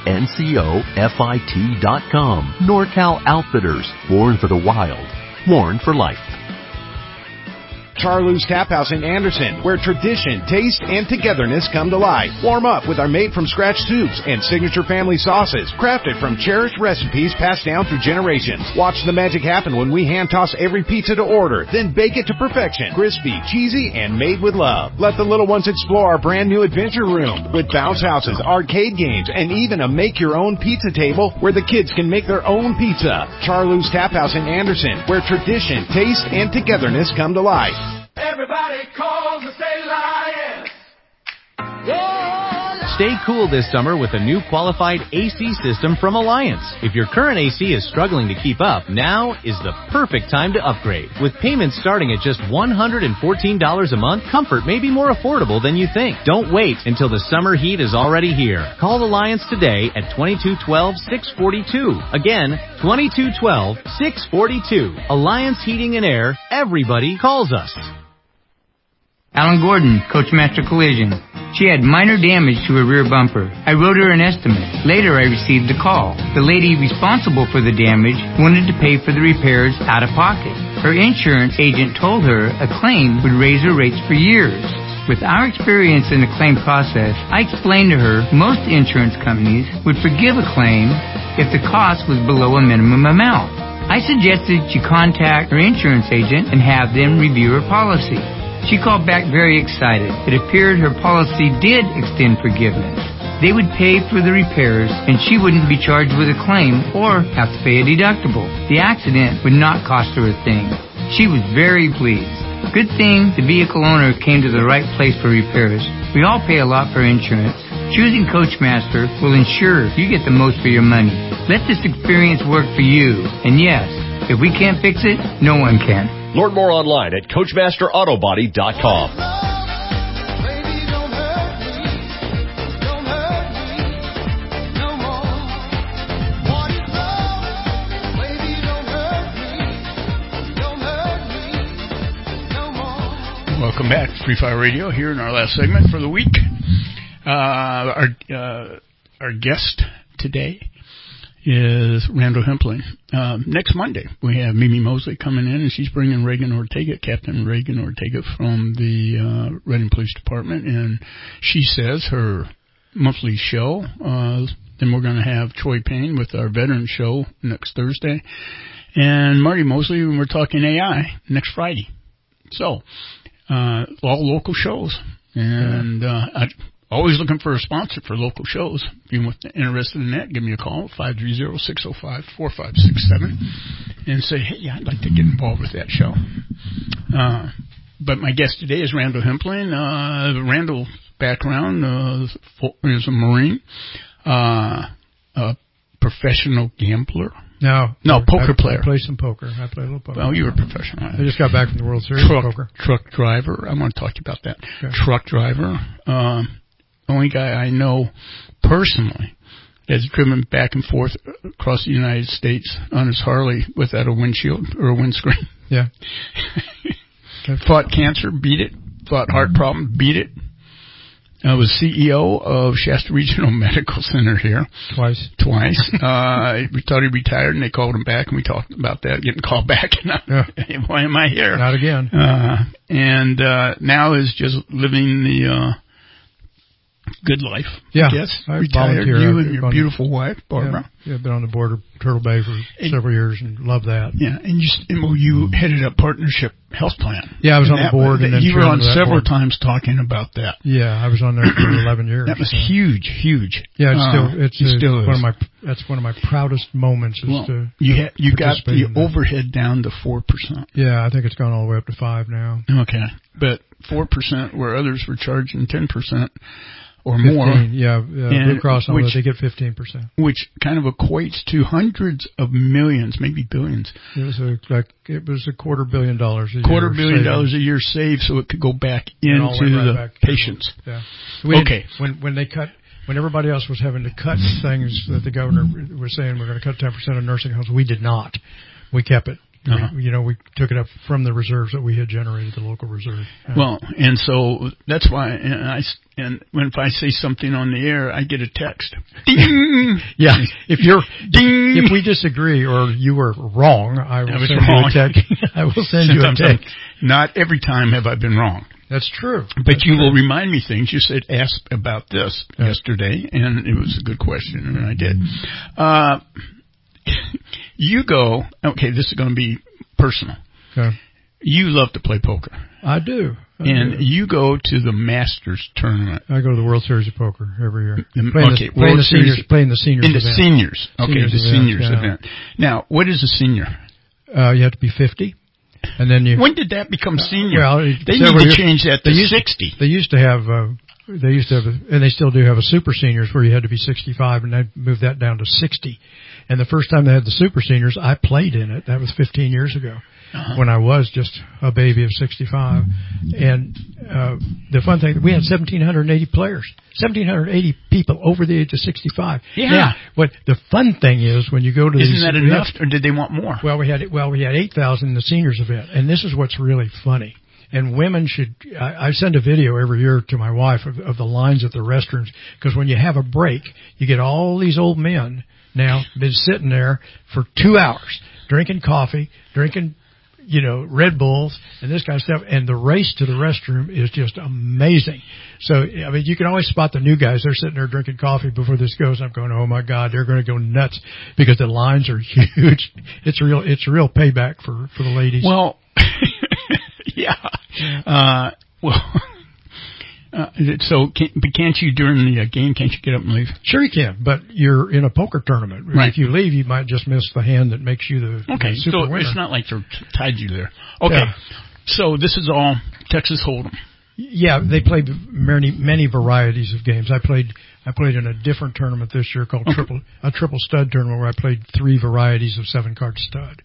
Speaker 16: ncofit.com. NorCal Outfitters, born for the wild, worn for life.
Speaker 12: Charloo's Tap House in Anderson, where tradition, taste, and togetherness come to life. Warm up with our made-from-scratch soups and signature family sauces, crafted from cherished recipes passed down through generations. Watch the magic happen when we hand-toss every pizza to order, then bake it to perfection. Crispy, cheesy, and made with love. Let the little ones explore our brand-new adventure room with bounce houses, arcade games, and even a make-your-own pizza table where the kids can make their own pizza. Charloo's Tap House in Anderson, where tradition, taste, and togetherness come to life.
Speaker 13: Everybody calls and say lion.
Speaker 1: Stay cool this summer with a new qualified AC system from Alliance. If your current AC is struggling to keep up, now is the perfect time to upgrade. With payments starting at just $114 a month, comfort may be more affordable than you think. Don't wait until the summer heat is already here. Call Alliance today at 2212-642. Again, 2212-642. Alliance Heating and Air. Everybody calls us.
Speaker 5: Alan Gordon, Coachmaster Collision. She had minor damage to her rear bumper. I wrote her an estimate. Later, I received a call. The lady responsible for the damage wanted to pay for the repairs out of pocket. Her insurance agent told her a claim would raise her rates for years. With our experience in the claim process, I explained to her most insurance companies would forgive a claim if the cost was below a minimum amount. I suggested she contact her insurance agent and have them review her policy. She called back very excited. It appeared her policy did extend forgiveness. They would pay for the repairs, and she wouldn't be charged with a claim or have to pay a deductible. The accident would not cost her a thing. She was very pleased. Good thing the vehicle owner came to the right place for repairs. We all pay a lot for insurance. Choosing Coachmaster will ensure you get the most for your money. Let this experience work for you. And yes, if we can't fix it, no one can.
Speaker 20: Learn more online at CoachmasterAutobody.com.
Speaker 2: Welcome back to Free Fire Radio here in our last segment for the week. Our guest today is Randall Hempling. Next Monday, we have Mimi Mosley coming in, and she's bringing Reagan Ortega, Captain Reagan Ortega from the Reading Police Department, and she says her monthly show. Then we're going to have Troy Payne with our veteran show next Thursday, and Marty Mosley, when we're talking AI, next Friday. So, all local shows, and always looking for a sponsor for local shows. If you're interested in that, give me a call, 530-605-4567, and say, hey, I'd like to get involved with that show. But my guest today is Randall Hempling. Randall's background is a Marine, a professional gambler.
Speaker 23: No,
Speaker 2: poker player.
Speaker 23: I play some poker. I play a little poker.
Speaker 2: Well, you were a professional.
Speaker 23: I just got back from the World Series of poker.
Speaker 2: Truck driver. I want to talk to you about that. Okay. Truck driver. Only guy I know personally that's driven back and forth across the United States on his Harley without a windshield or a windscreen.
Speaker 23: Yeah.
Speaker 2: Fought cancer, beat it. Fought heart problem, beat it. I was CEO of Shasta Regional Medical Center here.
Speaker 23: Twice.
Speaker 2: We thought he retired, and they called him back, and we talked about that, getting called back. And why am I here?
Speaker 23: Not again.
Speaker 2: And now is just living the good life.
Speaker 23: Yeah.
Speaker 2: I guess.
Speaker 23: I
Speaker 2: retired. You and your beautiful wife, Barbara.
Speaker 23: Yeah, I've been on the board of Turtle Bay for several years and love that.
Speaker 2: Yeah, and you headed up Partnership Health Plan.
Speaker 23: Yeah, I was on the board. And then
Speaker 2: you were on several times talking about that.
Speaker 23: Yeah, I was on there for 11 years.
Speaker 2: That was huge.
Speaker 23: Yeah, it's
Speaker 2: still
Speaker 23: that's one of my proudest moments.
Speaker 2: You got the overhead down to 4%.
Speaker 23: Yeah, I think it's gone all the way up to 5 now.
Speaker 2: Okay, but 4% where others were charging 10%. Or 15, more.
Speaker 23: Yeah, Blue Cross, they get 15%.
Speaker 2: Which kind of equates to hundreds of millions, maybe billions.
Speaker 23: It was $250 million a year.
Speaker 2: $250 million a year saved so it could go back into the patients.
Speaker 23: Yeah.
Speaker 2: Okay.
Speaker 23: When everybody else was having to cut things that the governor was saying we're going to cut 10% of nursing homes, we did not. We kept it. We took it up from the reserves that we had generated, the local reserve.
Speaker 2: Well, and so that's why, if I say something on the air, I get a text. Ding!
Speaker 23: Yeah, if we disagree or you were wrong, I will send you a text. I will send you a text.
Speaker 2: Not every time have I been wrong.
Speaker 23: That's true.
Speaker 2: But you will remind me things. You said, ask about this yesterday, and it was a good question, and I did. You go, this is going to be personal.
Speaker 23: Okay.
Speaker 2: You love to play poker.
Speaker 23: I do.
Speaker 2: You go to the Masters tournament.
Speaker 23: I go to the World Series of Poker every year.
Speaker 2: Playing the seniors event.
Speaker 23: Seniors
Speaker 2: event. Now, what is a senior?
Speaker 23: You have to be 50. And then
Speaker 2: when did that become senior? Well, they need to change that to 60.
Speaker 23: They used to have, and they still do have a super seniors where you had to be 65, and they moved that down to 60. And the first time they had the super seniors, I played in it. That was 15 years ago when I was just a baby of 65. And the fun thing, we had 1,780 players, 1,780 people over the age of 65.
Speaker 2: Yeah.
Speaker 23: Now, what the fun thing is when you go to
Speaker 2: Isn't that enough, or did they want more?
Speaker 23: Well, we had 8,000 in the seniors event, and this is what's really funny. And women should, I send a video every year to my wife of the lines at the restrooms, because when you have a break, you get all these old men now been sitting there for 2 hours, drinking coffee, drinking, Red Bulls and this kind of stuff. And the race to the restroom is just amazing. So, I mean, you can always spot the new guys. They're sitting there drinking coffee before this goes. I'm going, oh my God, they're going to go nuts because the lines are huge. It's a real payback for the ladies.
Speaker 2: Well, yeah. So can't you during the game? Can't you get up and leave?
Speaker 23: Sure, you can, but you're in a poker tournament.
Speaker 2: Right.
Speaker 23: If you leave, you might just miss the hand that makes you the super winner.
Speaker 2: It's not like they're tied you there. Okay, yeah. So this is all Texas Hold'em.
Speaker 23: Yeah, they played many varieties of games. I played in a different tournament this year called triple stud tournament where I played 3 varieties of 7-card stud.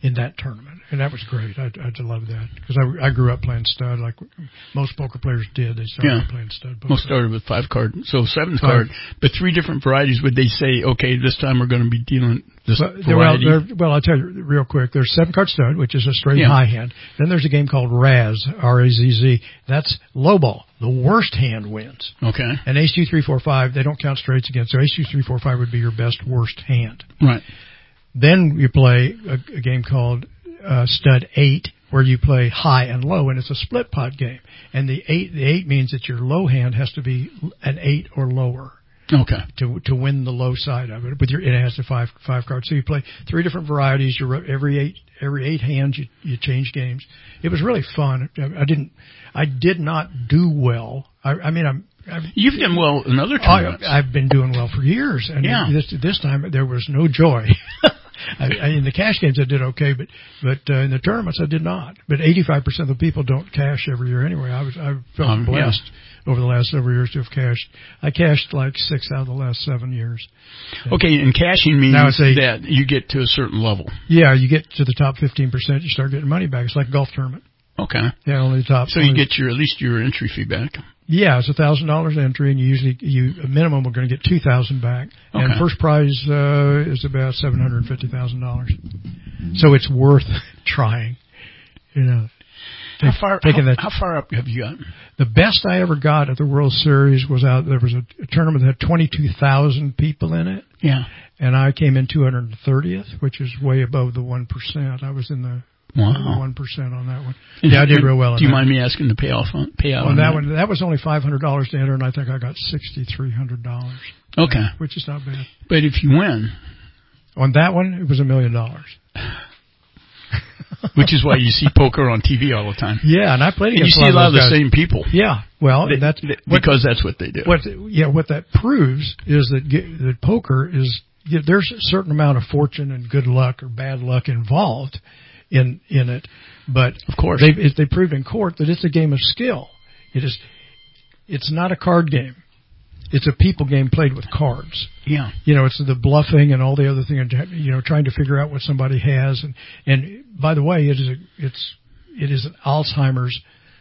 Speaker 23: in that tournament, and that was great. I love that because I grew up playing stud like most poker players did. They started playing stud poker.
Speaker 2: Most started with 5 card, so 7 card, but 3 different varieties. Would they say, okay, this time we're going to be dealing this variety?
Speaker 23: Well, I'll tell you real quick. There's 7 card stud, which is a straight high hand. Then there's a game called Razz, R-A-Z-Z. That's low ball. The worst hand wins.
Speaker 2: Okay.
Speaker 23: And ace 2, 3, 4, 5, they don't count straights against. So ace 2, 3, 4, 5 would be your best worst hand.
Speaker 2: Right.
Speaker 23: Then you play a game called Stud 8, where you play high and low, and it's a split pot game. And the 8 means that your low hand has to be an 8 or lower.
Speaker 2: Okay.
Speaker 23: To win the low side of it, it has the 5 cards. So you play 3 different varieties. Every 8 hands you change games. It was really fun. I did not do well.
Speaker 2: You've done well in other tournaments.
Speaker 23: I've been doing well for years, and this time there was no joy. In the cash games I did okay, but in the tournaments I did not. But 85% of the people don't cash every year anyway. I felt blessed over the last several years to have cashed. I cashed like 6 out of the last 7 years.
Speaker 2: Okay, and cashing means that you get to a certain level.
Speaker 23: Yeah, you get to the top 15%, you start getting money back. It's like a golf tournament.
Speaker 2: Okay.
Speaker 23: Yeah, only the top.
Speaker 2: So you get at least your entry fee back.
Speaker 23: Yeah, it's $1,000 entry, and a minimum we're going to get $2,000 back, and first prize is about $750,000. So it's worth trying.
Speaker 2: How far up have you gotten?
Speaker 23: The best I ever got at the World Series was there was a tournament that had 22,000 people in it.
Speaker 2: Yeah,
Speaker 23: and I came in 230th, which is way above the 1%. I was in the 1% on that one. Yeah, I did real well.
Speaker 2: Do you mind me asking the payout
Speaker 23: on that one? That was only $500 to enter, and I think I got $6,300.
Speaker 2: Okay,
Speaker 23: which is not bad.
Speaker 2: But if you win
Speaker 23: on that one, it was $1 million.
Speaker 2: Which is why you see poker on TV all the time.
Speaker 23: Yeah, and I played against
Speaker 2: you see a lot of the same people.
Speaker 23: Yeah, well,
Speaker 2: because that's what they do.
Speaker 23: What that proves is that poker is there's a certain amount of fortune and good luck or bad luck involved in it, but
Speaker 2: of course
Speaker 23: they proved in court that it's a game of skill. It's not a card game. It's a people game played with cards.
Speaker 2: Yeah.
Speaker 23: It's the bluffing and all the other things, trying to figure out what somebody has. And by the way, it is an Alzheimer's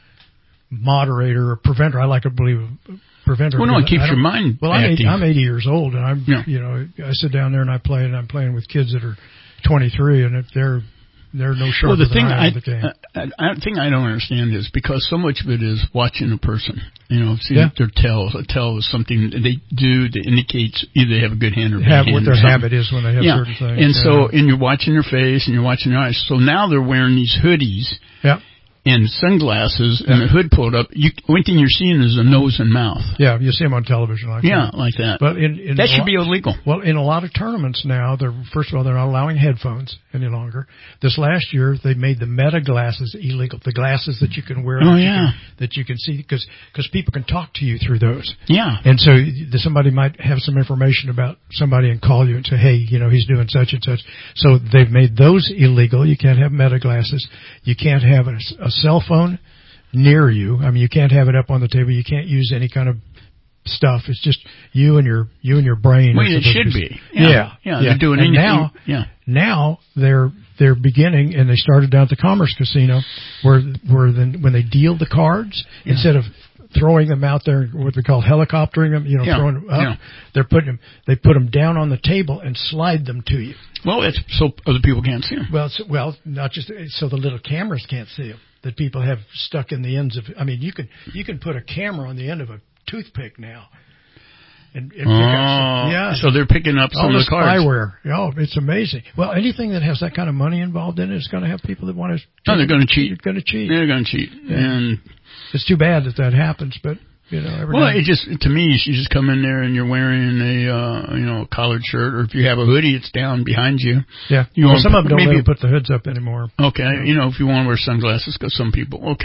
Speaker 23: moderator or preventer. I like to believe a preventer.
Speaker 2: Well, no, it keeps your mind active.
Speaker 23: I'm 80 years old, and I sit down there and I play, and I'm playing with kids that are 23, and they're no sharper
Speaker 2: the thing
Speaker 23: than I am at the game.
Speaker 2: The thing I don't understand is because so much of it is watching a person. Seeing their tells. A tell is something they do that indicates either they have a good hand or bad hand.
Speaker 23: What their habit is when they have certain things.
Speaker 2: And you're watching their face and you're watching their eyes. So now they're wearing these hoodies.
Speaker 23: Yeah.
Speaker 2: And sunglasses and a hood pulled up. Only thing you're seeing is a nose and mouth.
Speaker 23: Yeah, you see them on television like that.
Speaker 2: Yeah, like that.
Speaker 23: But
Speaker 2: that should be illegal.
Speaker 23: Well, in a lot of tournaments now, first of all, they're not allowing headphones any longer. This last year, they made the Meta glasses illegal. The glasses that you can wear that you can see because people can talk to you through those.
Speaker 2: Yeah.
Speaker 23: And so somebody might have some information about somebody and call you and say, hey, he's doing such and such. So they've made those illegal. You can't have Meta glasses. You can't have a cell phone near you. I mean, you can't have it up on the table. You can't use any kind of stuff. It's just you and your brain.
Speaker 2: Well, it should be.
Speaker 23: Yeah.
Speaker 2: They're doing
Speaker 23: and
Speaker 2: anything.
Speaker 23: Now they're beginning, and they started down at the Commerce Casino, where when they deal the cards, instead of throwing them out there, what we call helicoptering them, throwing them up, they put them down on the table and slide them to you.
Speaker 2: Well, it's so other people can't see them.
Speaker 23: Well, not just so the little cameras can't see them. That people have stuck in the ends of. I mean, you can put a camera on the end of a toothpick now. And pick up
Speaker 2: so they're picking up some of the cards.
Speaker 23: Spyware. Oh, it's amazing. Well, anything that has that kind of money involved in it is going to have people that want to.
Speaker 2: They're going to cheat.
Speaker 23: They're going to cheat.
Speaker 2: They're going to cheat, and
Speaker 23: it's too bad that happens, but.
Speaker 2: It just to me, you just come in there and you're wearing a collared shirt, or if you have a hoodie, it's down behind you.
Speaker 23: Yeah, some of them don't even put the hoods up anymore.
Speaker 2: Okay, if you want to wear sunglasses, because some people,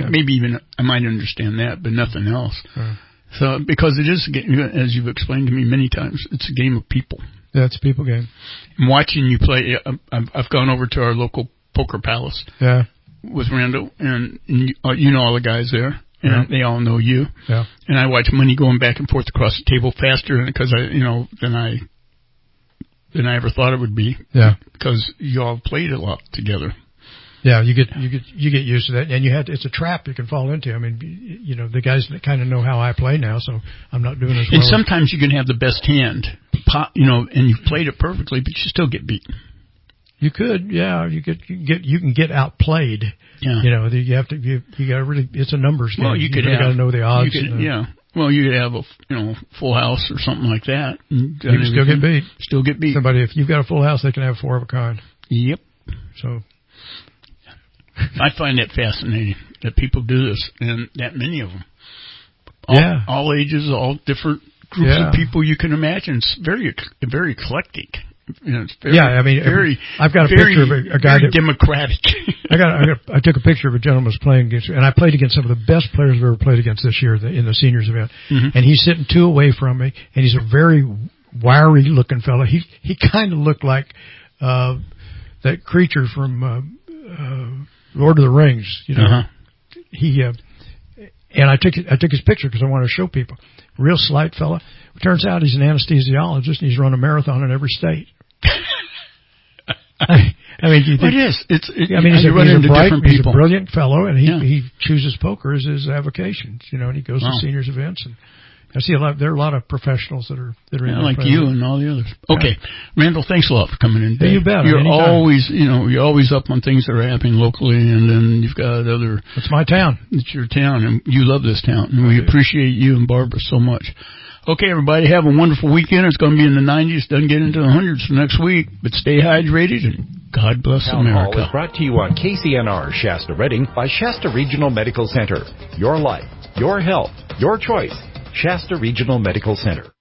Speaker 2: I might understand that, but nothing else. So because it is, as you've explained to me many times, it's a game of people.
Speaker 23: Yeah, it's a people game.
Speaker 2: I'm watching you play. I've gone over to our local poker palace.
Speaker 23: Yeah.
Speaker 2: With Randall, and all the guys there. And they all know you.
Speaker 23: Yeah.
Speaker 2: And I watch money going back and forth across the table faster because than I than I ever thought it would be.
Speaker 23: Yeah.
Speaker 2: Because you all played a lot together.
Speaker 23: Yeah, you get used to that, and it's a trap you can fall into. I mean, the guys that kind of know how I play now, so I'm not doing as well.
Speaker 2: And sometimes you can have the best hand, and you've played it perfectly, but you still get beat.
Speaker 23: You could, yeah. You can get outplayed.
Speaker 2: Yeah.
Speaker 23: You got to really. It's a numbers game.
Speaker 2: Well, you got
Speaker 23: to know the odds.
Speaker 2: Yeah. Well, you could have a full house or something like that. And
Speaker 23: you can still get beat.
Speaker 2: Still get beat.
Speaker 23: Somebody, if you've got a full house, they can have 4 of a kind.
Speaker 2: Yep.
Speaker 23: So.
Speaker 2: I find that fascinating that people do this, and that many of them. All ages, all different groups of people you can imagine. It's very eclectic. It's very,
Speaker 23: I've got a picture of a guy
Speaker 2: very democratic.
Speaker 23: I took a picture of a gentleman who was playing against, and I played against some of the best players I've ever played against this year in the seniors event.
Speaker 2: Mm-hmm.
Speaker 23: And he's sitting 2 away from me, and he's a very wiry looking fellow. He kind of looked like that creature from Lord of the Rings,
Speaker 2: Uh-huh.
Speaker 23: And I took his picture because I wanted to show people. Real slight fella. It turns out he's an anesthesiologist and he's run a marathon in every state. I mean, he's a brilliant fellow, and he chooses poker as his avocation. And he goes to seniors events, and I see there are a lot of professionals that are in there
Speaker 2: like you and all the others. Okay, Randall, thanks a lot for coming in today.
Speaker 23: You bet.
Speaker 2: You're always, you're always up on things that are happening locally, and then you've got other.
Speaker 23: It's my town.
Speaker 2: It's your town, and you love this town, and we appreciate you and Barbara so much. Okay, everybody, have a wonderful weekend. It's going to be in the 90s. Doesn't get into the hundreds for next week, but stay hydrated, and God bless
Speaker 4: Town
Speaker 2: America.
Speaker 4: Hall is brought to you on KCNR Shasta Redding by Shasta Regional Medical Center. Your life, your health, your choice. Shasta Regional Medical Center.